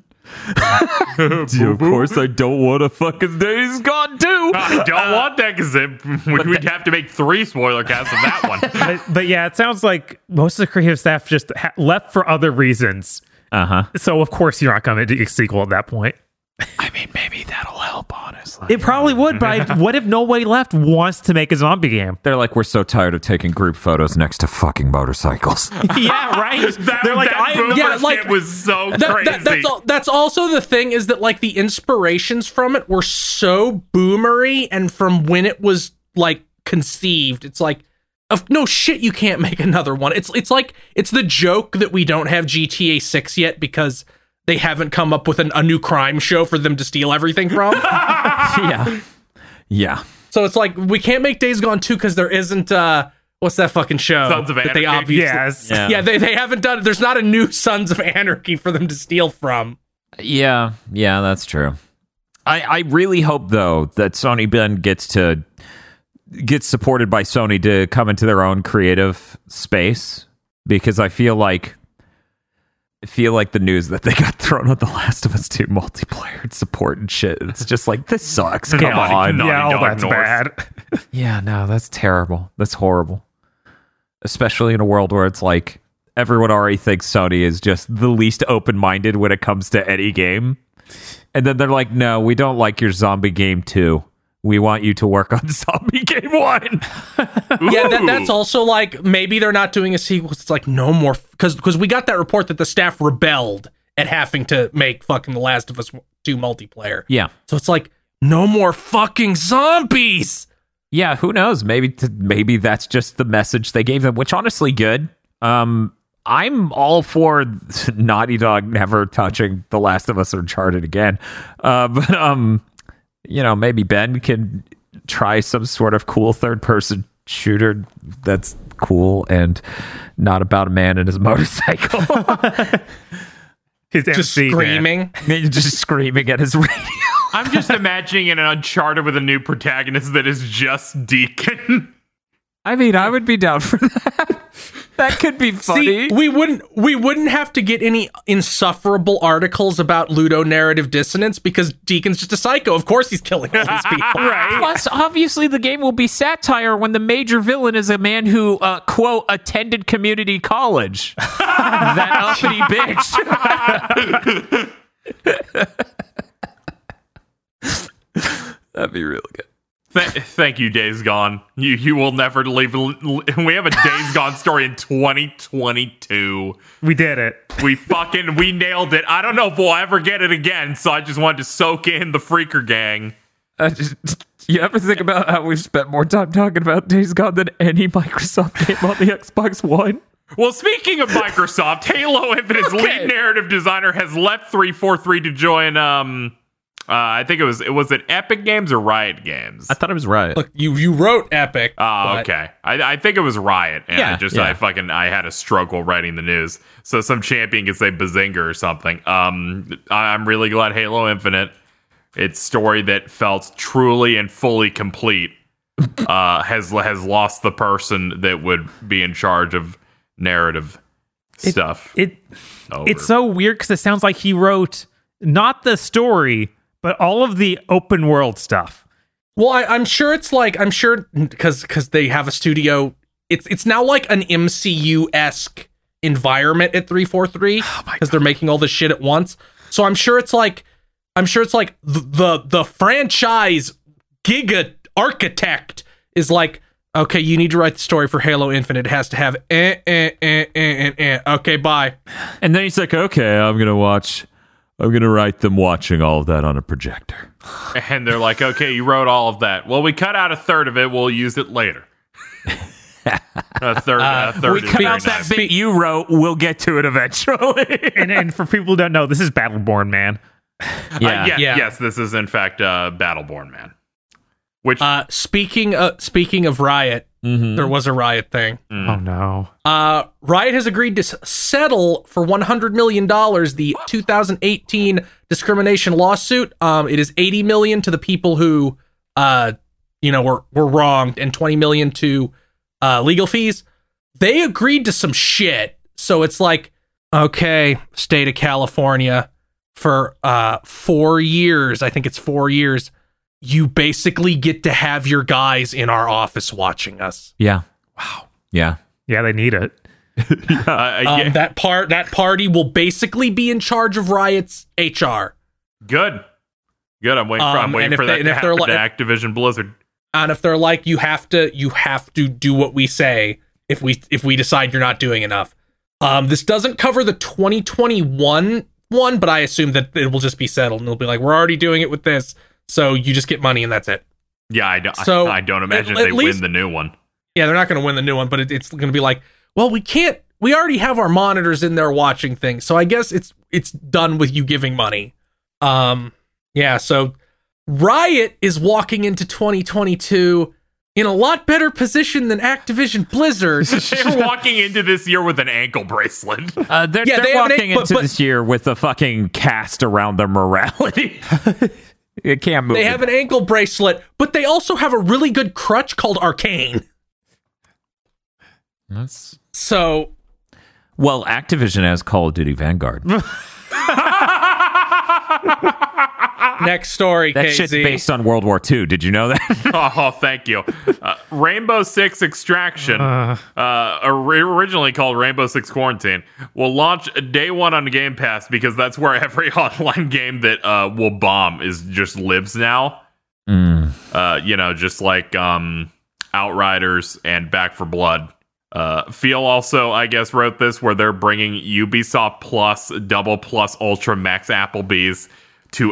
of course, I don't want to fucking Days Gone two. I don't want that because we'd have to make three spoiler casts of that one. but, but yeah, it sounds like most of the creative staff just ha- left for other reasons. Uh huh. So of course you're not going to do a sequel at that point. I mean, maybe that'll help, honestly. It probably would, but I, what if nobody left wants to make a zombie game? They're like, we're so tired of taking group photos next to fucking motorcycles. Yeah, right. That, They're like, that I boomer Yeah, like- shit was so That, crazy. that, that's al- that's also the thing is that like the inspirations from it were so boomery, and from when it was like conceived, it's like, of no shit, you can't make another one. It's it's like it's the joke that we don't have G T A six yet because they haven't come up with an, a new crime show for them to steal everything from. yeah. Yeah. So it's like we can't make Days Gone two because there isn't uh what's that fucking show? Sons of that they Anarchy? obviously Yes. Yeah. yeah they, they haven't done it. There's not a new Sons of Anarchy for them to steal from. Yeah. Yeah, that's true. I, I really hope, though, that Sony Ben gets to gets supported by Sony to come into their own creative space, because I feel like I feel like the news that they got thrown on The Last of Us two multiplayer and support and shit. It's just like, this sucks. Come Yeah, on. Naughty yeah, all Dog that's North. bad. Yeah, no, that's terrible. That's horrible. Especially in a world where it's like everyone already thinks Sony is just the least open-minded when it comes to any game. And then they're like, no, we don't like your zombie game too. We want you to work on zombie game one. Yeah, that, that's also like maybe they're not doing a sequel. It's like no more because because we got that report that the staff rebelled at having to make fucking The Last of Us two multiplayer. Yeah. So it's like no more fucking zombies. Yeah, who knows? Maybe t- maybe that's just the message they gave them, which honestly good. Um, I'm all for Naughty Dog never touching The Last of Us or Uncharted again. Uh, but um, you know, maybe Ben can try some sort of cool third person shooter that's cool and not about a man and his motorcycle. His Just M C, man. screaming. Just screaming at his radio. I'm just imagining an Uncharted with a new protagonist that is just Deacon. I mean, I would be down for that. That could be funny. See, we wouldn't we wouldn't have to get any insufferable articles about ludonarrative dissonance because Deacon's just a psycho. Of course he's killing all these people. Right. Plus, obviously, the game will be satire when the major villain is a man who, uh, quote, attended community college. That uppity bitch. That'd be really good. Th- thank you, Days Gone. You you will never leave. We have a Days Gone story in twenty twenty-two. We did it. We fucking we nailed it. I don't know if we'll ever get it again. So I just wanted to soak in the Freaker Gang. Uh, just, you ever think about how we've spent more time talking about Days Gone than any Microsoft game on the Xbox One? Well, speaking of Microsoft, Halo Infinite's Okay. lead narrative designer has left three forty-three to join. Um, uh, I think it was it was it Epic Games or Riot Games. I thought it was right. Look, you you wrote Epic. Oh, but- okay. I, I think it was Riot, and Yeah, I just yeah. I fucking I had a struggle writing the news. So some champion could say Bazinga or something. Um, I- I'm really glad Halo Infinite its story that felt truly and fully complete uh, has has lost the person that would be in charge of narrative stuff. It over. It's so weird because it sounds like he wrote not the story, but all of the open world stuff. Well, I, I'm sure it's like I'm sure because because they have a studio. It's it's now like an M C U-esque environment at three forty-three because they're making all this shit at once. So I'm sure it's like I'm sure it's like the the, the franchise giga architect is like, okay, you need to write the story for Halo Infinite. It has to have eh eh eh eh eh eh. Okay, bye. And then he's like, okay, I'm gonna watch. I'm gonna write them watching all of that on a projector. And they're like, okay, you wrote all of that. Well, we cut out a third of it. We'll use it later. a third. Uh, a third We is cut very out that nice. bit you wrote. We'll get to it eventually. and and for people who don't know, this is Battleborn, man. Uh, yeah. yeah, Yeah. Yes, this is in fact uh, Battleborn, man. Which Uh, speaking uh, speaking of Riot, there was a Riot thing. Oh no. Uh, Riot has agreed to s- settle for one hundred million dollars the two thousand eighteen discrimination lawsuit. Um, it is eighty million dollars to the people who, uh, you know, were were wronged, and twenty million dollars to uh, legal fees. They agreed to some shit, so it's like, okay, state of California, for uh four years, I think it's four years. You basically get to have your guys in our office watching us. Yeah. Wow. Yeah. Yeah, they need it. uh, Um, yeah, That part, that party will basically be in charge of Riot's H R. good, good. I'm waiting for, I'm Um, waiting and if for they- that and to if they're happen to like- Activision Blizzard. And if they're like, you have to, you have to do what we say if we if we decide you're not doing enough. Um, this doesn't cover the twenty twenty-one one, but I assume that it will just be settled, and they'll be like, we're already doing it with this, so you just get money and that's it. Yeah, I don't. So, I don't imagine at- at they least- win the new one. Yeah, they're not going to win the new one, but it, it's going to be like, well, we can't. We already have our monitors in there watching things, so I guess it's it's done with you giving money. Um, yeah. So Riot is walking into twenty twenty-two in a lot better position than Activision Blizzard. They're walking into this year with an ankle bracelet. Uh, they're Yeah, they're they have an walking eight- but- into but- this year with a fucking cast around their morality. It can't move. They have an ankle bracelet, but they also have a really good crutch called Arcane. That's... So Well, Activision has Call of Duty Vanguard. next story, That K Z. shit's based on World War Two. Did you know that? Oh, thank you. Uh, Rainbow Six Extraction, uh, ori- originally called Rainbow Six Quarantine, will launch day one on Game Pass because that's where every online game that uh, will bomb is just lives now. Mm. Uh, you know, just like um, Outriders and Back for Blood. Uh, Feel also, I guess, wrote this where they're bringing Ubisoft Plus, Double Plus, Ultra Max Applebee's to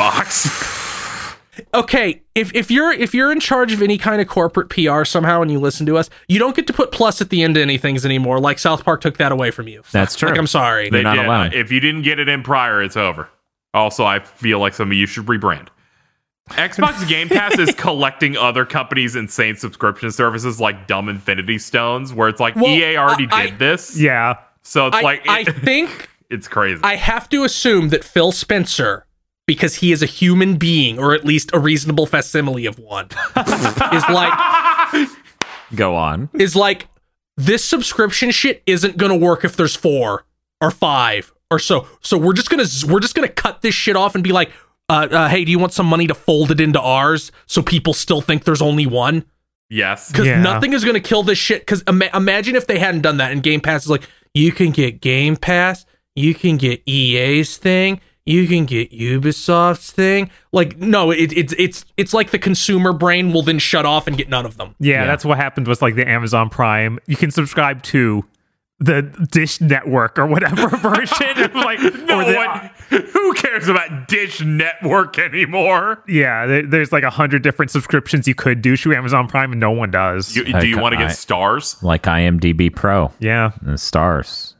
Xbox. Okay, if if you're if you're in charge of any kind of corporate P R somehow and you listen to us, you don't get to put plus at the end of anything anymore. Like South Park took that away from you. That's true. Like, I'm sorry. They not did. allowed. Uh, if you didn't get it in prior, it's over. Also, I feel like some of you should rebrand. Xbox Game Pass is collecting other companies' insane subscription services like Dumb Infinity Stones, where it's like Well, E A already I- did this. Yeah. So it's I, like I it- think it's crazy. I have to assume that Phil Spencer, because he is a human being, or at least a reasonable facsimile of one, is like Go on. is like this subscription shit isn't gonna work if there's four or five or so. So we're just gonna we're just gonna cut this shit off and be like, uh, uh, hey, do you want some money to fold it into ours so people still think there's only one? yes. Because Yeah. nothing is gonna kill this shit. Because ima- imagine if they hadn't done that and Game Pass is like, you can get Game Pass, you can get E A's thing, you can get Ubisoft's thing. Like, no, it, it's it's it's like the consumer brain will then shut off and get none of them. Yeah, Yeah. that's what happened with like the Amazon Prime. You can subscribe to the Dish Network or whatever version. of, like, No or the, one, who cares about Dish Network anymore? yeah, there, there's like a hundred different subscriptions you could do through Amazon Prime, and no one does. You, I do you ca- want to get I- stars? Like IMDb Pro. yeah, The stars.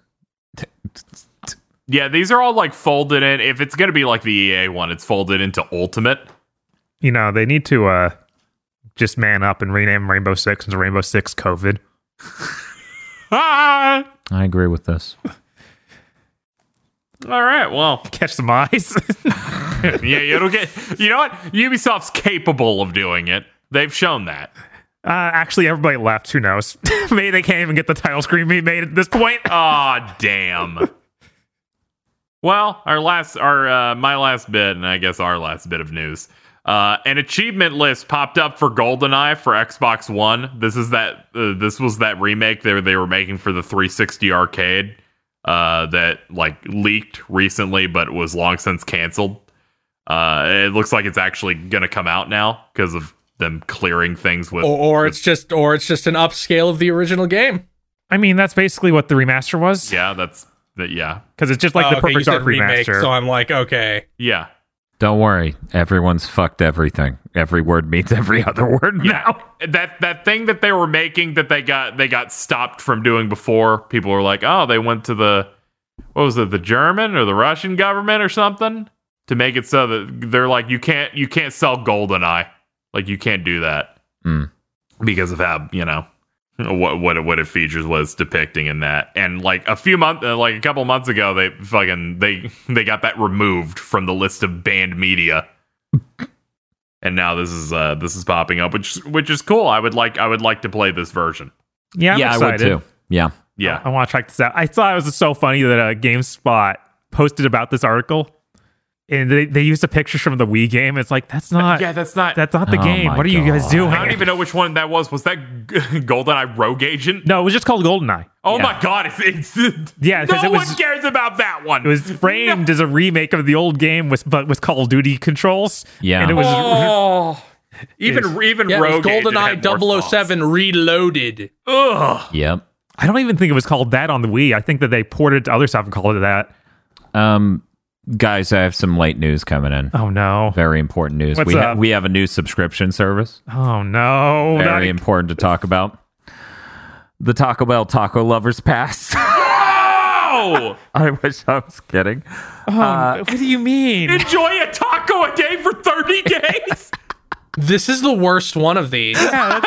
Yeah, these are all like folded in. If it's going to be like the E A one, it's folded into Ultimate. you know they need to uh just man up and rename Rainbow Six into Rainbow Six COVID. Ah! I agree with this. All right, well, Catch some eyes. yeah, it'll get. You know what? Ubisoft's capable of doing it. They've shown that. Uh, actually, everybody left. Who knows? Maybe they can't even get the title screen made at this point. Aw, damn. Well, our last, our uh, my last bit, and I guess our last bit of news. Uh, an achievement list popped up for GoldenEye for Xbox One. This is that. Uh, this was that remake they they were making for the three sixty arcade uh, that like leaked recently, but was long since canceled. Uh, it looks like it's actually gonna come out now because of them clearing things with, Or, or with- it's just, or it's just an upscale of the original game. I mean, that's basically what the remaster was. yeah, that's that. Yeah, Because it's just like Oh, the okay, you Perfect said Dark remake, remaster. so I'm like, okay. yeah. Don't worry, everyone's fucked everything. Every word means every other word now. that that thing that they were making that they got they got stopped from doing before. People were like, oh, they went to the what was it, the German or the Russian government or something to make it so that they're like, you can't you can't sell GoldenEye, like you can't do that Mm. because of how, you know, what what what it features was depicting in that. And like a few months, uh, like a couple months ago, they fucking they they got that removed from the list of banned media. And now this is uh this is popping up, which which is cool. I would like I would like to play this version. yeah, I'm yeah, excited. I would too. Yeah. Yeah. I want to check this out. I thought it was so funny that uh, GameSpot posted about this article, and they, they used a picture from the Wii game. It's like, that's not Yeah, that's not. that's not the Oh game. my What are you guys God. doing? I don't even know which one that was. Was that GoldenEye Rogue Agent? No, it was just called GoldenEye. Oh Yeah. my god! It's, it's Yeah, 'cause no it was- one cares about that one. It was framed as a remake of the old game with but with Call of Duty controls. Yeah. and it was Oh, even even Yeah, Rogue it was Agent GoldenEye had more double oh songs. seven Reloaded. Ugh. Yep. I don't even think it was called that on the Wii. I think that they ported it to other stuff and called it that. Um, guys, I have some late news coming in. Oh no. Very important news. What's we ha- up? we have a new subscription service. Oh no. Very That- important to talk about. The Taco Bell Taco Lovers Pass. Oh! I wish I was kidding. oh, what do you mean? Enjoy a taco a day for thirty days. This is the worst one of these.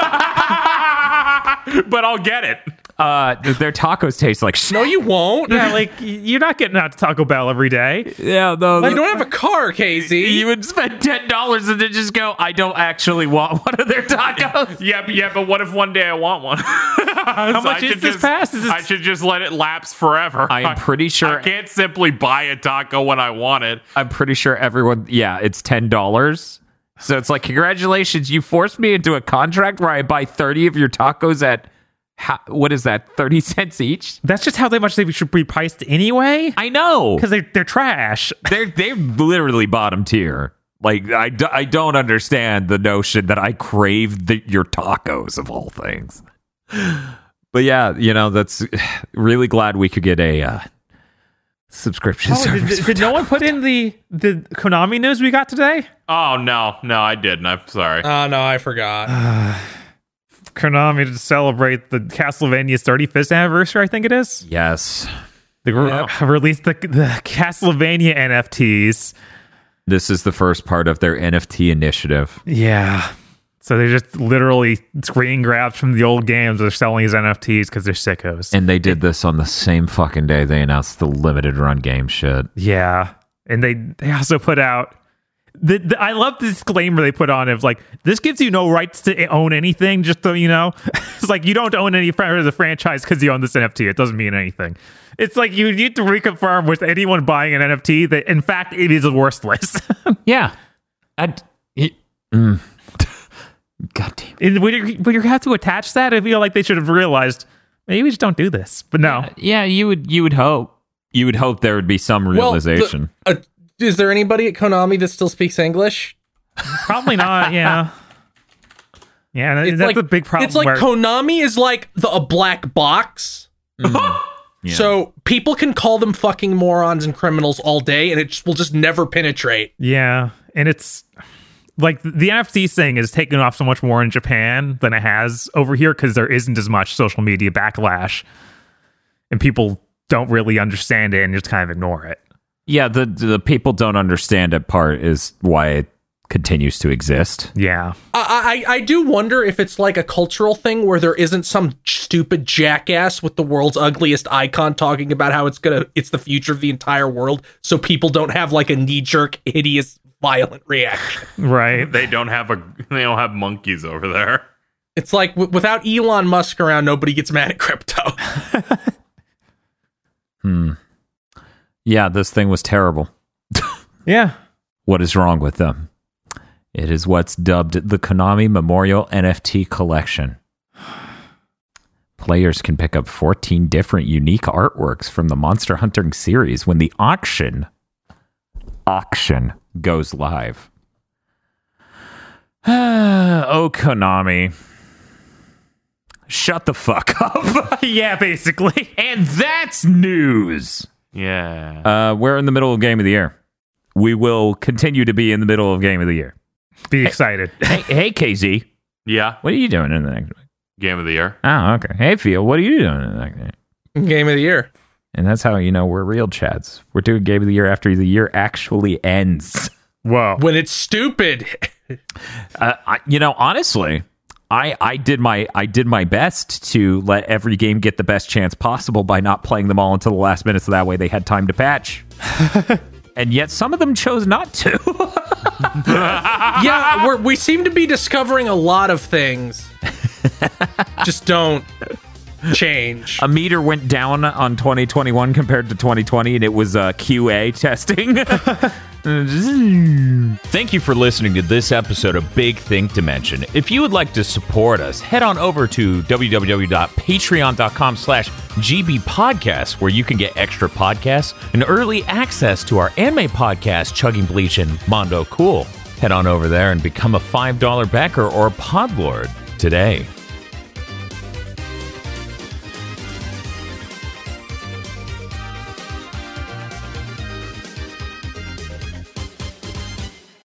But I'll get it. Uh, th- their tacos taste like shit. No, you won't. Yeah, like y- you're not getting out to Taco Bell every day. Yeah, no. You don't have a car, Casey. You would spend ten dollars and then just go, I don't actually want one of their tacos. Yeah, but, yeah, but what if one day I want one? How much is this pass? Is this- I should just let it lapse forever. I am pretty sure- I can't simply buy a taco when I want it. I'm pretty sure everyone, yeah, it's ten dollars. So it's like, congratulations, you forced me into a contract where I buy thirty of your tacos at, ha- what is that, thirty cents each? That's just how they much they should be priced anyway. I know. Because they they're trash. They're, they're literally bottom tier. Like, I, do, I don't understand the notion that I crave the, your tacos of all things. But yeah, you know, that's really glad we could get a uh, subscription Oh, did, service. did, for did no one put in the the Konami news we got today? Oh, no. No, I didn't. I'm sorry. Oh, no, I forgot. Konami to celebrate the Castlevania's thirty-fifth anniversary, I think it is. Yes. They re- released the the Castlevania N F Ts. This is the first part of their N F T initiative. Yeah. So they just literally screen grabs from the old games they're selling as N F Ts because they're sickos. And they did this on the same fucking day they announced the limited run game shit. Yeah. And they, they also put out the, the I love the disclaimer they put on of like, this gives you no rights to own anything, just so you know. It's like you don't own any part of the franchise because you own this N F T. It doesn't mean anything. It's like you need to reconfirm with anyone buying an N F T that in fact it is worthless. Yeah. I, it, mm. God damn. And when you, when you have to attach that, I feel like they should have realized maybe we just don't do this. But no. Yeah, you would you would hope. You would hope there would be some realization. Well, the, uh, is there anybody at Konami that still speaks English? Probably not, yeah. Yeah, and It's that's like, a big problem. It's like where, Konami is like the a black box. Yeah. So people can call them fucking morons and criminals all day, and it just, will just never penetrate. yeah, and it's like the N F T thing is taking off so much more in Japan than it has over here because there isn't as much social media backlash, and people don't really understand it and just kind of ignore it. Yeah, the the people don't understand it part is why it continues to exist. Yeah. I, I I do wonder if it's like a cultural thing where there isn't some stupid jackass with the world's ugliest icon talking about how it's gonna it's the future of the entire world, so people don't have like a knee-jerk, hideous, violent reaction. Right. They don't have a they don't have monkeys over there. It's like w- without Elon Musk around, nobody gets mad at crypto. Hmm. Yeah, this thing was terrible. Yeah. What is wrong with them? It is what's dubbed the Konami Memorial N F T Collection. Players can pick up fourteen different unique artworks from the Monster Hunter series when the auction auction goes live. Oh, Konami. Shut the fuck up. Yeah, basically. And that's news. Yeah. Uh, we're in the middle of Game of the Year. We will continue to be in the middle of Game of the Year. Be excited. Hey, hey, K Z. Yeah. What are you doing in the next week? Game of the year. Oh, okay. Hey, Phil, what are you doing in the next week? Game of the year. And that's how you know we're real Chads. We're doing Game of the Year after the year actually ends. Whoa. When it's stupid. Uh, I, you know, honestly, I, I did my I did my best to let every game get the best chance possible by not playing them all until the last minute, so that way they had time to patch. And yet some of them chose not to. Yeah, we're, we seem to be discovering a lot of things. Just don't change. A meter went down on twenty twenty-one compared to twenty twenty, and it was uh, Q A testing. Thank you for listening to this episode of Big Think Dimension. If you would like to support us, head on over to www.patreon.com slash gbpodcast, where you can get extra podcasts and early access to our anime podcast, Chugging Bleach and Mondo Cool. Head on over there and become a five dollar backer or podlord today.